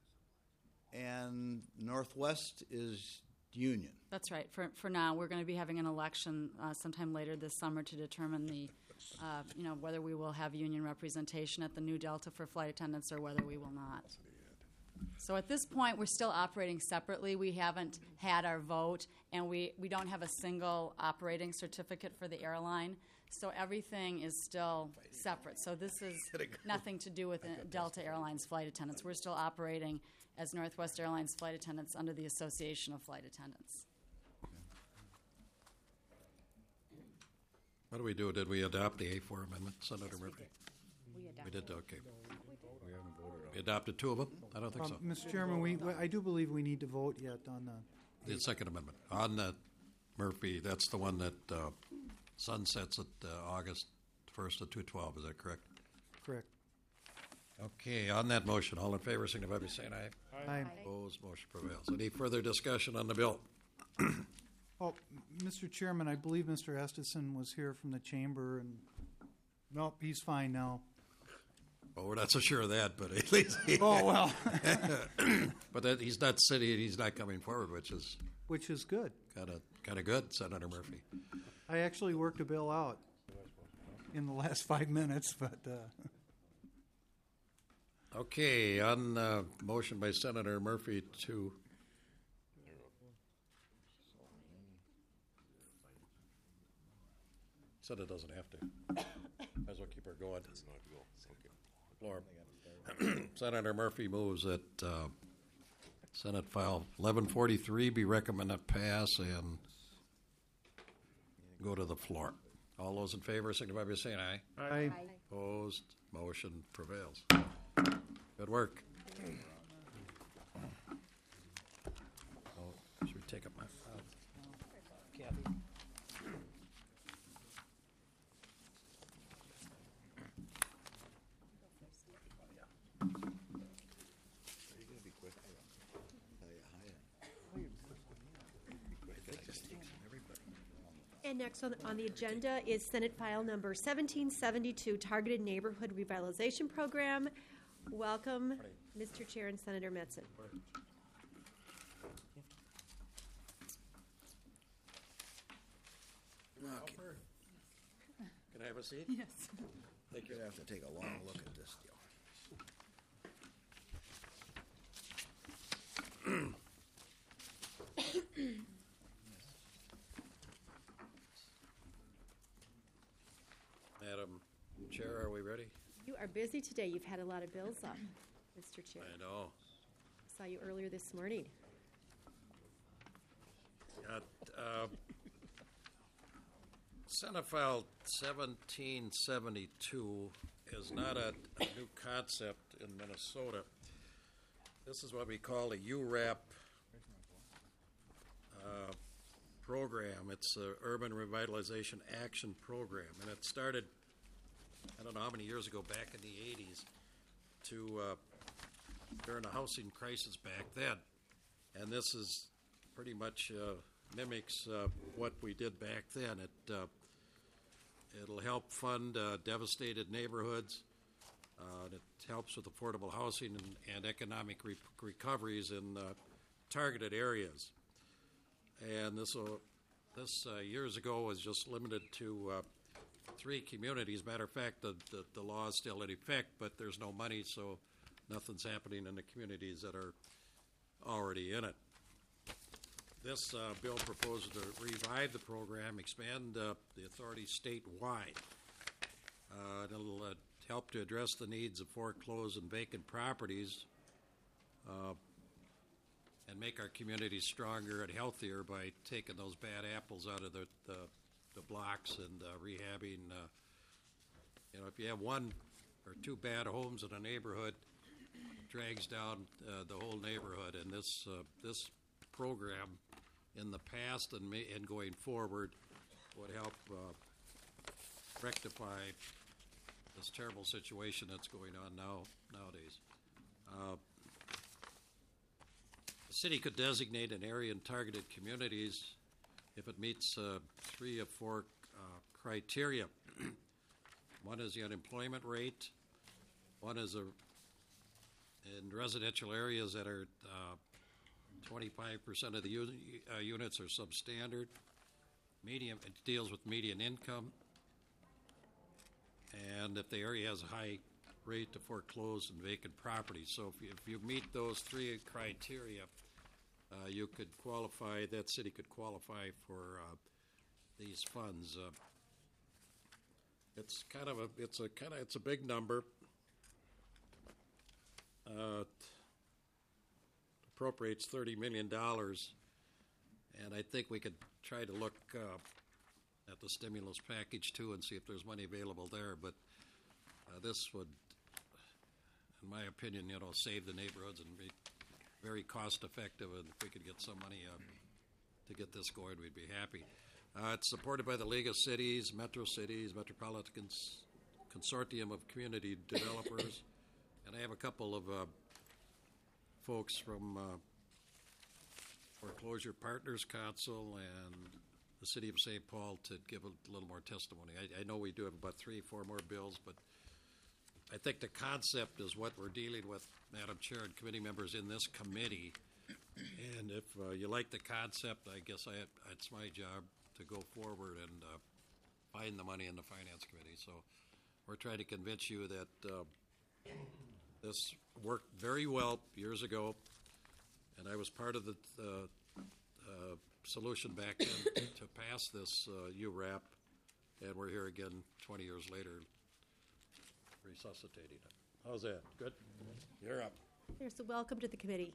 N: and Northwest is union.
L: That's right. For for now, we're going to be having an election uh, sometime later this summer to determine the, uh, you know, whether we will have union representation at the new Delta for flight attendants or whether we will not. So at this point, we're still operating separately. We haven't had our vote, and we, we don't have a single operating certificate for the airline. So everything is still separate. So this is nothing to do with uh, Delta Airlines flight attendants. We're still operating as Northwest Airlines flight attendants under the Association of Flight Attendants.
A: What do we do? Did we adopt the A four amendment, Senator Murphy?
J: We adopted.
A: We did, okay. We adopted two of them? I don't think
C: Um,
A: so.
C: Mister Chairman, we, I do believe we need to vote yet on the.
A: The Second Amendment. On that, Murphy, that's the one that uh, sunsets at uh, August first at two twelve, is that correct?
C: Correct.
A: Okay, on that motion, all in favor, signify by saying aye.
C: Aye. Aye.
A: Opposed, motion prevails. Any further discussion on the bill?
C: Oh, Mister Chairman, I believe Mister Estison was here from the chamber, and nope, he's fine now.
A: Well, we're not so sure of that, but at least. He,
C: Oh, well.
A: But that, he's not sitting, he's not coming forward, which is
C: Which is good.
A: kind of kind of good, Senator Murphy.
C: I actually worked a bill out in the last five minutes, but uh,
A: Okay, on uh, motion by Senator Murphy to. Said it doesn't have to. Might as well keep her going. Does not go. Floor. Senator Murphy moves that uh, Senate File eleven forty-three be recommended pass and go to the floor. All those in favor signify by saying aye.
C: Aye. Aye.
A: Opposed, motion prevails. Good work. Oh, should we take up my file? Kathy?
J: And next on, on the agenda is Senate File Number seventeen seventy-two, Targeted Neighborhood Revitalization Program. Welcome, Mister Chair and Senator Metzen.
N: Okay.
A: Can I have a seat?
L: Yes.
N: Thank you. Have to take a long look at this deal.
A: Madam Chair, are we ready?
J: You are busy today. You've had a lot of bills up, Mister Chair.
A: I know.
J: Saw you earlier this morning.
A: Got, uh, Senate File seventeen seventy-two is not a, a new concept in Minnesota. This is what we call a U RAP uh, program. It's the Urban Revitalization Action Program, and it started, I don't know how many years ago, back in the eighties, to uh, during the housing crisis back then. And this is pretty much uh, mimics uh, what we did back then. It uh, it'll help fund uh, devastated neighborhoods. Uh, and it helps with affordable housing and, and economic re- recoveries in uh, targeted areas. And this will, this uh, years ago was just limited to uh, three communities. Matter of fact, the, the, the law is still in effect, but there's no money, so nothing's happening in the communities that are already in it. This uh, bill proposes to revive the program, expand uh, the authority statewide. Uh, it'll uh, help to address the needs of foreclosed and vacant properties uh, and make our communities stronger and healthier by taking those bad apples out of the, the, the blocks and uh, rehabbing. Uh, you know, if you have one or two bad homes in a neighborhood, it drags down uh, the whole neighborhood. And this uh, this program, in the past and, may, and going forward, would help uh, rectify this terrible situation that's going on now nowadays. Uh, the city could designate an area in targeted communities if it meets uh, three of four uh, criteria. One is the unemployment rate. One is a, in residential areas that are uh, twenty-five percent of the u- uh, units are substandard. Medium, it deals with median income. And if the area has a high rate to foreclose and vacant property. So if you, if you meet those three criteria, uh, you could qualify, that city could qualify for uh, these funds. Uh, it's kind of a, it's a kind of, it's a big number. Uh, appropriates thirty million dollars, and I think we could try to look uh, at the stimulus package too and see if there's money available there. But uh, this would, in my opinion, you know, save the neighborhoods and be very cost effective. And if we could get some money uh, to get this going, we'd be happy. Uh, it's supported by the League of Cities, Metro Cities, Metropolitan Cons- Consortium of Community Developers, and I have a couple of uh, folks from uh, Foreclosure Partners Council and the City of Saint Paul to give a little more testimony. I, I know we do have about three, four more bills, but I think the concept is what we're dealing with, Madam Chair and committee members, in this committee. And if uh, you like the concept, I guess I, it's my job to go forward and uh, find the money in the Finance Committee. So we're trying to convince you that uh, this worked very well years ago, and I was part of the uh, uh, solution back then to pass this uh, U R A P, and we're here again twenty years later resuscitating it. How's that? Good? You're up.
J: There's a welcome to the committee.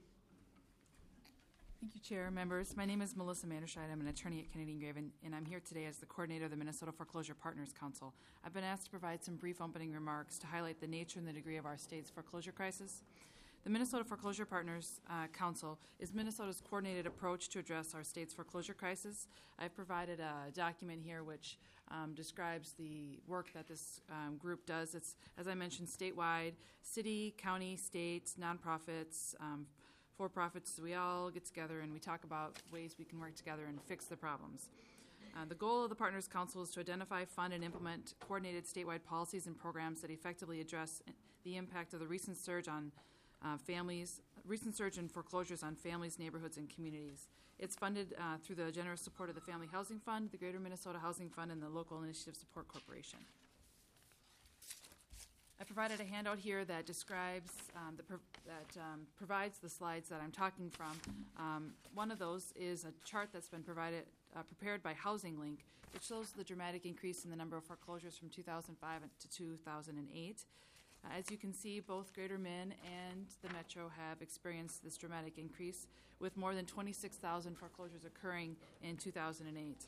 H: Thank you, Chair, members. My name is Melissa Manderscheid. I'm an attorney at Kennedy and Graven, and I'm here today as the coordinator of the Minnesota Foreclosure Partners Council. I've been asked to provide some brief opening remarks to highlight the nature and the degree of our state's foreclosure crisis. The Minnesota Foreclosure Partners uh, Council is Minnesota's coordinated approach to address our state's foreclosure crisis. I've provided a document here which um, describes the work that this um, group does. It's, as I mentioned, statewide, city, county, states, nonprofits, um, for-profits. We all get together and we talk about ways we can work together and fix the problems. Uh, the goal of the Partners Council is to identify, fund, and implement coordinated statewide policies and programs that effectively address the impact of the recent surge on uh, families, recent surge in foreclosures on families, neighborhoods, and communities. It's funded uh, through the generous support of the Family Housing Fund, the Greater Minnesota Housing Fund, and the Local Initiative Support Corporation. I provided a handout here that describes, um, the pro- that um, provides the slides that I'm talking from. Um, one of those is a chart that's been provided, uh, prepared by Housing Link. It shows the dramatic increase in the number of foreclosures from two thousand five to two thousand eight. Uh, as you can see, both Greater Min and the Metro have experienced this dramatic increase, with more than twenty-six thousand foreclosures occurring in two thousand eight.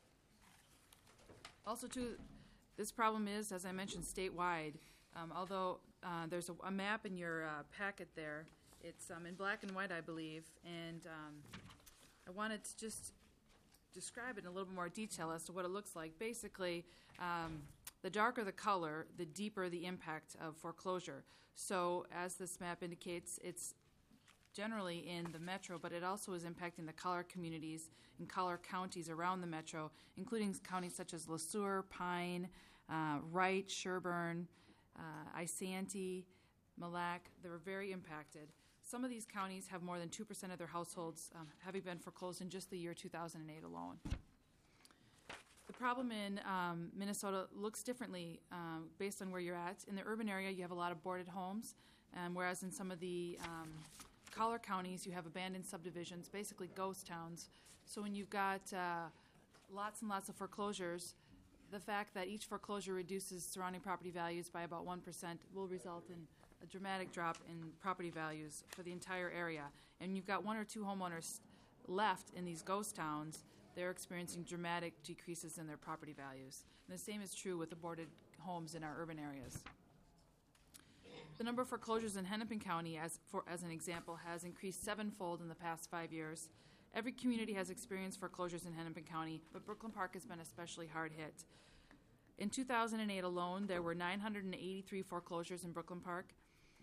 H: Also, too, this problem is, as I mentioned, statewide. Um, although uh, there's a, a map in your uh, packet there. It's um, in black and white, I believe, and um, I wanted to just describe it in a little bit more detail as to what it looks like. Basically, um, the darker the color, the deeper the impact of foreclosure. So as this map indicates, it's generally in the metro, but it also is impacting the collar communities and collar counties around the metro, including counties such as LeSueur, Pine, uh, Wright, Sherburne, Uh, Isanti, Mille Lacs. They were very impacted. Some of these counties have more than two percent of their households um, having been foreclosed in just the year two thousand eight alone. The problem in um, Minnesota looks differently um, based on where you're at. In the urban area, you have a lot of boarded homes, um, whereas in some of the um, collar counties, you have abandoned subdivisions, basically ghost towns. So when you've got uh, lots and lots of foreclosures, the fact that each foreclosure reduces surrounding property values by about one percent will result in a dramatic drop in property values for the entire area. And you've got one or two homeowners left in these ghost towns, they're experiencing dramatic decreases in their property values. And the same is true with aborted homes in our urban areas. The number of foreclosures in Hennepin County, as, for, as an example, has increased sevenfold in the past five years. Every community has experienced foreclosures in Hennepin County, but Brooklyn Park has been especially hard hit. In two thousand eight alone, there were nine hundred eighty-three foreclosures in Brooklyn Park.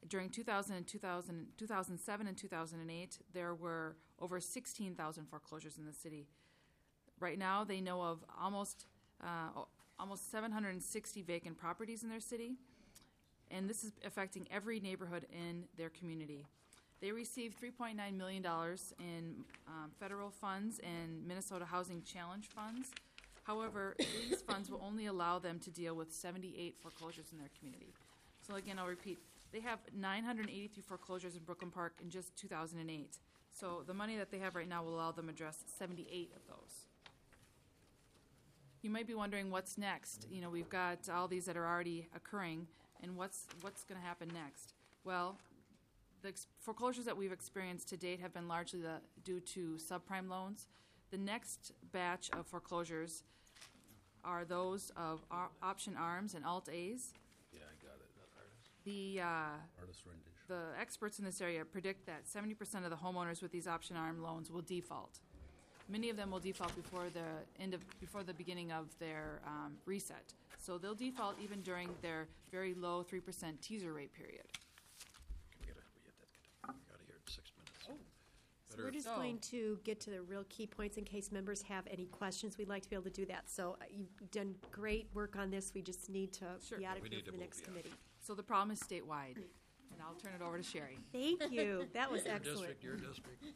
H: During two thousand and two thousand, two thousand seven and two thousand eight, there were over sixteen thousand foreclosures in the city. Right now, they know of almost uh, o- almost seven hundred sixty vacant properties in their city, and this is affecting every neighborhood in their community. They received three point nine million dollars in um, federal funds and Minnesota Housing Challenge funds. However, these funds will only allow them to deal with seventy-eight foreclosures in their community. So again, I'll repeat, they have nine hundred eighty-three foreclosures in Brooklyn Park in just two thousand eight. So the money that they have right now will allow them to address seventy-eight of those. You might be wondering what's next. You know, we've got all these that are already occurring, and what's what's going to happen next? Well, the ex- foreclosures that we've experienced to date have been largely the, due to subprime loans. The next batch of foreclosures are those of ar- option arms and alt A's.
I: Yeah, I got it.
H: The uh,
I: Artist rendition.
H: the experts in this area predict that seventy percent of the homeowners with these option arm loans will default. Many of them will default before the end of before the beginning of their um, reset. So they'll default even during their very low three percent teaser rate period.
A: We gotta, we have to get out of here in six minutes.
J: So we're just going to get to the real key points in case members have any questions. We'd like to be able to do that. So uh, you've done great work on this. We just need to be out of
H: We
J: here
H: need
J: for
H: to
J: the
H: move,
J: next
H: yeah.
J: committee.
H: So the problem is statewide, and I'll turn it over to Sherry.
J: Thank you. That was
A: Your
J: excellent.
A: district, your district.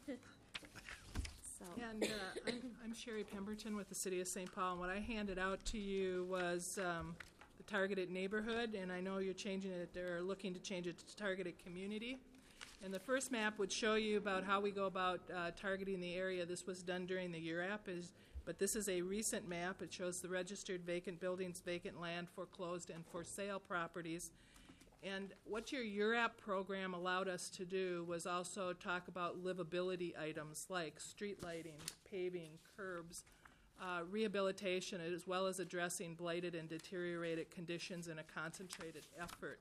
J: So.
K: And uh, I'm, I'm Sherry Pemberton with the City of Saint Paul, and what I handed out to you was um, the targeted neighborhood, and I know you're changing it, they're looking to change it to targeted community. And the first map would show you about how we go about uh, targeting the area. This was done during the U R A P, is, but this is a recent map. It shows the registered vacant buildings, vacant land, foreclosed, and for sale properties. And what your U R A P program allowed us to do was also talk about livability items like street lighting, paving, curbs, uh, rehabilitation, as well as addressing blighted and deteriorated conditions in a concentrated effort.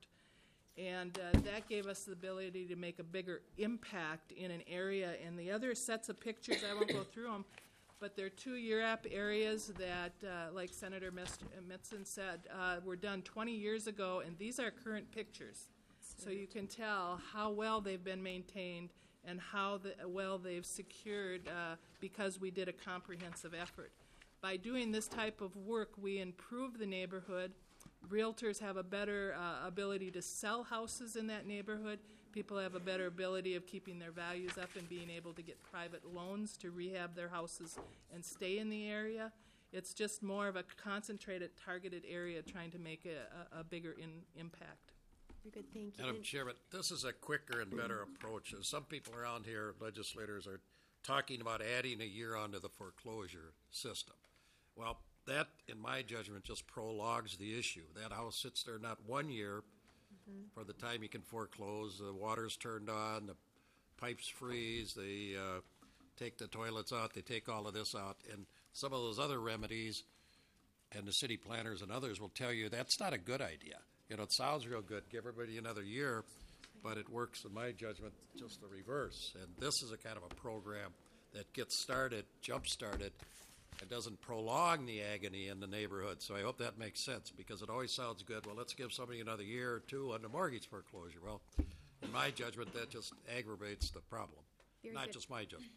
K: And uh, that gave us the ability to make a bigger impact in an area. And the other sets of pictures, I won't go through them, but there are two U R A P areas that, uh, like Senator Metzen said, uh, were done twenty years ago, and these are current pictures. So you can tell how well they've been maintained and how the, well they've secured uh, because we did a comprehensive effort. By doing this type of work, we improve the neighborhood. Realtors have a better uh, ability to sell houses in that neighborhood. People have a better ability of keeping their values up and being able to get private loans to rehab their houses and stay in the area. It's just more of a concentrated, targeted area trying to make a, a, a bigger in, impact.
J: Very good, thank you.
A: Madam
J: And-
A: Chairman, this is a quicker and better approach. Uh, Some people around here, legislators, are talking about adding a year onto the foreclosure system. Well, that, in my judgment, just prologues the issue. That house sits there not one year for the time you can foreclose. The water's turned on, the pipes freeze, they uh, take the toilets out, they take all of this out. And some of those other remedies, and the city planners and others will tell you that's not a good idea. You know, it sounds real good, give everybody another year, but it works, in my judgment, just the reverse. And this is a kind of a program that gets started, jump-started, it doesn't prolong the agony in the neighborhood. So I hope that makes sense, because it always sounds good. Well, let's give somebody another year or two on the mortgage foreclosure. Well, in my judgment, that just aggravates the problem.
J: Very
A: Not
J: good.
A: just my judgment.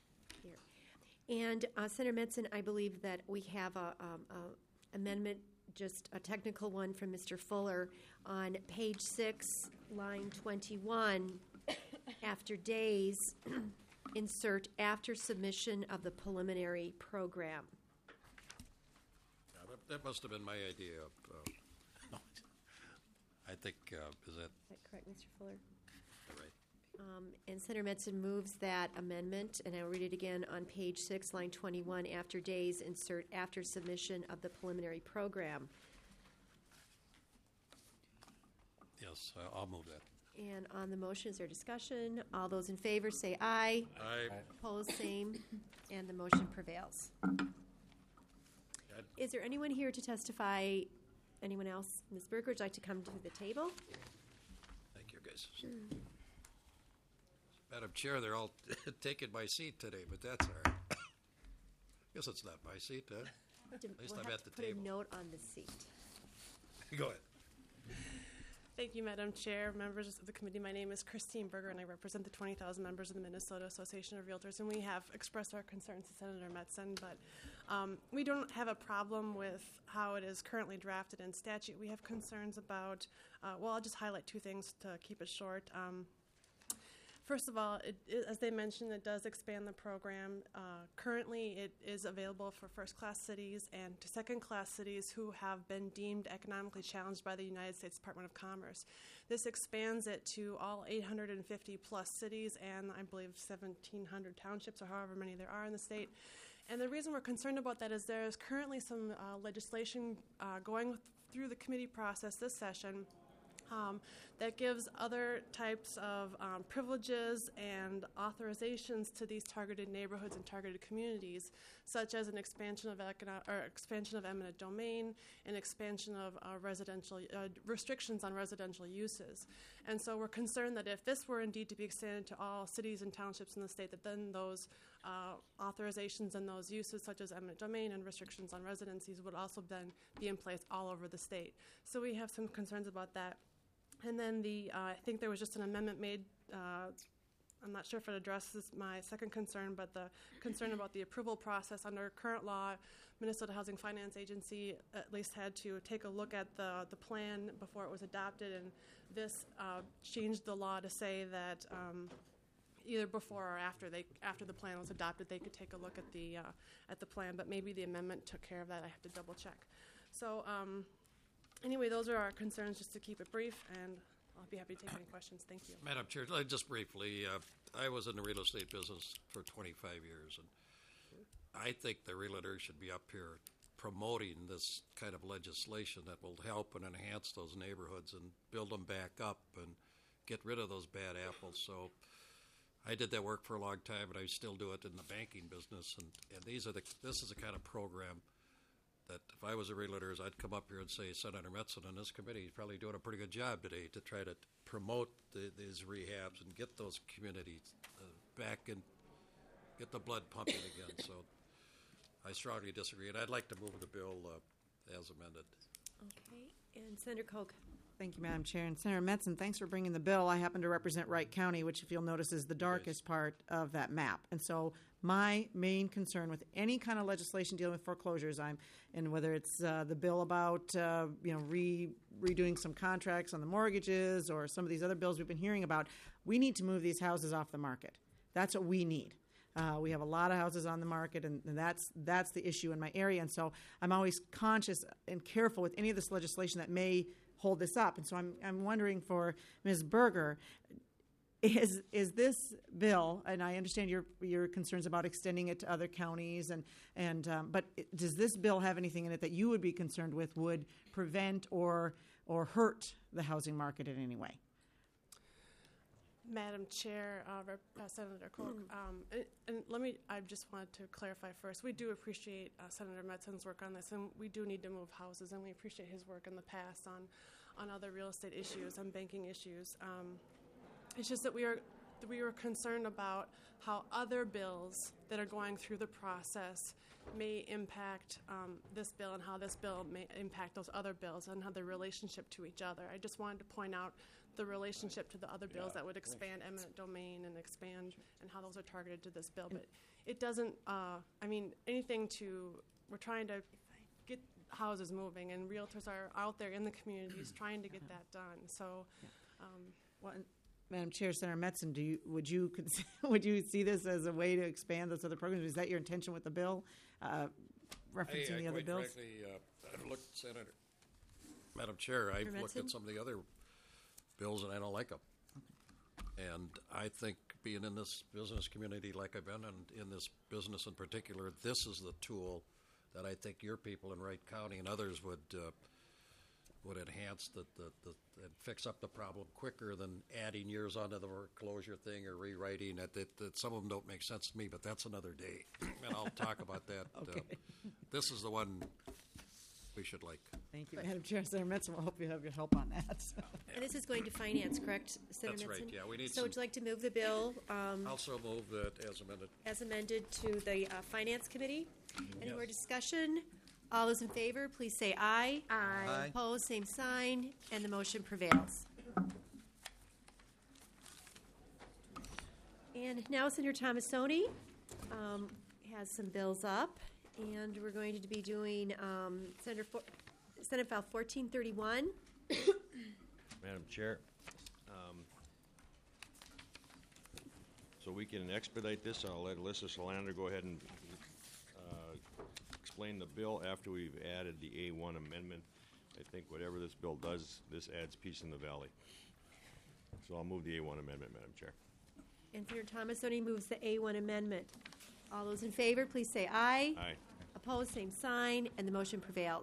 J: Here. And uh, Senator Metzen, I believe that we have a, um, a amendment, just a technical one from Mister Fuller on page six, line twenty-one. After days, insert after submission of the preliminary program.
A: Yeah, that, that must have been my idea. Of, uh, I think, uh, is that
J: Is that correct, Mister Fuller?
A: right?
J: Um, and Senator Metzen moves that amendment, and I'll read it again on page six, line twenty-one. After days, insert after submission of the preliminary program.
A: Yes, I- I'll move that.
J: And on the motion, is there discussion? All those in favor say aye.
A: Aye.
J: Opposed, same, and the motion prevails. Is there anyone here to testify? Anyone else? Miz Berger, would you like to come to the table?
A: Thank you, guys. Madam Chair, they're all taking my seat today, but that's all right. Guess it's not my seat, huh? At least
J: We'll
A: I'm
J: have
A: at
J: to
A: the
J: put
A: table.
J: a note on the seat.
A: Go ahead.
D: Thank you, Madam Chair, members of the committee. My name is Christine Berger, and I represent the twenty thousand members of the Minnesota Association of Realtors. And we have expressed our concerns to Senator Metzen, but um, we don't have a problem with how it is currently drafted in statute. We have concerns about, uh, well, I'll just highlight two things to keep it short. Um, First of all, it, it, as they mentioned, it does expand the program. Uh, currently, it is available for first-class cities and to second-class cities who have been deemed economically challenged by the United States Department of Commerce. This expands it to all eight hundred fifty plus cities and I believe seventeen hundred townships or however many there are in the state. And the reason we're concerned about that is there is currently some uh, legislation uh, going through the committee process this session Um, that gives other types of um, privileges and authorizations to these targeted neighborhoods and targeted communities, such as an expansion of econo- or expansion of eminent domain, an expansion of uh, residential uh, restrictions on residential uses. And so we're concerned that if this were indeed to be extended to all cities and townships in the state, that then those uh, authorizations and those uses, such as eminent domain and restrictions on residencies, would also then be in place all over the state. So we have some concerns about that. And then the, uh, I think there was just an amendment made, uh, I'm not sure if it addresses my second concern, but the concern about the approval process under current law, Minnesota Housing Finance Agency at least had to take a look at the, the plan before it was adopted, and this uh, changed the law to say that um, either before or after they after the plan was adopted, they could take a look at the uh, at the plan, but maybe the amendment took care of that. I have to double check. So. Um, Anyway, those are our concerns, just to keep it brief, and I'll be happy to take any questions. Thank you.
A: Madam Chair, uh, just briefly, uh, I was in the real estate business for twenty-five years, and I think the realtors should be up here promoting this kind of legislation that will help and enhance those neighborhoods and build them back up and get rid of those bad apples. So I did that work for a long time, and I still do it in the banking business, and, and these are the this is the kind of program that if I was a realtor, I'd come up here and say, Senator Metzen on this committee is probably doing a pretty good job today to try to promote the, these rehabs and get those communities uh, back and get the blood pumping again. So I strongly disagree, and I'd like to move the bill uh, as amended.
J: Okay, and Senator Koch.
Q: Thank you, Madam Chair. And Senator Metzen, thanks for bringing the bill. I happen to represent Wright County, which, if you'll notice, is the darkest part of that map. And so my main concern with any kind of legislation dealing with foreclosures, I'm, and whether it's uh, the bill about uh, you know re, redoing some contracts on the mortgages or some of these other bills we've been hearing about, we need to move these houses off the market. That's what we need. Uh, we have a lot of houses on the market, and, and that's that's the issue in my area. And so I'm always conscious and careful with any of this legislation that may hold this up. And so I'm I'm wondering for Miz Berger, is is this bill, and I understand your your concerns about extending it to other counties, and and um, but it, does this bill have anything in it that you would be concerned with would prevent or or hurt the housing market in any way?
D: Madam Chair, uh, Rep- uh, Senator Koch, um, and, and let me, I just wanted to clarify first, we do appreciate uh, Senator Metzen's work on this, and we do need to move houses, and we appreciate his work in the past on, on other real estate issues, on banking issues. Um, it's just that we are, we were concerned about how other bills that are going through the process may impact um, this bill, and how this bill may impact those other bills, and how the relationship to each other. I just wanted to point out the relationship to the other bills
I: Yeah.
D: that would expand eminent domain and expand, and how those are targeted to this bill. But it doesn't, uh, I mean, anything to, we're trying to get houses moving, and realtors are out there in the communities trying to get that done. So, um,
Q: Well, and Madam Chair, Senator Metzen, do you would you cons- would you see this as a way to expand those other programs? Is that your intention with the bill, uh, referencing
A: I, I
Q: the other
A: quite
Q: bills?
A: frankly, uh, I've looked, Senator, Madam Chair, I've
J: Senator
A: looked at
J: Metzen?
A: some of the other bills, and I don't like them. And I think being in this business community like I've been, and in this business in particular, this is the tool that I think your people in Wright County and others would uh, would enhance the, the, the and fix up the problem quicker than adding years onto the foreclosure thing or rewriting it. That, that some of them don't make sense to me, but that's another day, and I'll talk about that.
Q: Okay.
A: Uh, this is the one we should like.
Q: Thank you, Madam Chair. Senator Metzen, we'll hope you have your help on that. So.
J: And this is going to finance, correct, Senator
A: That's right,
J: Metzen?
A: yeah, we need
J: So would
A: some-
J: you like to move the bill um,
A: Also move that as amended.
J: as amended to the uh, Finance Committee? Any
A: Yes.
J: more discussion? All those in favor, please say aye.
N: Aye. Aye.
J: Opposed, same sign, and the motion prevails. And now Senator Thomasoni um, has some bills up, and we're going to be doing um, Senator Fo- Senate File fourteen thirty-one.
I: Madam Chair, um, so we can expedite this, I'll let Alyssa Solander go ahead and uh, explain the bill after we've added the A one amendment. I think whatever this bill does, this adds peace in the valley. So I'll move the A one amendment, Madam Chair.
J: And Senator Thomasoni moves the A one amendment. All those in favor, please say aye.
I: Aye.
J: Opposed, same sign, and the motion prevails.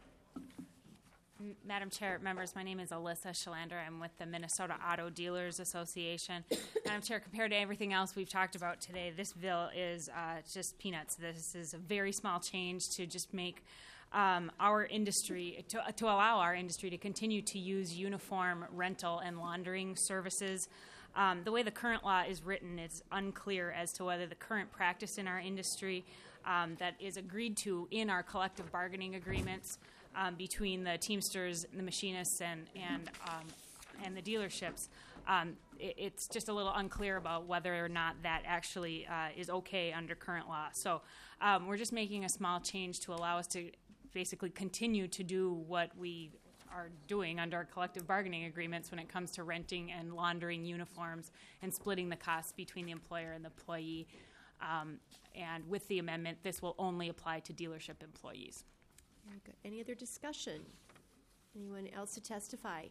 M: M- Madam Chair, members, my name is Alyssa Schalander. I'm with the Minnesota Auto Dealers Association. Madam Chair, compared to everything else we've talked about today, this bill is uh, just peanuts. This is a very small change to just make um, our industry, to, to allow our industry to continue to use uniform rental and laundering services. Um, the way the current law is written, it's unclear as to whether the current practice in our industry um, that is agreed to in our collective bargaining agreements um, between the Teamsters, the machinists, and and um, and the dealerships, um, it, it's just a little unclear about whether or not that actually uh, is okay under current law. So um, we're just making a small change to allow us to basically continue to do what we are doing under our collective bargaining agreements when it comes to renting and laundering uniforms and splitting the costs between the employer and the employee. Um, and with the amendment, this will only apply to dealership employees.
J: Very good. Any other discussion? Anyone else to testify?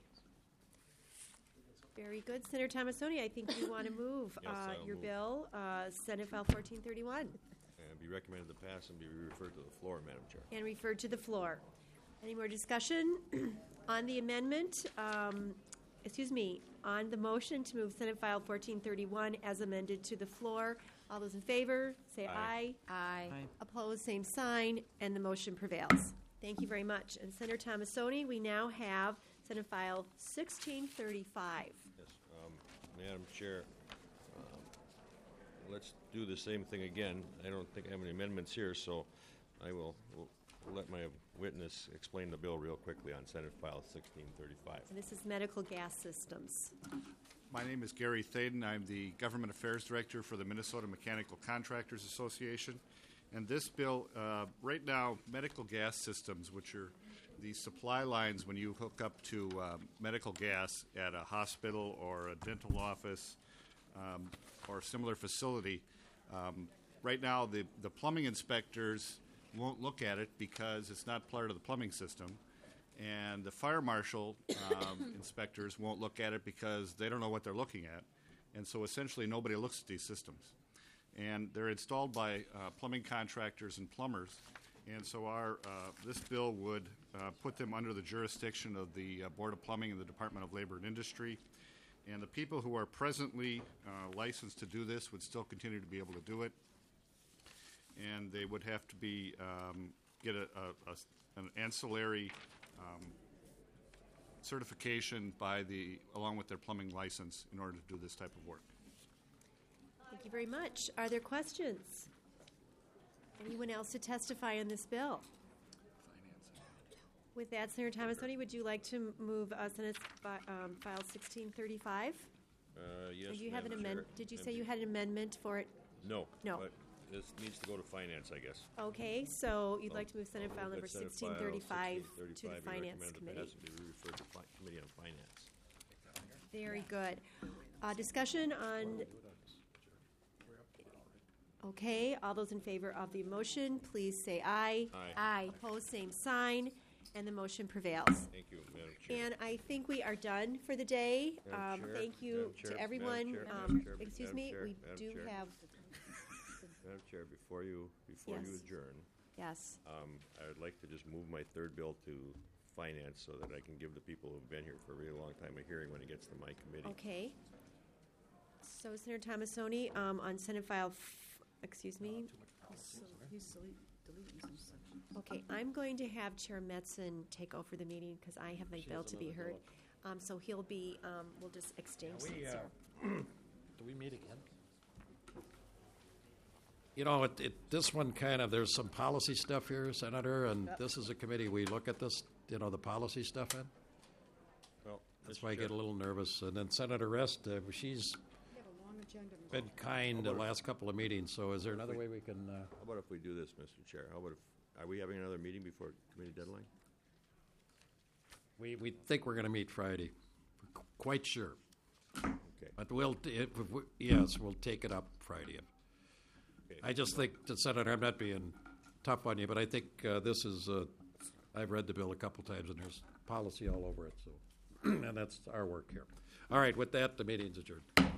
J: Very good. Senator Thomasoni, I think you want to move
I: Yes,
J: uh,
I: I'll
J: your
I: move.
J: bill, uh, Senate File fourteen thirty-one,
I: And be recommended to pass and be referred to the floor, Madam Chair.
J: and referred to the floor. Any more discussion on the amendment? Um, excuse me, on the motion to move Senate File fourteen thirty-one as amended to the floor. All those in favor, say aye.
L: Aye.
J: Opposed, same sign, and the motion prevails. Thank you very much. And Senator Thomasoni, we now have Senate File sixteen thirty-five.
I: Yes, um, Madam Chair, um, let's do the same thing again. I don't think I have any amendments here, so I will, will let my witness explain the bill real quickly on Senate File sixteen thirty-five.
J: And this is medical gas systems.
W: My name is Gary Thaden. I'm the Government Affairs Director for the Minnesota Mechanical Contractors Association. And this bill, uh, right now, medical gas systems, which are the supply lines when you hook up to uh, medical gas at a hospital or a dental office um, or similar facility, um, right now the, the plumbing inspectors won't look at it because it's not part of the plumbing system. And the fire marshal um, inspectors won't look at it because they don't know what they're looking at. And so essentially nobody looks at these systems. And they're installed by uh, plumbing contractors and plumbers. And so our uh, this bill would uh, put them under the jurisdiction of the uh, Board of Plumbing and the Department of Labor and Industry. And the people who are presently uh, licensed to do this would still continue to be able to do it. And they would have to be um, get a, a, a, an ancillary um, certification by the along with their plumbing license in order to do this type of work.
J: Thank you very much. Are there questions? Anyone else to testify on this bill? With that, Senator Thomasoni, would you like to move uh, Senate fi- um, File sixteen thirty-five?
I: Uh, yes,
J: Did you have an
I: Madam
J: amendment?
I: Chair.
J: Did you say
I: Madam
J: you had an amendment for it?
I: No.
J: No.
I: But this needs to go to finance, I guess.
J: Okay, so you'd like to move Senate
I: I'll
J: File
I: move
J: number
I: that Senate
J: sixteen
I: File
J: thirty-five to the
I: sixteen thirty-five be
J: Finance
I: recommended to
J: Committee.
I: pass and be referred to fi- Committee on Finance.
J: Very good. Uh, discussion on. Okay, all those in favor of the motion, please say aye.
I: Aye.
J: Aye. Opposed, same sign, and the motion prevails.
I: Thank you, Madam Chair.
J: And I think we are done for the day.
I: Madam
J: Um,
I: Chair,
J: thank you
I: Madam Chair,
J: to
I: Madam
J: everyone.
I: Chair,
J: Um,
I: Madam Chair,
J: excuse
I: Madam
J: me,
I: Chair,
J: we
I: Madam
J: do
I: Chair.
J: have,
I: Madam Chair, before you, before you
J: Yes.
I: adjourn,
J: yes.
I: um, I would like to just move my third bill to finance so that I can give the people who've been here for a really long time a hearing when it gets to my committee.
J: Okay. So Senator Thomasoni, um, on Senate File, f- excuse me. Okay, I'm going to have Chair Metzen take over the meeting because I have my
A: She
J: bill
A: has
J: to be
A: another
J: heard.
A: bill.
J: Um, so he'll be, um, we'll just exchange
A: Yeah, we,
J: seats
A: uh,
J: here.
A: Do we meet again? You know, it, it, this one kind of, there's some policy stuff here, Senator, and
J: Yep.
A: this is a committee, we look at this, you know, the policy stuff in.
I: Well,
A: That's
I: Mister
A: why I get a
I: Chair.
A: little nervous. And then Senator Rest, uh, she's, been kind the last couple of meetings, so is there another way we can, uh,
I: How about if we do this, Mister Chair? How about if, are we having another meeting before committee deadline?
A: we, we think we're going to meet Friday. We're qu- Quite sure.
I: Okay.
A: But we'll, t- if, if we- yes, we'll take it up Friday.
I: Okay.
A: I just think, that Senator, I'm not being tough on you, but I think uh, this is, uh, I've read the bill a couple times, and there's policy all over it, so, and that's our work here. All right, with that, the meeting's adjourned.